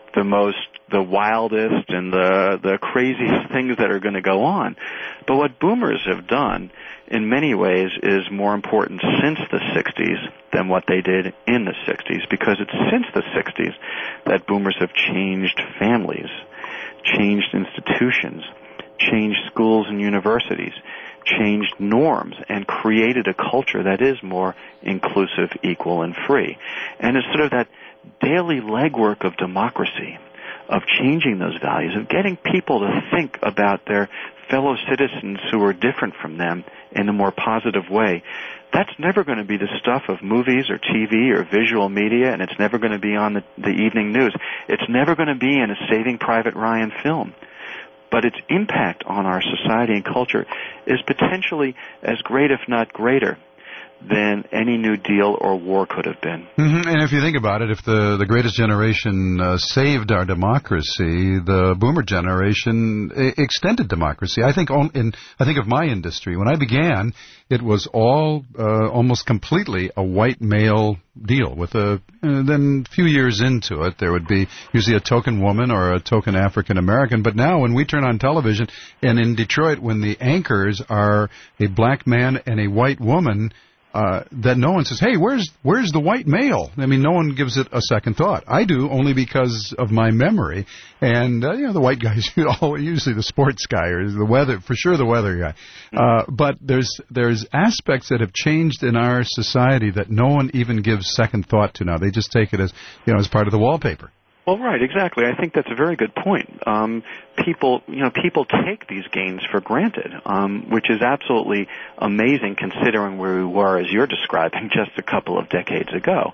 the wildest and the craziest things that are going to go on. But what boomers have done in many ways is more important since the 60s than what they did in the 60s, because it's since the 60s that boomers have changed families, changed institutions, changed schools and universities, changed norms, and created a culture that is more inclusive, equal, and free. And it's sort of that daily legwork of democracy, of changing those values, of getting people to think about their fellow citizens who are different from them in a more positive way. That's never going to be the stuff of movies or TV or visual media, and it's never going to be on the evening news. It's never going to be in a Saving Private Ryan film. But its impact on our society and culture is potentially as great, if not greater, than any New Deal or war could have been. Mm-hmm. And if you think about it, if the greatest generation saved our democracy, the boomer generation extended democracy. I think of my industry. When I began, it was all almost completely a white male deal. Then a few years into it, there would be usually a token woman or a token African American. But now, when we turn on television, and in Detroit, when the anchors are a black man and a white woman, that no one says, hey, where's the white male? I mean, no one gives it a second thought. I do, only because of my memory. And, the white guys, usually the sports guy or the weather, for sure the weather guy. But there's aspects that have changed in our society that no one even gives second thought to now. They just take it as, as part of the wallpaper. Well, right, exactly. I think that's a very good point. People take these gains for granted, which is absolutely amazing considering where we were, as you're describing, just a couple of decades ago.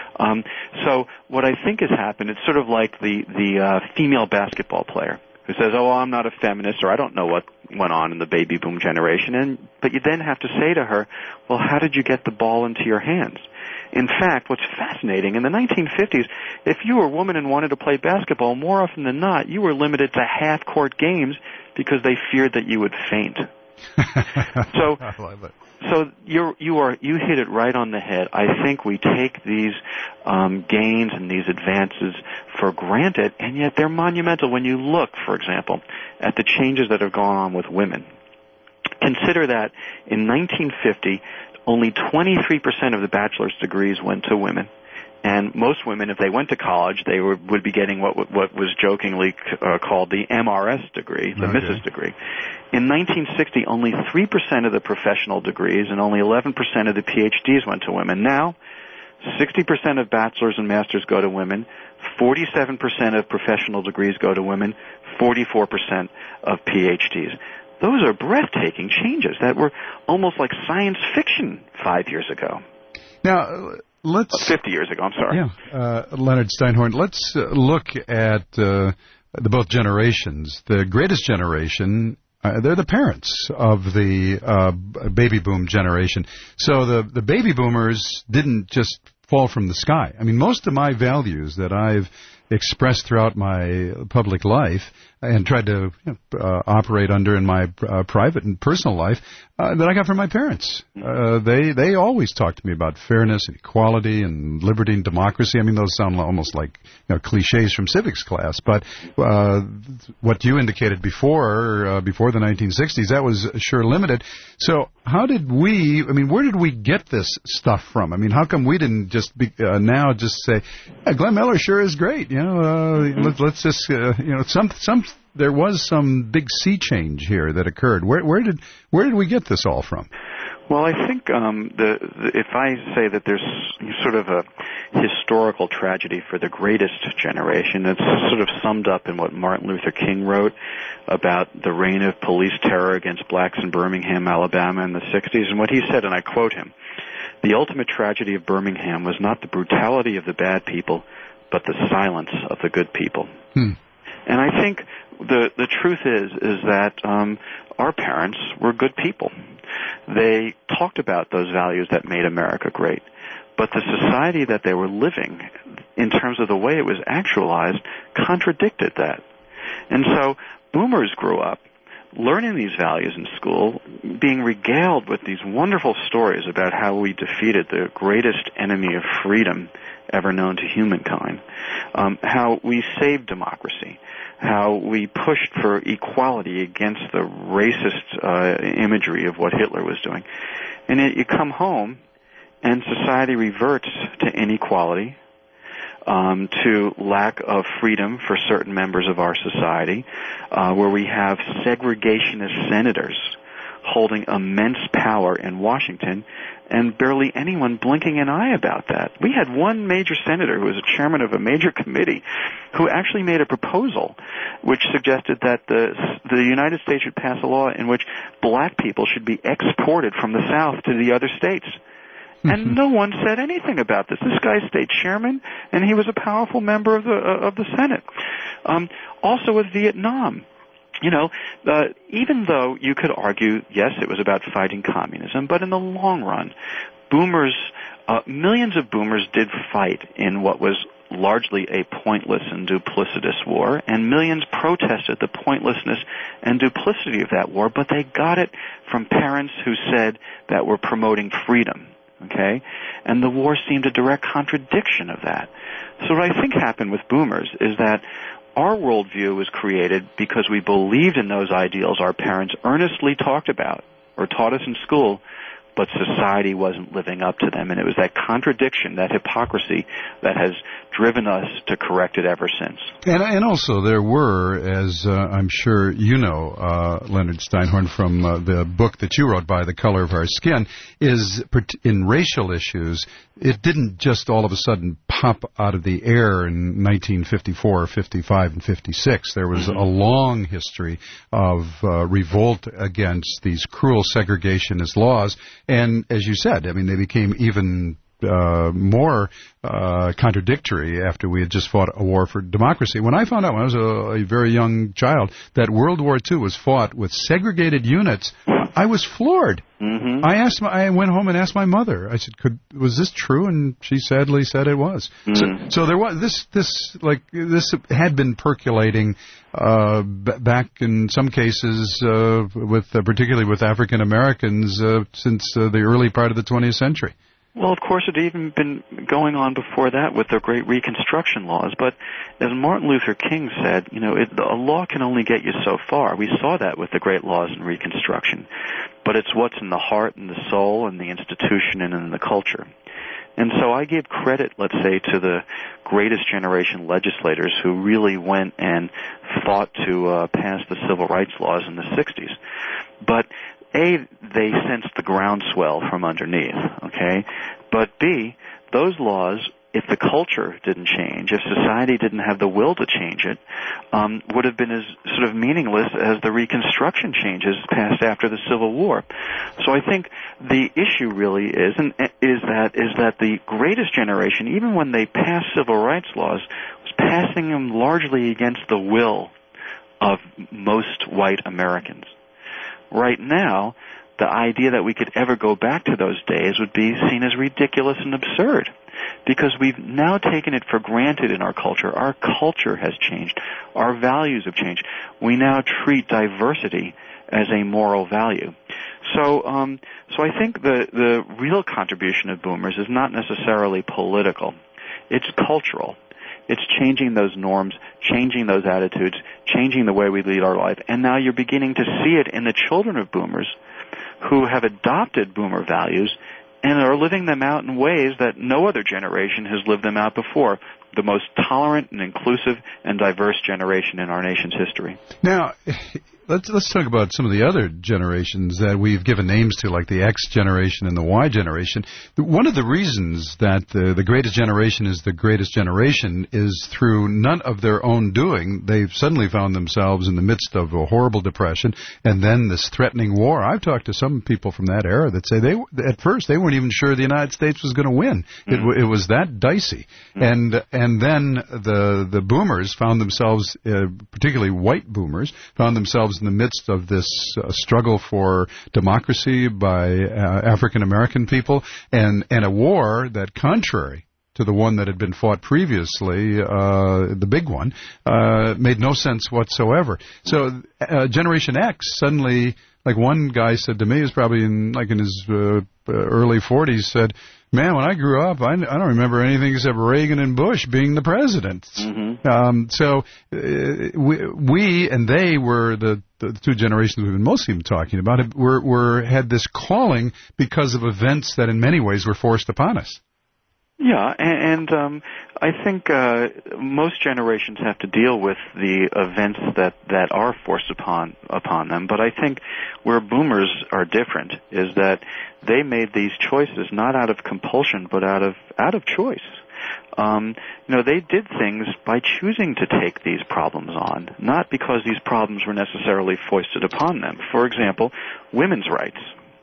So what I think has happened, it's sort of like the female basketball player who says, oh, I'm not a feminist, or I don't know what went on in the baby boom generation. But you then have to say to her, well, how did you get the ball into your hands? In fact, what's fascinating, in the 1950s, if you were a woman and wanted to play basketball, more often than not, you were limited to half-court games because they feared that you would faint. So you hit it right on the head. I think we take these gains and these advances for granted, and yet they're monumental. When you look, for example, at the changes that have gone on with women, consider that in 1950, only 23% of the bachelor's degrees went to women. And most women, if they went to college, they would be getting what was jokingly called the MRS degree, the Mrs. degree. In 1960, only 3% of the professional degrees and only 11% of the PhDs went to women. Now, 60% of bachelor's and master's go to women, 47% of professional degrees go to women, 44% of PhDs. Those are breathtaking changes that were almost like science fiction 5 years ago. Now, 50 years ago, I'm sorry. Yeah, Leonard Steinhorn, let's look at the both generations. The greatest generation, they're the parents of the baby boom generation. So the baby boomers didn't just fall from the sky. I mean, most of my values that I've expressed throughout my public life and tried to operate under in my private and personal life that I got from my parents. They always talked to me about fairness and equality and liberty and democracy. I mean, those sound almost like cliches from civics class. But what you indicated before the 1960s, that was sure limited. So where did we get this stuff from? I mean, how come we didn't just now just say, Glenn Miller sure is great. Let's just there was some big sea change here that occurred. Where did we get this all from? Well, I think if I say that there's sort of a historical tragedy for the greatest generation, it's sort of summed up in what Martin Luther King wrote about the reign of police terror against blacks in Birmingham, Alabama in the 60s. And what he said, and I quote him, "The ultimate tragedy of Birmingham was not the brutality of the bad people, but the silence of the good people." And I think the truth is that our parents were good people. They talked about those values that made America great. But the society that they were living, in terms of the way it was actualized, contradicted that. And so boomers grew up learning these values in school, being regaled with these wonderful stories about how we defeated the greatest enemy of freedom ever known to humankind, how we saved democracy, how we pushed for equality against the racist imagery of what Hitler was doing. And you come home, and society reverts to inequality, to lack of freedom for certain members of our society, where we have segregationist senators holding immense power in Washington, and barely anyone blinking an eye about that. We had one major senator who was a chairman of a major committee who actually made a proposal which suggested that the United States should pass a law in which black people should be exported from the South to the other states. And no one said anything about this. This guy's state chairman, and he was a powerful member of the Senate. Also with Vietnam. You know, even though you could argue, yes, it was about fighting communism, but in the long run, boomers, millions of boomers did fight in what was largely a pointless and duplicitous war, and millions protested the pointlessness and duplicity of that war, but they got it from parents who said that we're promoting freedom, okay? And the war seemed a direct contradiction of that. So what I think happened with boomers is that our worldview was created because we believed in those ideals our parents earnestly talked about or taught us in school, but society wasn't living up to them. And it was that contradiction, that hypocrisy, that has driven us to correct it ever since. And also there were, as I'm sure you know, Leonard Steinhorn, from the book that you wrote, By the Color of Our Skin, is in racial issues, it didn't just all of a sudden pop out of the air in 1954, 55, and 56. There was a long history of revolt against these cruel segregationist laws. And as you said, I mean, they became even more contradictory after we had just fought a war for democracy. When I found out when I was a very young child that World War II was fought with segregated units, I was floored. I went home and asked my mother. I said, was this true? And she sadly said it was. So there was this had been percolating back in some cases particularly with African Americans since the early part of the 20th century. Well, of course, it had even been going on before that with the great Reconstruction laws. But as Martin Luther King said, you know, a law can only get you so far. We saw that with the great laws in Reconstruction. But it's what's in the heart and the soul and the institution and in the culture. And so I give credit, let's say, to the greatest generation legislators who really went and fought to pass the civil rights laws in the 60s. But A, they sensed the groundswell from underneath, okay? But B, those laws, if the culture didn't change, if society didn't have the will to change it, would have been as sort of meaningless as the Reconstruction changes passed after the Civil War. So I think the issue really is that the greatest generation, even when they passed civil rights laws, was passing them largely against the will of most white Americans. Right now, the idea that we could ever go back to those days would be seen as ridiculous and absurd, because we've now taken it for granted in our culture. Our culture has changed. Our values have changed. We now treat diversity as a moral value. So I think the real contribution of boomers is not necessarily political. It's cultural. It's changing those norms, changing those attitudes, changing the way we lead our life. And now you're beginning to see it in the children of boomers who have adopted boomer values and are living them out in ways that no other generation has lived them out before. The most tolerant and inclusive and diverse generation in our nation's history. Now, let's talk about some of the other generations that we've given names to, like the X generation and the Y generation. One of the reasons that the greatest generation is the greatest generation is through none of their own doing. They've suddenly found themselves in the midst of a horrible depression and then this threatening war. I've talked to some people from that era that say at first they weren't even sure the United States was going to win. It was that dicey. And then the boomers found themselves, particularly white boomers, found themselves in the midst of this struggle for democracy by African American people and a war that, contrary to the one that had been fought previously, the big one, made no sense whatsoever. So Generation X suddenly, like one guy said to me, is probably in his early 40s, said, "Man, when I grew up, I don't remember anything except Reagan and Bush being the presidents." Mm-hmm. So we and they were the two generations we've been mostly talking about had this calling because of events that in many ways were forced upon us. Yeah, and I think most generations have to deal with the events that are forced upon them. But I think where boomers are different is that they made these choices not out of compulsion, but out of choice. They did things by choosing to take these problems on, not because these problems were necessarily foisted upon them. For example, women's rights.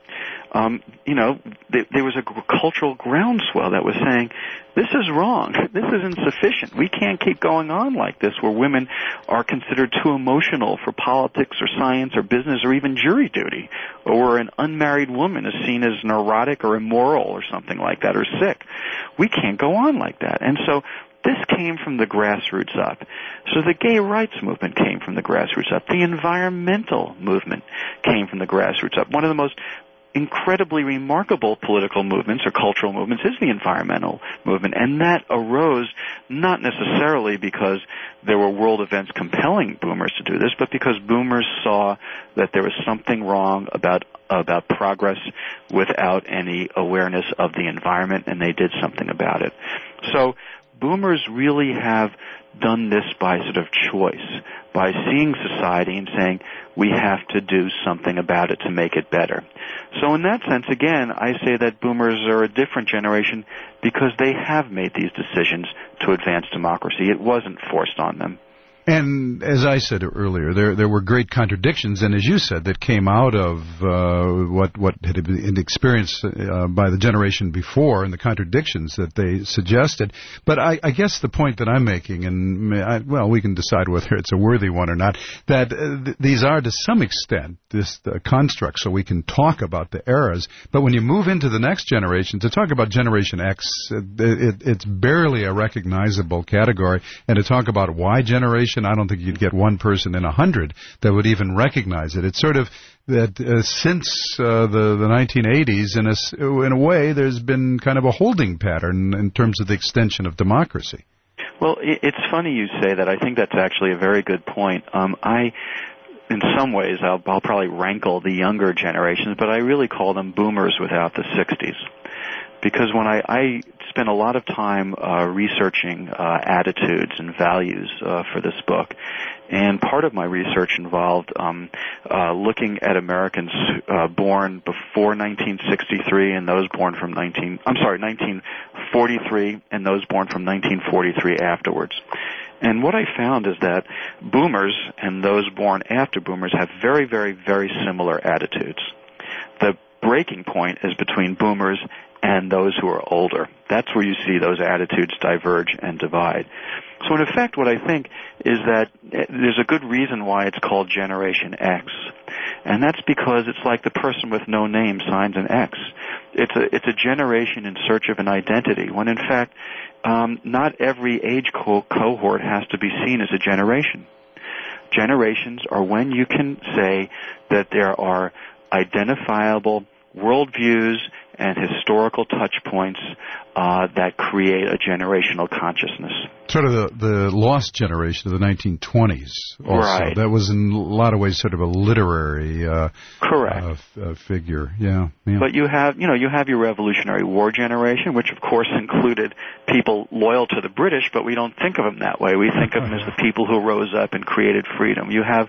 There was a cultural groundswell that was saying, this is wrong, this is insufficient, we can't keep going on like this, where women are considered too emotional for politics or science or business or even jury duty, or where an unmarried woman is seen as neurotic or immoral or something like that, or sick. We can't go on like that. And so this came from the grassroots up. So the gay rights movement came from the grassroots up. The environmental movement came from the grassroots up. One of the most incredibly remarkable political movements or cultural movements is the environmental movement, and that arose not necessarily because there were world events compelling boomers to do this, but because boomers saw that there was something wrong about progress without any awareness of the environment, and they did something about it. So boomers really have done this by sort of choice, by seeing society and saying, we have to do something about it to make it better. So in that sense, again, I say that boomers are a different generation because they have made these decisions to advance democracy. It wasn't forced on them. And as I said earlier, there were great contradictions, and as you said, that came out of what had been experienced by the generation before, and the contradictions that they suggested. But I guess the point that I'm making, and we can decide whether it's a worthy one or not, that these are to some extent this construct, so we can talk about the eras. But when you move into the next generation, to talk about Generation X, it's barely a recognizable category, and to talk about Y generation, I don't think you'd get one person in 100 that would even recognize it. It's sort of that since the 1980s, in a way, there's been kind of a holding pattern in terms of the extension of democracy. Well, it's funny you say that. I think that's actually a very good point. In some ways, I'll probably rankle the younger generations, but I really call them boomers without the 60s. Because when I spent a lot of time researching attitudes and values for this book, and part of my research involved looking at Americans born before 1963 and those born from 1943 and those born from 1943 afterwards. And what I found is that boomers and those born after boomers have very, very, very similar attitudes. The breaking point is between boomers and those who are older. That's where you see those attitudes diverge and divide. So in effect, what I think is that there's a good reason why it's called Generation X. And that's because it's like the person with no name signs an X. It's a generation in search of an identity, when in fact, not every age cohort has to be seen as a generation. Generations are when you can say that there are identifiable worldviews and historical touch points that create a generational consciousness. Sort of the lost generation of the 1920s also. Right. That was in a lot of ways sort of a literary correct figure. Yeah. But you have your Revolutionary War generation, which of course included people loyal to the British, but we don't think of them that way. We think of them as the people who rose up and created freedom. You have,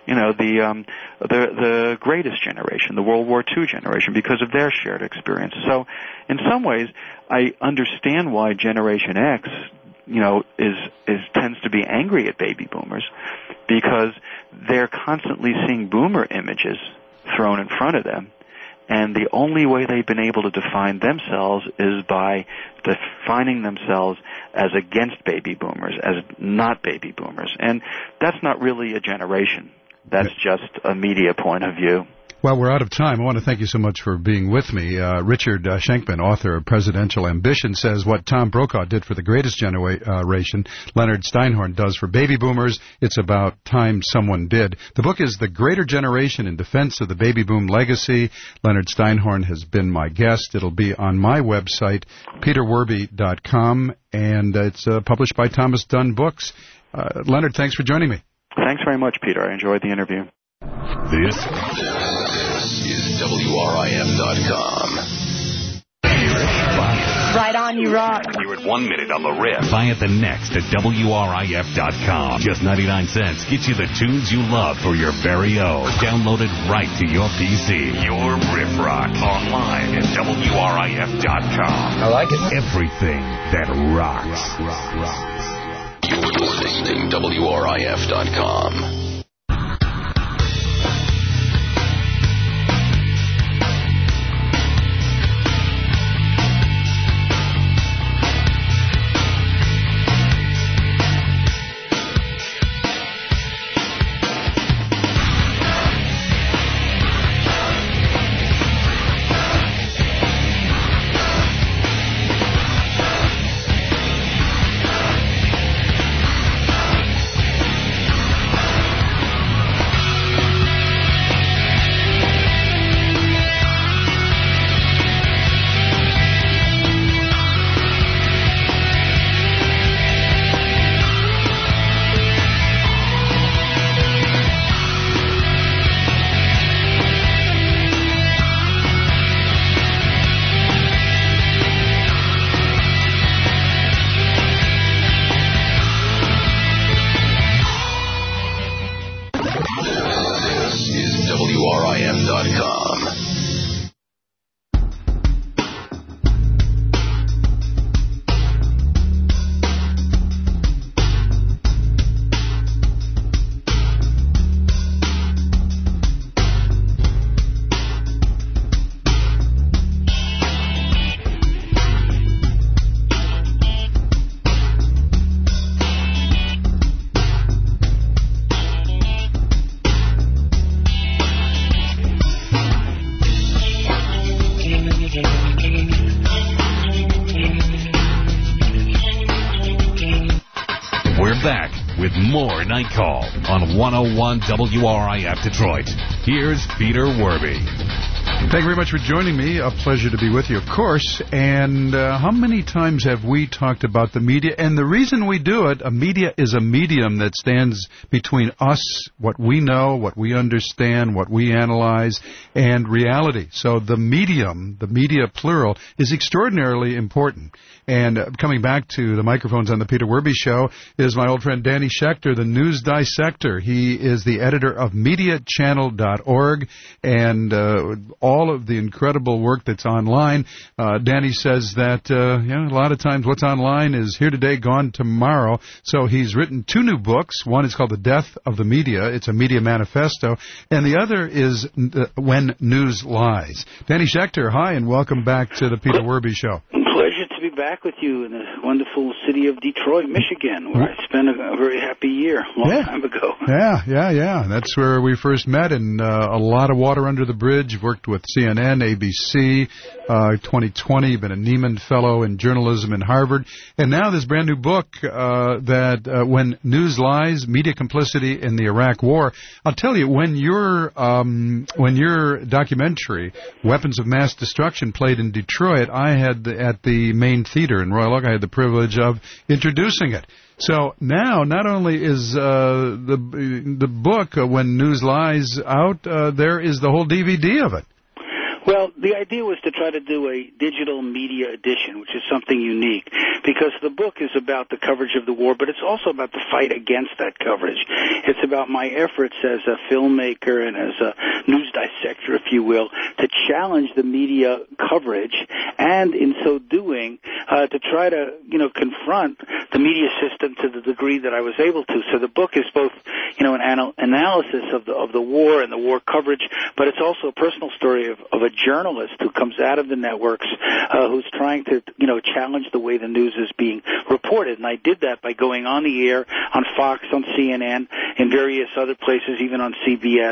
the greatest generation, the World War II generation, because of their shared experience. So in some ways, I understand why Generation X, tends to be angry at baby boomers, because they're constantly seeing boomer images thrown in front of them, and the only way they've been able to define themselves is by defining themselves as against baby boomers, as not baby boomers. And that's not really a generation. That's just a media point of view. Well, we're out of time. I want to thank you so much for being with me. Richard Schenkman, author of Presidential Ambition, says what Tom Brokaw did for the greatest generation, Leonard Steinhorn does for baby boomers. It's about time someone did. The book is The Greater Generation in Defense of the Baby Boom Legacy. Leonard Steinhorn has been my guest. It'll be on my website, peterwerby.com, and it's published by Thomas Dunn Books. Leonard, thanks for joining me. Thanks very much, Peter. I enjoyed the interview. This is WRIF.com. Right on, you rock. You're at 1 minute on the riff. Buy it the next at WRIF.com. Just 99 cents gets you the tunes you love for your very own. Downloaded right to your PC. Your Riff Rock. Online at WRIF.com. I like it. Everything that rocks. You're listening to WRIF.com. More Night Call on 101 WRIF Detroit. Here's Peter Werby. Thank you very much for joining me. A pleasure to be with you, of course. And how many times have we talked about the media? And the reason we do it, a media is a medium that stands between us, what we know, what we understand, what we analyze, and reality. So the medium, the media plural, is extraordinarily important. And coming back to the microphones on the Peter Werby Show is my old friend Danny Schechter, the news dissector. He is the editor of MediaChannel.org and all of the incredible work that's online. Danny says that a lot of times what's online is here today, gone tomorrow. So he's written 2 new books. One is called The Death of the Media. It's a media manifesto. And the other is When News Lies. Danny Schechter, hi, and welcome back to the Peter Werby Show. Pleasure to be back with you in the wonderful city of Detroit, Michigan, where I spent a very happy year a long time ago. Yeah. That's where we first met, and a lot of water under the bridge. You've worked with CNN, ABC, 2020, been a Nieman Fellow in journalism in Harvard, and now this brand new book that When News Lies, Media Complicity in the Iraq War. I'll tell you, when your documentary, Weapons of Mass Destruction, played in Detroit, I had at the main theater in Royal Oak, I had the privilege of introducing it. So now, not only is the book, When News Lies, out, there is the whole DVD of it. Well, the idea was to try to do a digital media edition, which is something unique, because the book is about the coverage of the war, but it's also about the fight against that coverage. It's about my efforts as a filmmaker and as a news dissector, if you will, to challenge the media coverage, and in so doing, to try to, confront the media system to the degree that I was able to. So the book is both, an analysis of the war and the war coverage, but it's also a personal story of a journalist who comes out of the networks, who's trying to, challenge the way the news is being reported. And I did that by going on the air on Fox, on CNN, in various other places, even on CBS,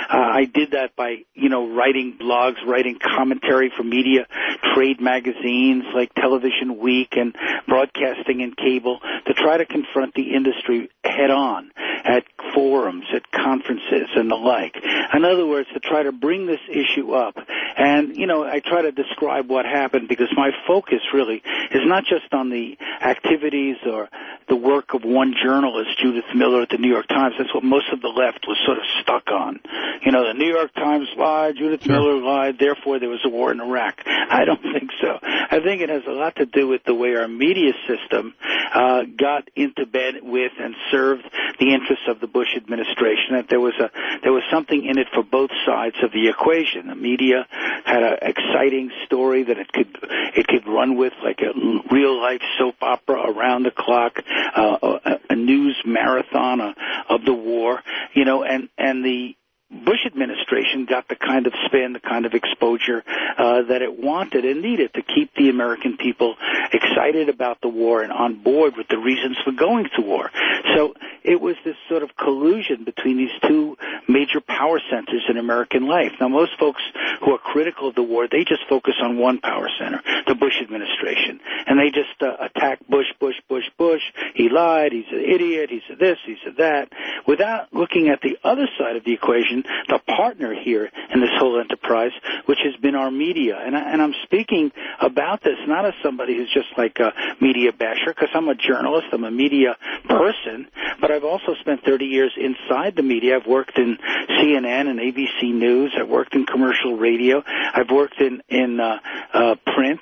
I did that by, writing blogs, writing commentary for media, trade magazines like Television Week and Broadcasting and Cable to try to confront the industry head on at forums, at conferences and the like. In other words, to try to bring this issue up. And, I try to describe what happened because my focus really is not just on the activities or the work of one journalist, Judith Miller at the New York Times. That's what most of the left was sort of stuck on. The New York Times lied, Judith Miller lied, therefore there was a war in Iraq. I don't think so. I think it has a lot to do with the way our media system got into bed with and served the interests of the Bush administration. That there was something in it for both sides of the equation. The media had an exciting story that it could run with, like a real life soap opera around the clock, a news marathon of the war, and the Bush administration got the kind of spin, the kind of exposure that it wanted and needed to keep the American people excited about the war and on board with the reasons for going to war. So it was this sort of collusion between these two major power centers in American life. Now, most folks who are critical of the war, they just focus on one power center, the Bush administration, and they just attack Bush. He lied, he's an idiot, he's a this, he's a that, without looking at the other side of the equation, the partner here in this whole enterprise, which has been our media. And I'm speaking about this not as somebody who's just like a media basher, because I'm a journalist, I'm a media person, but I've also spent 30 years inside the media. I've worked in CNN and ABC News. I've worked in commercial radio. I've worked in print,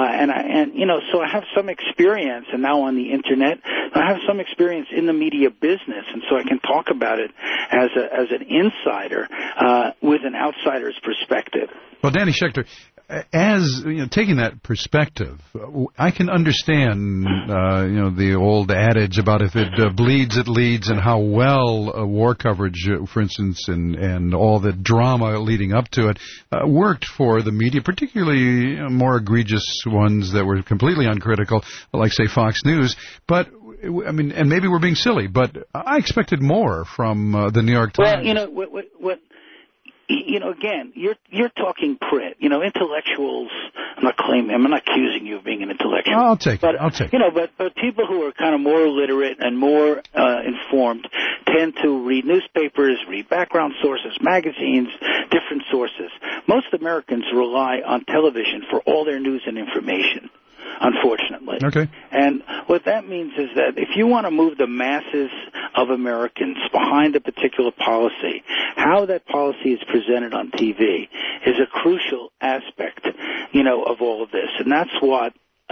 so I have some experience, and now on the internet, I have some experience in the media business, and so I can talk about it as an insider with an outsider's perspective. Well, Danny Schechter, as taking that perspective, I can understand the old adage about if it bleeds, it leads, and how well war coverage, for instance, and all the drama leading up to it worked for the media, particularly more egregious ones that were completely uncritical, like say Fox News. But and maybe we're being silly, but I expected more from the New York Times. Well, again, you're talking print. Intellectuals. I'm not accusing you of being an intellectual. I'll take it. But people who are kind of more literate and more informed tend to read newspapers, read background sources, magazines, different sources. Most Americans rely on television for all their news and information, unfortunately. Okay. And what that means is that if you want to move the masses of Americans behind a particular policy, how that policy is presented on TV is a crucial aspect, of all of this. And that's what,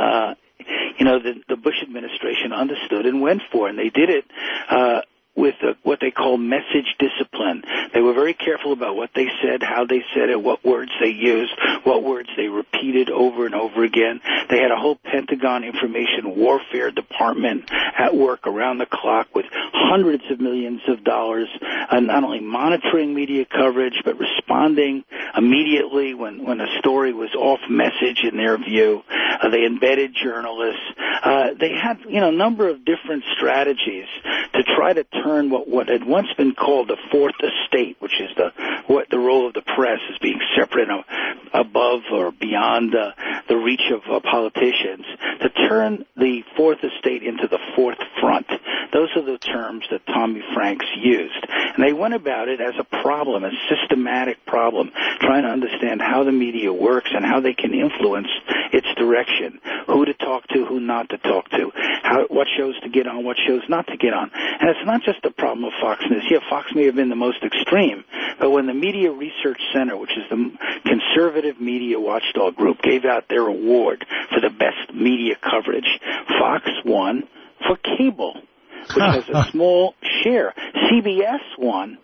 the Bush administration understood and went for. And they did it, with what they call message discipline. They were very careful about what they said, how they said it, what words they used, what words they repeated over and over again. They had a whole Pentagon information warfare department at work around the clock with hundreds of millions of dollars, not only monitoring media coverage, but responding immediately when a story was off message in their view. They embedded journalists. They had, a number of different strategies to try to turn what had once been called the fourth estate, which is the role of the press as being separate above or beyond the reach of politicians, to turn the fourth estate into the fourth front. Those are the terms that Tommy Franks used. And they went about it as a problem, a systematic problem, trying to understand how the media works and how they can influence its direction, who to talk to, who not to talk to, what shows to get on, what shows not to get on. And it's not just the problem of Fox News. Yeah, Fox may have been the most extreme, but when the Media Research Center, which is the conservative media watchdog group, gave out their award for the best media coverage, Fox won for cable, which has a small share. CBS won,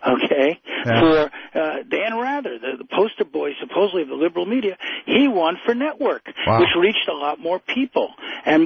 for Dan Rather, the poster boy supposedly of the liberal media. He won for network, which reached a lot more people. And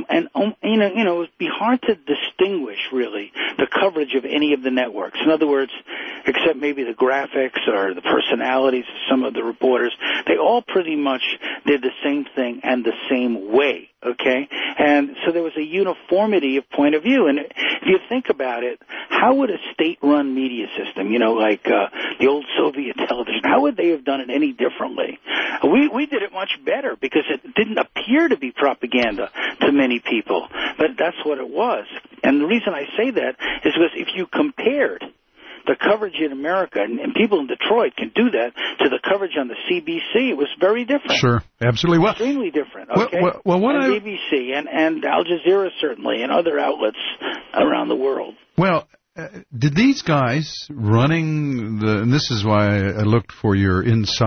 it would be hard to distinguish, really, the coverage of any of the networks. In other words, except maybe the graphics or the personalities of some of the reporters. They all pretty much did the same thing and the same way, okay? And so there was a uniformity of point of view. And if you think about it, how would a state-run media system, like the old Soviet television, how would they have done it any differently? We did it much better because it didn't appear to be propaganda to many people, but that's what it was. And the reason I say that is because if you compared the coverage in America, and people in Detroit can do that, to the coverage on the CBC, it was very different. Sure, absolutely. Well, extremely different, okay? Well, and BBC and Al Jazeera, certainly, and other outlets around the world. Well, did these guys running and this is why I looked for your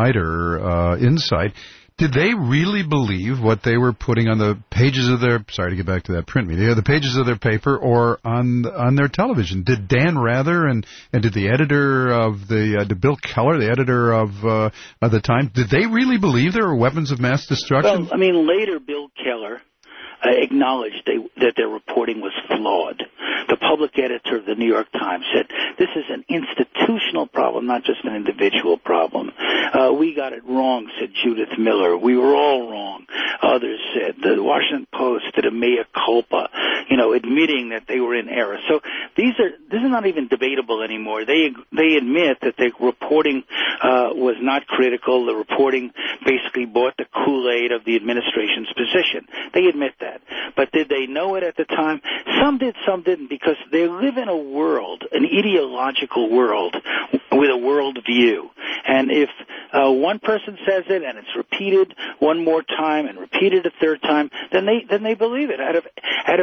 insider insight, did they really believe what they were putting on the pages of their, sorry to get back to that print media, the pages of their paper or on their television? Did Dan Rather and did the editor of did Bill Keller, the editor of the Times, did they really believe there were weapons of mass destruction? Well, later Bill Keller acknowledged that their reporting was flawed. The public editor of the New York Times said, this is an institutional problem, not just an individual problem. We got it wrong, said Judith Miller. We were all wrong, others said. The Washington Post did a mea culpa, admitting that they were in error. So this is not even debatable anymore. They admit that the reporting was not critical. The reporting basically bought the Kool-Aid of the administration's position. They admit that. But did they know it at the time? Some did, some didn't, because they live in a world, an ideological world, with a world view. And if one person says it and it's repeated one more time and repeated a third time, then they believe it. Out of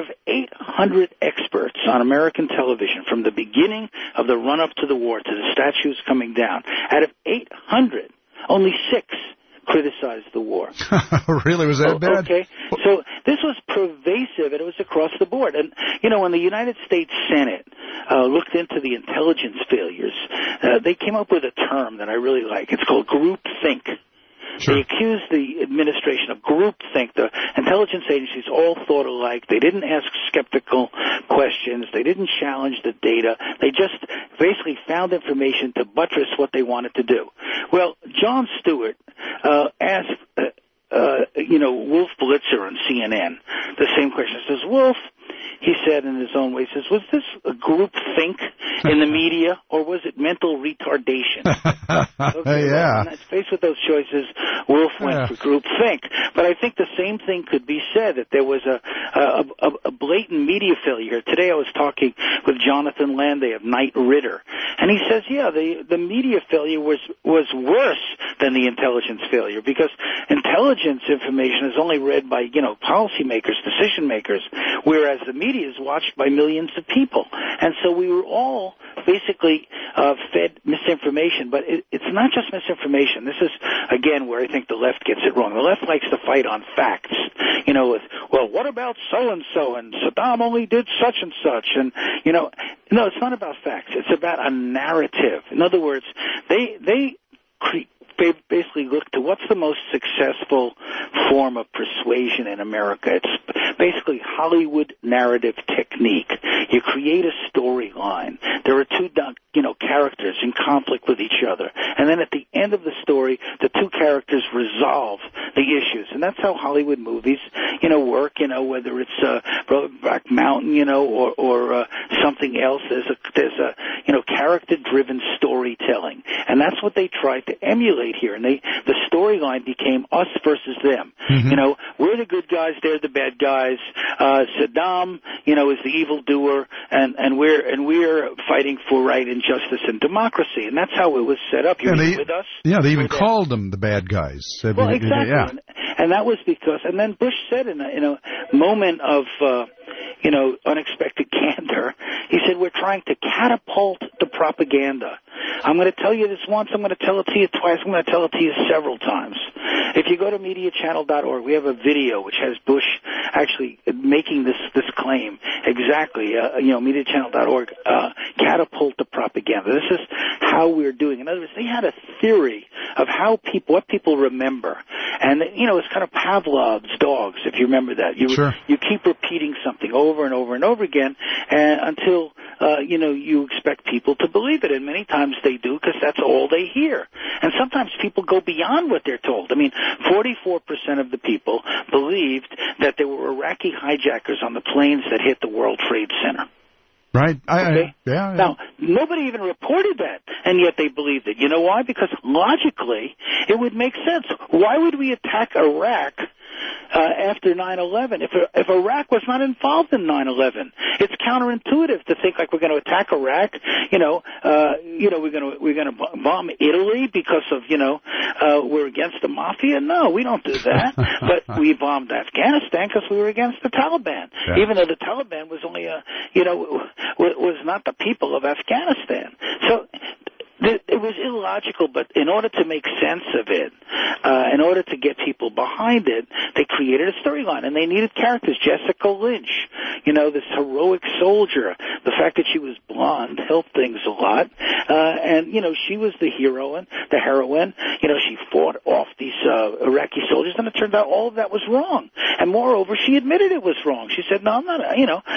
800 experts on American television from the beginning of the run-up to the war to the statues coming down, out of 800, only 6 criticized the war. Really? Was that bad? Okay. So this was pervasive, and it was across the board. And, when the United States Senate looked into the intelligence failures, they came up with a term that I really like. It's called groupthink. Sure. They accused the administration of groupthink. The intelligence agencies all thought alike. They didn't ask skeptical questions. They didn't challenge the data. They just basically found information to buttress what they wanted to do. Well, Jon Stewart asked, Wolf Blitzer on CNN the same question. He says, Wolf, he said in his own way, says, was this a group think in the media, or was it mental retardation? Okay, yeah. Well, faced with those choices, Wolf went for group think. But I think the same thing could be said, that there was a blatant media failure. Today I was talking with Jonathan Landay of Knight Ridder, and he says, the media failure was worse than the intelligence failure, because intelligence information is only read by, policymakers, decision makers, whereas the media is watched by millions of people. And so we were all basically fed misinformation. But it's not just misinformation. This is, again, where I think the left gets it wrong. The left likes to fight on facts. What about so-and-so, and Saddam only did such and such. And, no, it's not about facts. It's about a narrative. In other words, they basically look to what's the most successful form of persuasion in America. It's basically Hollywood narrative technique. You create a storyline. There are two, characters in conflict with each other. And then at the end of the story, the two characters resolve the issues. And that's how Hollywood movies, work, whether it's Brokeback Mountain, or something else. There's a character-driven storytelling. And that's what they tried to emulate here. And the storyline became us versus them. Mm-hmm. We're the good guys, they're the bad guys. Saddam, is the evildoer, and we're fighting for right and justice and democracy. And that's how it was set up. You're with us. Yeah, they even called them the bad guys. Well, exactly. Yeah. And that was because, and then Bush said in a moment of, unexpected candor, he said, we're trying to catapult the propaganda. I'm going to tell you this once, I'm going to tell it to you twice, I'm going to tell it to you several times. If you go to MediaChannel.org, we have a video which has Bush actually making this claim exactly. MediaChannel.org, catapult the propaganda. This is how we're doing. In other words, they had a theory of what people remember. And, it's kind of Pavlov's dogs, if you remember that. You keep repeating something over and over and over again until you expect people to believe it, and many times they do because that's all they hear. And sometimes people go beyond what they're told. I mean, 44% of the people believed that there were Iraqi hijackers on the planes that hit the World Trade Center. Right. Okay? Yeah. Now, nobody even reported that, and yet they believed it. You know why? Because logically, it would make sense. Why would we attack Iraq after 9/11 if Iraq was not involved in 9/11? It's counterintuitive to think like we're going to attack Iraq. We're going to bomb Italy because of we're against the mafia. No, we don't do that. But we bombed Afghanistan because we were against the Taliban, even though the Taliban was only was not the people of Afghanistan. So it was illogical, but in order to make sense of it, in order to get people behind it, they created a storyline, and they needed characters. Jessica Lynch, this heroic soldier. The fact that she was blonde helped things a lot, and she was the heroine. She fought off these Iraqi soldiers, and it turned out all of that was wrong. And moreover, she admitted it was wrong. She said, "No, I'm not.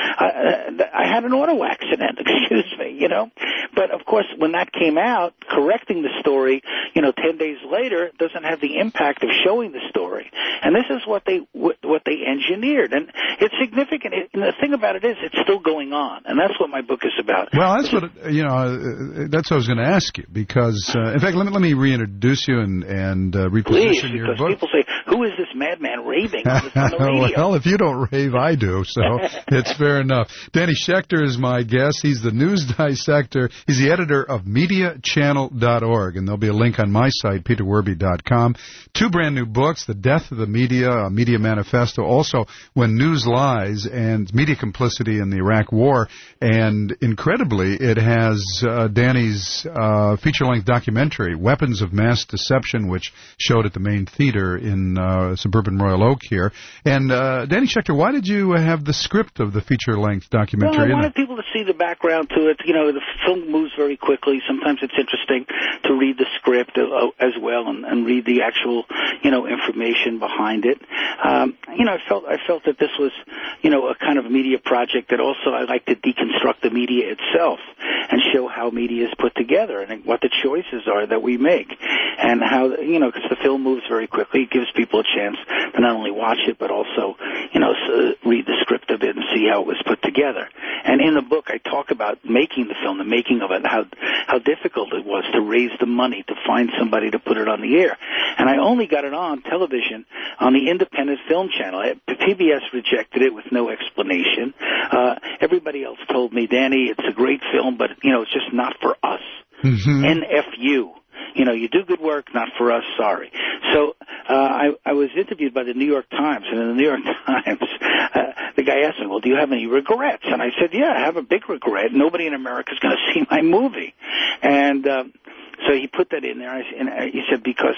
I had an auto accident. Excuse me. But of course, when that came out, correcting the story, 10 days later, doesn't have the impact of showing the story. And this is what they engineered, and it's significant. And the thing about it is, it's still going on, and that's what my book is about. Well, that's what that's what I was going to ask you, because in fact, let me reintroduce you and reposition your book. People say, "Who is this madman raving on the radio?" Well, if you don't rave, I do, so it's fair enough. Danny Schechter is my guest. He's the news dissector. He's the editor of MediaChannel.org, and there'll be a link on my site, peterwerby.com. 2 brand new books: The Death of the Media, a Media Manifesto, also When News Lies, and Media Complicity in the Iraq War. And incredibly, it has Danny's feature-length documentary, Weapons of Mass Deception, which showed at the main theater in suburban Royal Oak here. And Danny Schechter, why did you have the script of the feature-length documentary? Well, I wanted people to see the background to it. The film moves very quickly. Sometimes it's interesting to read the script as well and read the actual, information behind it. I felt that this was, a kind of media project that also I like to deconstruct the media itself and show how media is put together and what the choices are that we make, and how, because the film moves very quickly, it gives people a chance to not only watch it but also, read the script of it and see how it was put together. And in the book, I talk about making the film, the making of it, how difficult it was to raise the money to find somebody to put it on the air. And I only got it on television on the Independent Film Channel. PBS rejected it with no explanation. Everybody else told me, "Danny, it's a great film, but, it's just not for us." Mm-hmm. NFU. You do good work, not for us, sorry. So I was interviewed by the New York Times, and in the New York Times, the guy asked me, "Well, do you have any regrets?" And I said, "Yeah, I have a big regret. Nobody in America is going to see my movie." And so he put that in there, and he said, because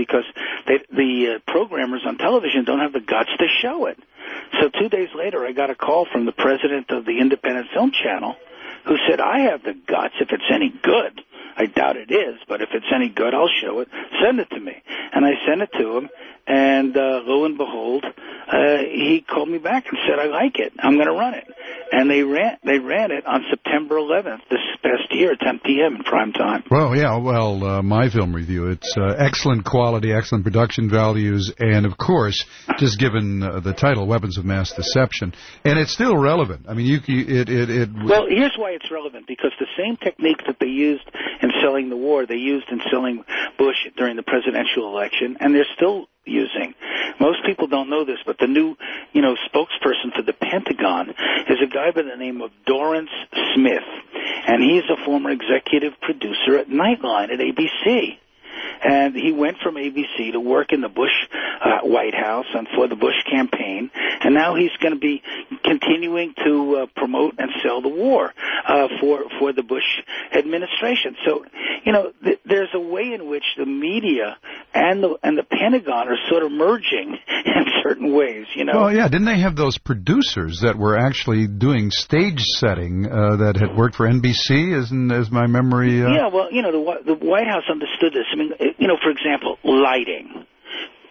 the programmers on television don't have the guts to show it. So 2 days later, I got a call from the president of the Independent Film Channel, who said, "I have the guts if it's any good. I doubt it is, but if it's any good, I'll show it. Send it to me." And I sent it to him, and lo and behold, he called me back and said, "I like it. I'm going to run it." And they ran it on September 11th this past year at 10 p.m. in prime time. Well, yeah, my film review, it's excellent quality, excellent production values, and of course, just given the title, Weapons of Mass Deception, and it's still relevant. I mean, Well, here's why it's relevant, because the same techniques that they used in selling the war, they used in selling Bush during the presidential election, and they're still using. Most people don't know this, but the new, spokesperson for the Pentagon is a guy by the name of Dorrance Smith, and he's a former executive producer at Nightline at ABC. And he went from ABC to work in the Bush White House and for the Bush campaign, and now he's going to be continuing to promote and sell the war for the Bush administration. So, there's a way in which the media and the Pentagon are sort of merging in certain ways. Well, yeah, didn't they have those producers that were actually doing stage setting that had worked for NBC? Is my memory? Yeah, well, the White House understood this. I mean, for example, lighting.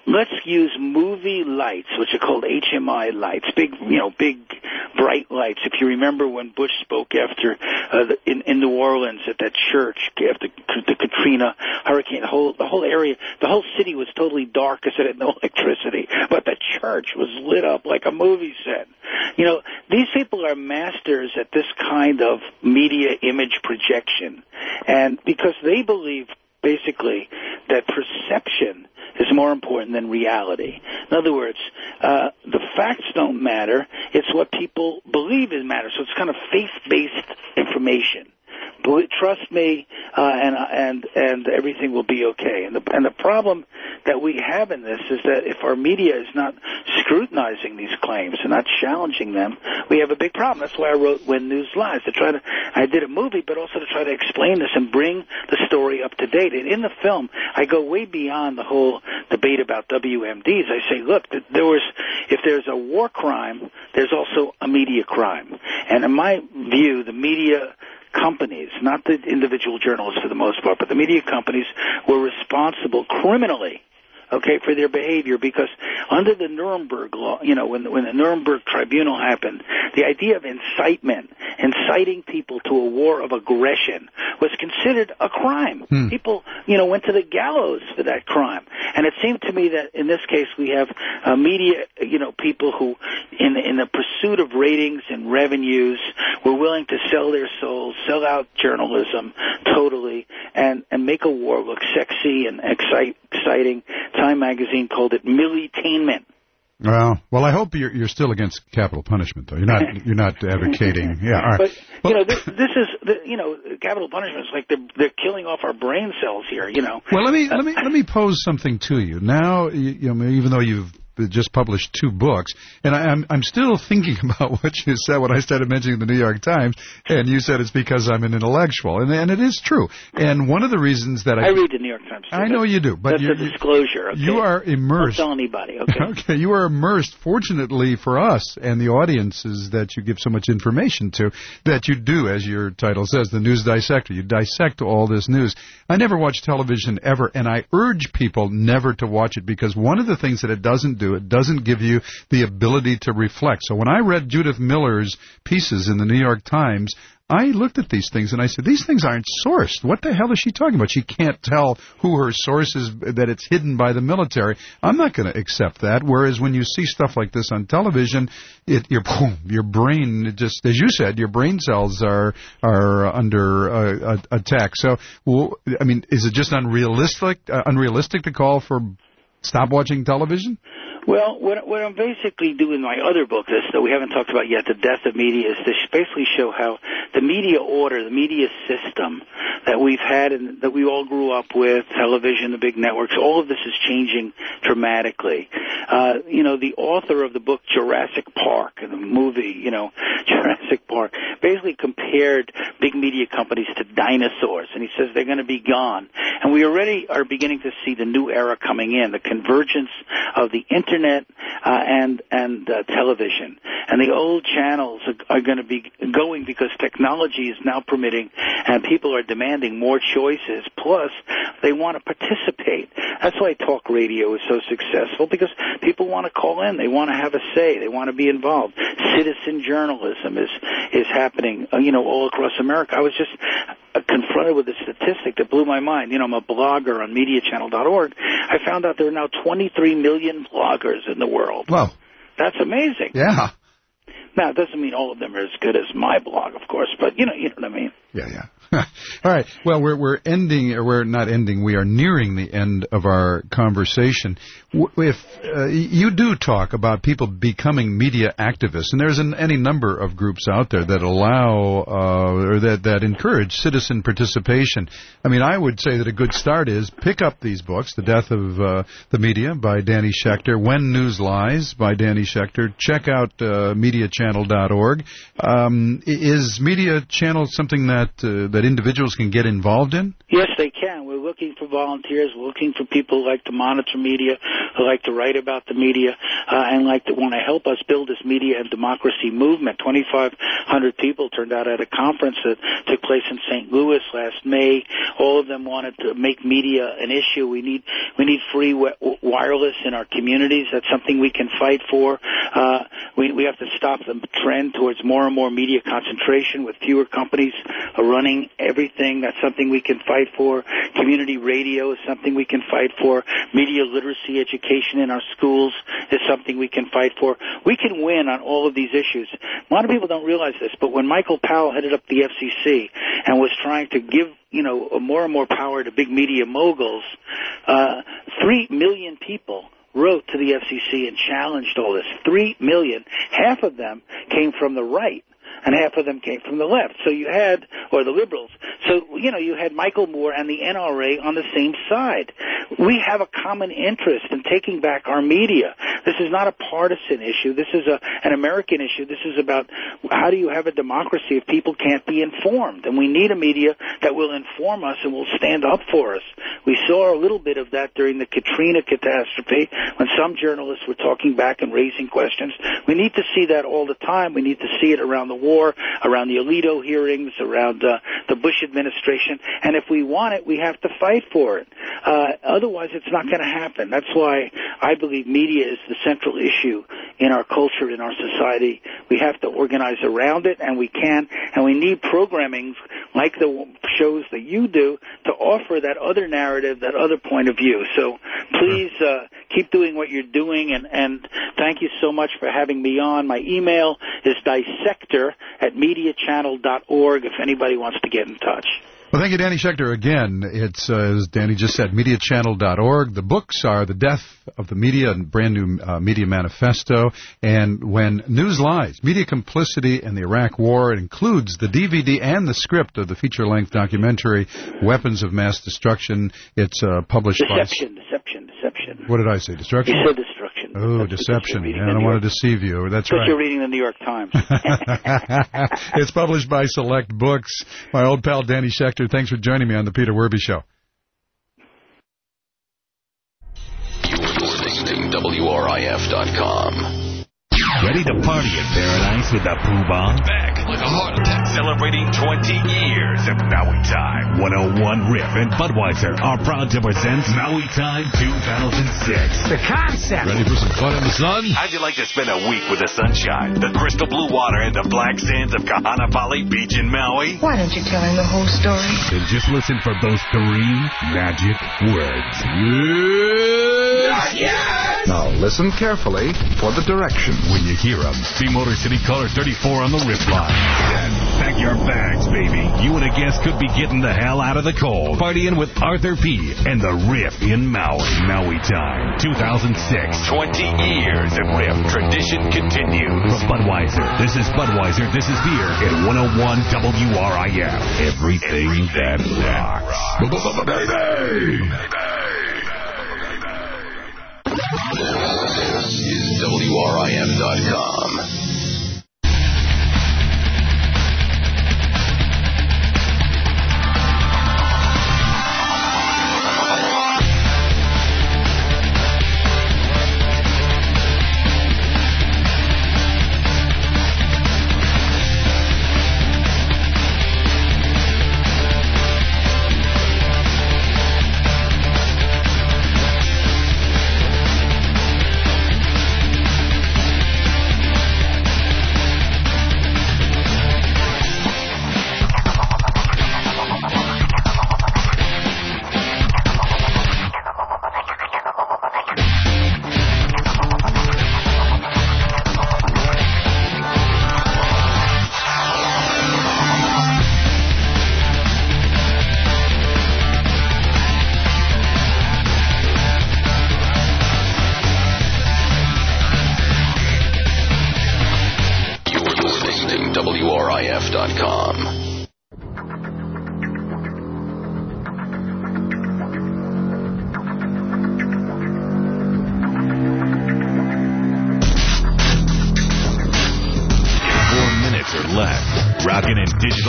let's use movie lights, which are called HMI lights, big bright lights. If you remember when Bush spoke after in New Orleans at that church after the Katrina hurricane, the whole area, the whole city was totally dark because it had no electricity, but the church was lit up like a movie set. These people are masters at this kind of media image projection, and because they believe basically that perception is more important than reality. In other words, the facts don't matter. It's what people believe is matters. So it's kind of faith-based information. Trust me, and everything will be okay. And the problem that we have in this is that if our media is not scrutinizing these claims and not challenging them, we have a big problem. That's why I wrote When News Lies, I did a movie, but also to try to explain this and bring the story up to date. And in the film, I go way beyond the whole debate about WMDs. I say, look, if there's a war crime, there's also a media crime. And in my view, the media companies, not the individual journalists for the most part, but the media companies were responsible criminally, for their behavior, because under the Nuremberg law, when the Nuremberg Tribunal happened, the idea of inciting people to a war of aggression was considered a crime. People, went to the gallows for that crime. And it seemed to me that in this case we have media, people who, in the pursuit of ratings and revenues, were willing to sell their souls, sell out journalism totally, and make a war look sexy and exciting. Time magazine called it millitainment. Well, I hope you're still against capital punishment, though. You're not advocating. Yeah, all right. But this is capital punishment is like they're killing off our brain cells here. Well, let me pose something to you now. Even though you've just published 2 books, and I'm still thinking about what you said when I started mentioning the New York Times, and you said it's because I'm an intellectual, and it is true. And one of the reasons that I read the New York Times. I know you do, but that's a disclosure. Okay? You are immersed. Don't tell anybody. Okay. Okay, you are immersed. Fortunately for us and the audiences that you give so much information to, that you do, as your title says, the news dissector. You dissect all this news. I never watch television ever, and I urge people never to watch it, because one of the things that it doesn't do, it doesn't give you the ability to reflect. So when I read Judith Miller's pieces in the New York Times, I looked at these things and I said, these things aren't sourced. What the hell is she talking about? She can't tell who her source is, that it's hidden by the military. I'm not going to accept that. Whereas when you see stuff like this on television, your brain, just as you said, your brain cells are under attack. So, is it just unrealistic to call for stop watching television? Well, what I'm basically doing in my other book, that we haven't talked about yet, The Death of Media, is to basically show how the media order, the media system that we've had and that we all grew up with, television, the big networks, all of this is changing dramatically. The author of the book Jurassic Park, and the movie, Jurassic Park, basically compared big media companies to dinosaurs, and he says they're going to be gone. And we already are beginning to see the new era coming in, the convergence of the internet and television. And the old channels are going to be going because technology is now permitting, and people are demanding more choices. Plus, they want to participate. That's why talk radio is so successful, because people want to call in. They want to have a say. They want to be involved. Citizen journalism is happening, all across America. I was just confronted with a statistic that blew my mind. I'm a blogger on MediaChannel.org. I found out there are now 23 million bloggers in the world. Wow. That's amazing. Yeah. Now, it doesn't mean all of them are as good as my blog, of course, but you know what I mean. Yeah. All right. Well, we're ending, or we're not ending. We are nearing the end of our conversation. If you do talk about people becoming media activists, and there's any number of groups out there that allow or that encourage citizen participation. I mean, I would say that a good start is pick up these books: The Death of the Media by Danny Schechter, When News Lies by Danny Schechter. Check out MediaChannel.org. Is Media Channel something that individuals can get involved in? Yes, they can. can. We're looking for volunteers. We're looking for people who like to monitor media, who like to write about the media, and want to help us build this media and democracy movement. 2,500 people turned out at a conference that took place in St. Louis last May. All of them wanted to make media an issue. We need free wireless in our communities. That's something we can fight for. We have to stop the trend towards more and more media concentration with fewer companies running everything. That's something we can fight for. Community radio is something we can fight for. Media literacy education in our schools is something we can fight for. We can win on all of these issues. A lot of people don't realize this, but when Michael Powell headed up the FCC and was trying to give more and more power to big media moguls, 3 million people wrote to the FCC and challenged all this. 3 million. Half of them came from the right, and half of them came from the left. So you had, or the liberals. So, you had Michael Moore and the NRA on the same side. We have a common interest in taking back our media. This is not a partisan issue. This is an American issue. This is about how do you have a democracy if people can't be informed? And we need a media that will inform us and will stand up for us. We saw a little bit of that during the Katrina catastrophe when some journalists were talking back and raising questions. We need to see that all the time. We need to see it around the war, around the Alito hearings, around the Bush administration. And if we want it, we have to fight for it. Otherwise, it's not going to happen. That's why I believe media is the central issue in our culture, in our society. We have to organize around it, and we can. And we need programming like the shows that you do to offer that other narrative, that other point of view. So please keep doing what you're doing, and thank you so much for having me on. My email is dissector@mediachannel.org if anybody wants to get in touch. Well, thank you, Danny Schechter. Again, it's, as Danny just said, mediachannel.org. The books are The Death of the Media, and brand new media manifesto, and When News Lies, Media Complicity in the Iraq War. It includes the DVD and the script of the feature-length documentary, Weapons of Mass Destruction. It's published Deception. What did I say, destruction? You said destruction. Oh, deception. I don't want to deceive you. That's right. Because you're reading the New York Times. It's published by Select Books. My old pal Danny Schechter, thanks for joining me on the Peter Werby Show. You're listening to WRIF.com. Ready to party in paradise with the Pooh Bah? Back like a heart attack. Celebrating 20 years of Maui Time. 101 Riff and Budweiser are proud to present Maui Time 2006. The concept. Ready for some fun in the sun? How'd you like to spend a week with the sunshine, the crystal blue water, and the black sands of Kahanapali Beach in Maui? Why don't you tell him the whole story? Then just listen for those 3 magic words. Not yet! Now listen carefully for the directions. When you hear them, see Motor City caller 34 on the Riff line. Then pack your bags, baby. You and a guest could be getting the hell out of the cold. Partying with Arthur P. and the Riff in Maui. Maui Time 2006. 20 years of Riff. Tradition continues. From Budweiser, this is Budweiser, this is beer. At 101 WRIF. Everything that rocks. Baby! This is WRIF.com.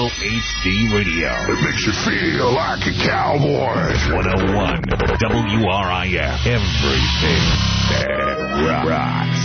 HD Radio. It makes you feel like a cowboy. 101 WRIF. Everything that rocks.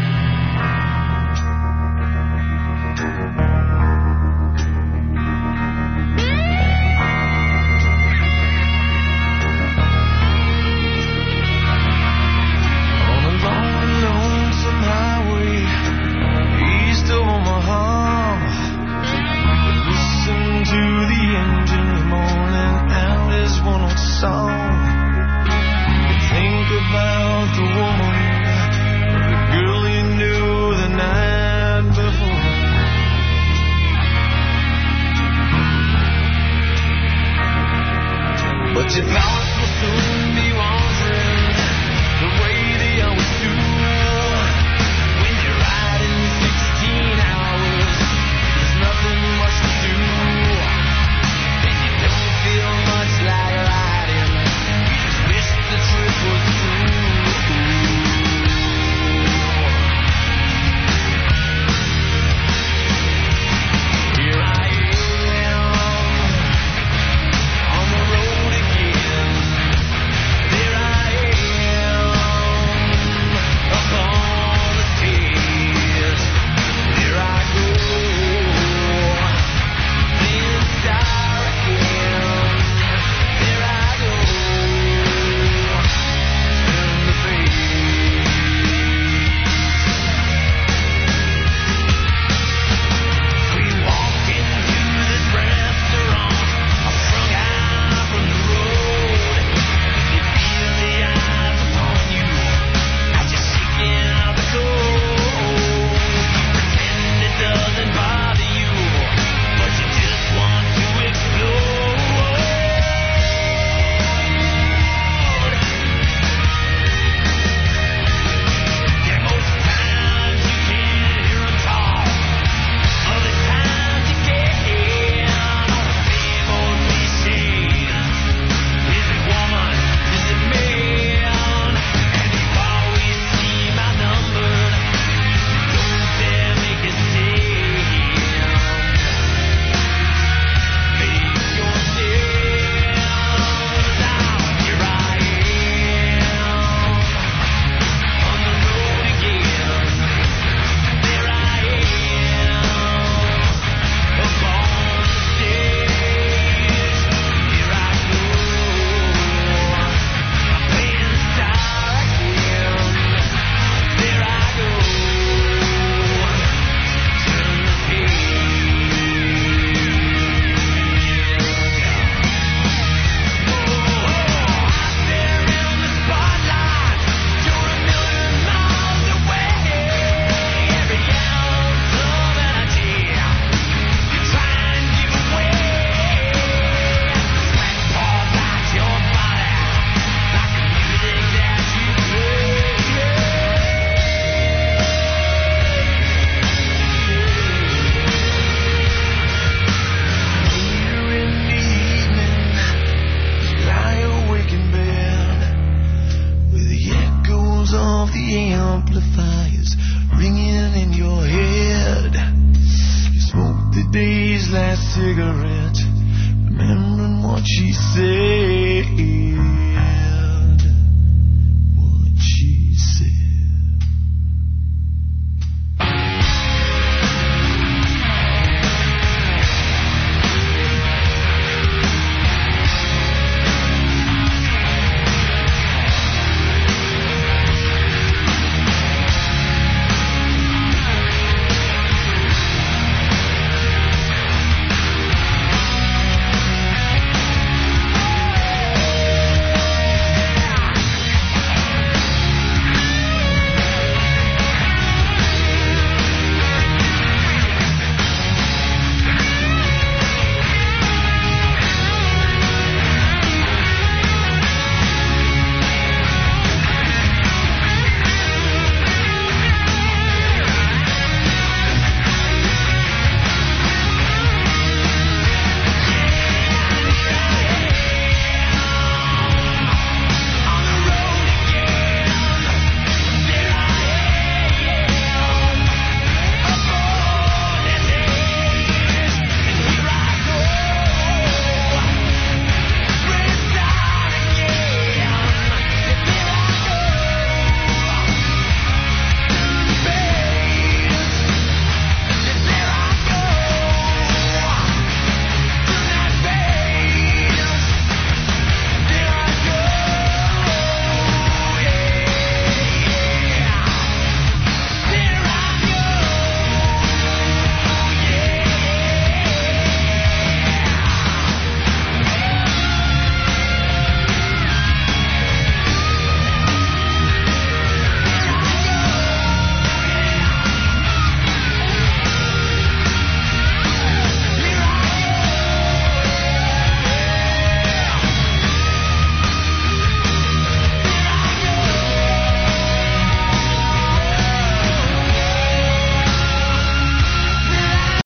amplifiers ringing in your head. You smoke the day's last cigarette.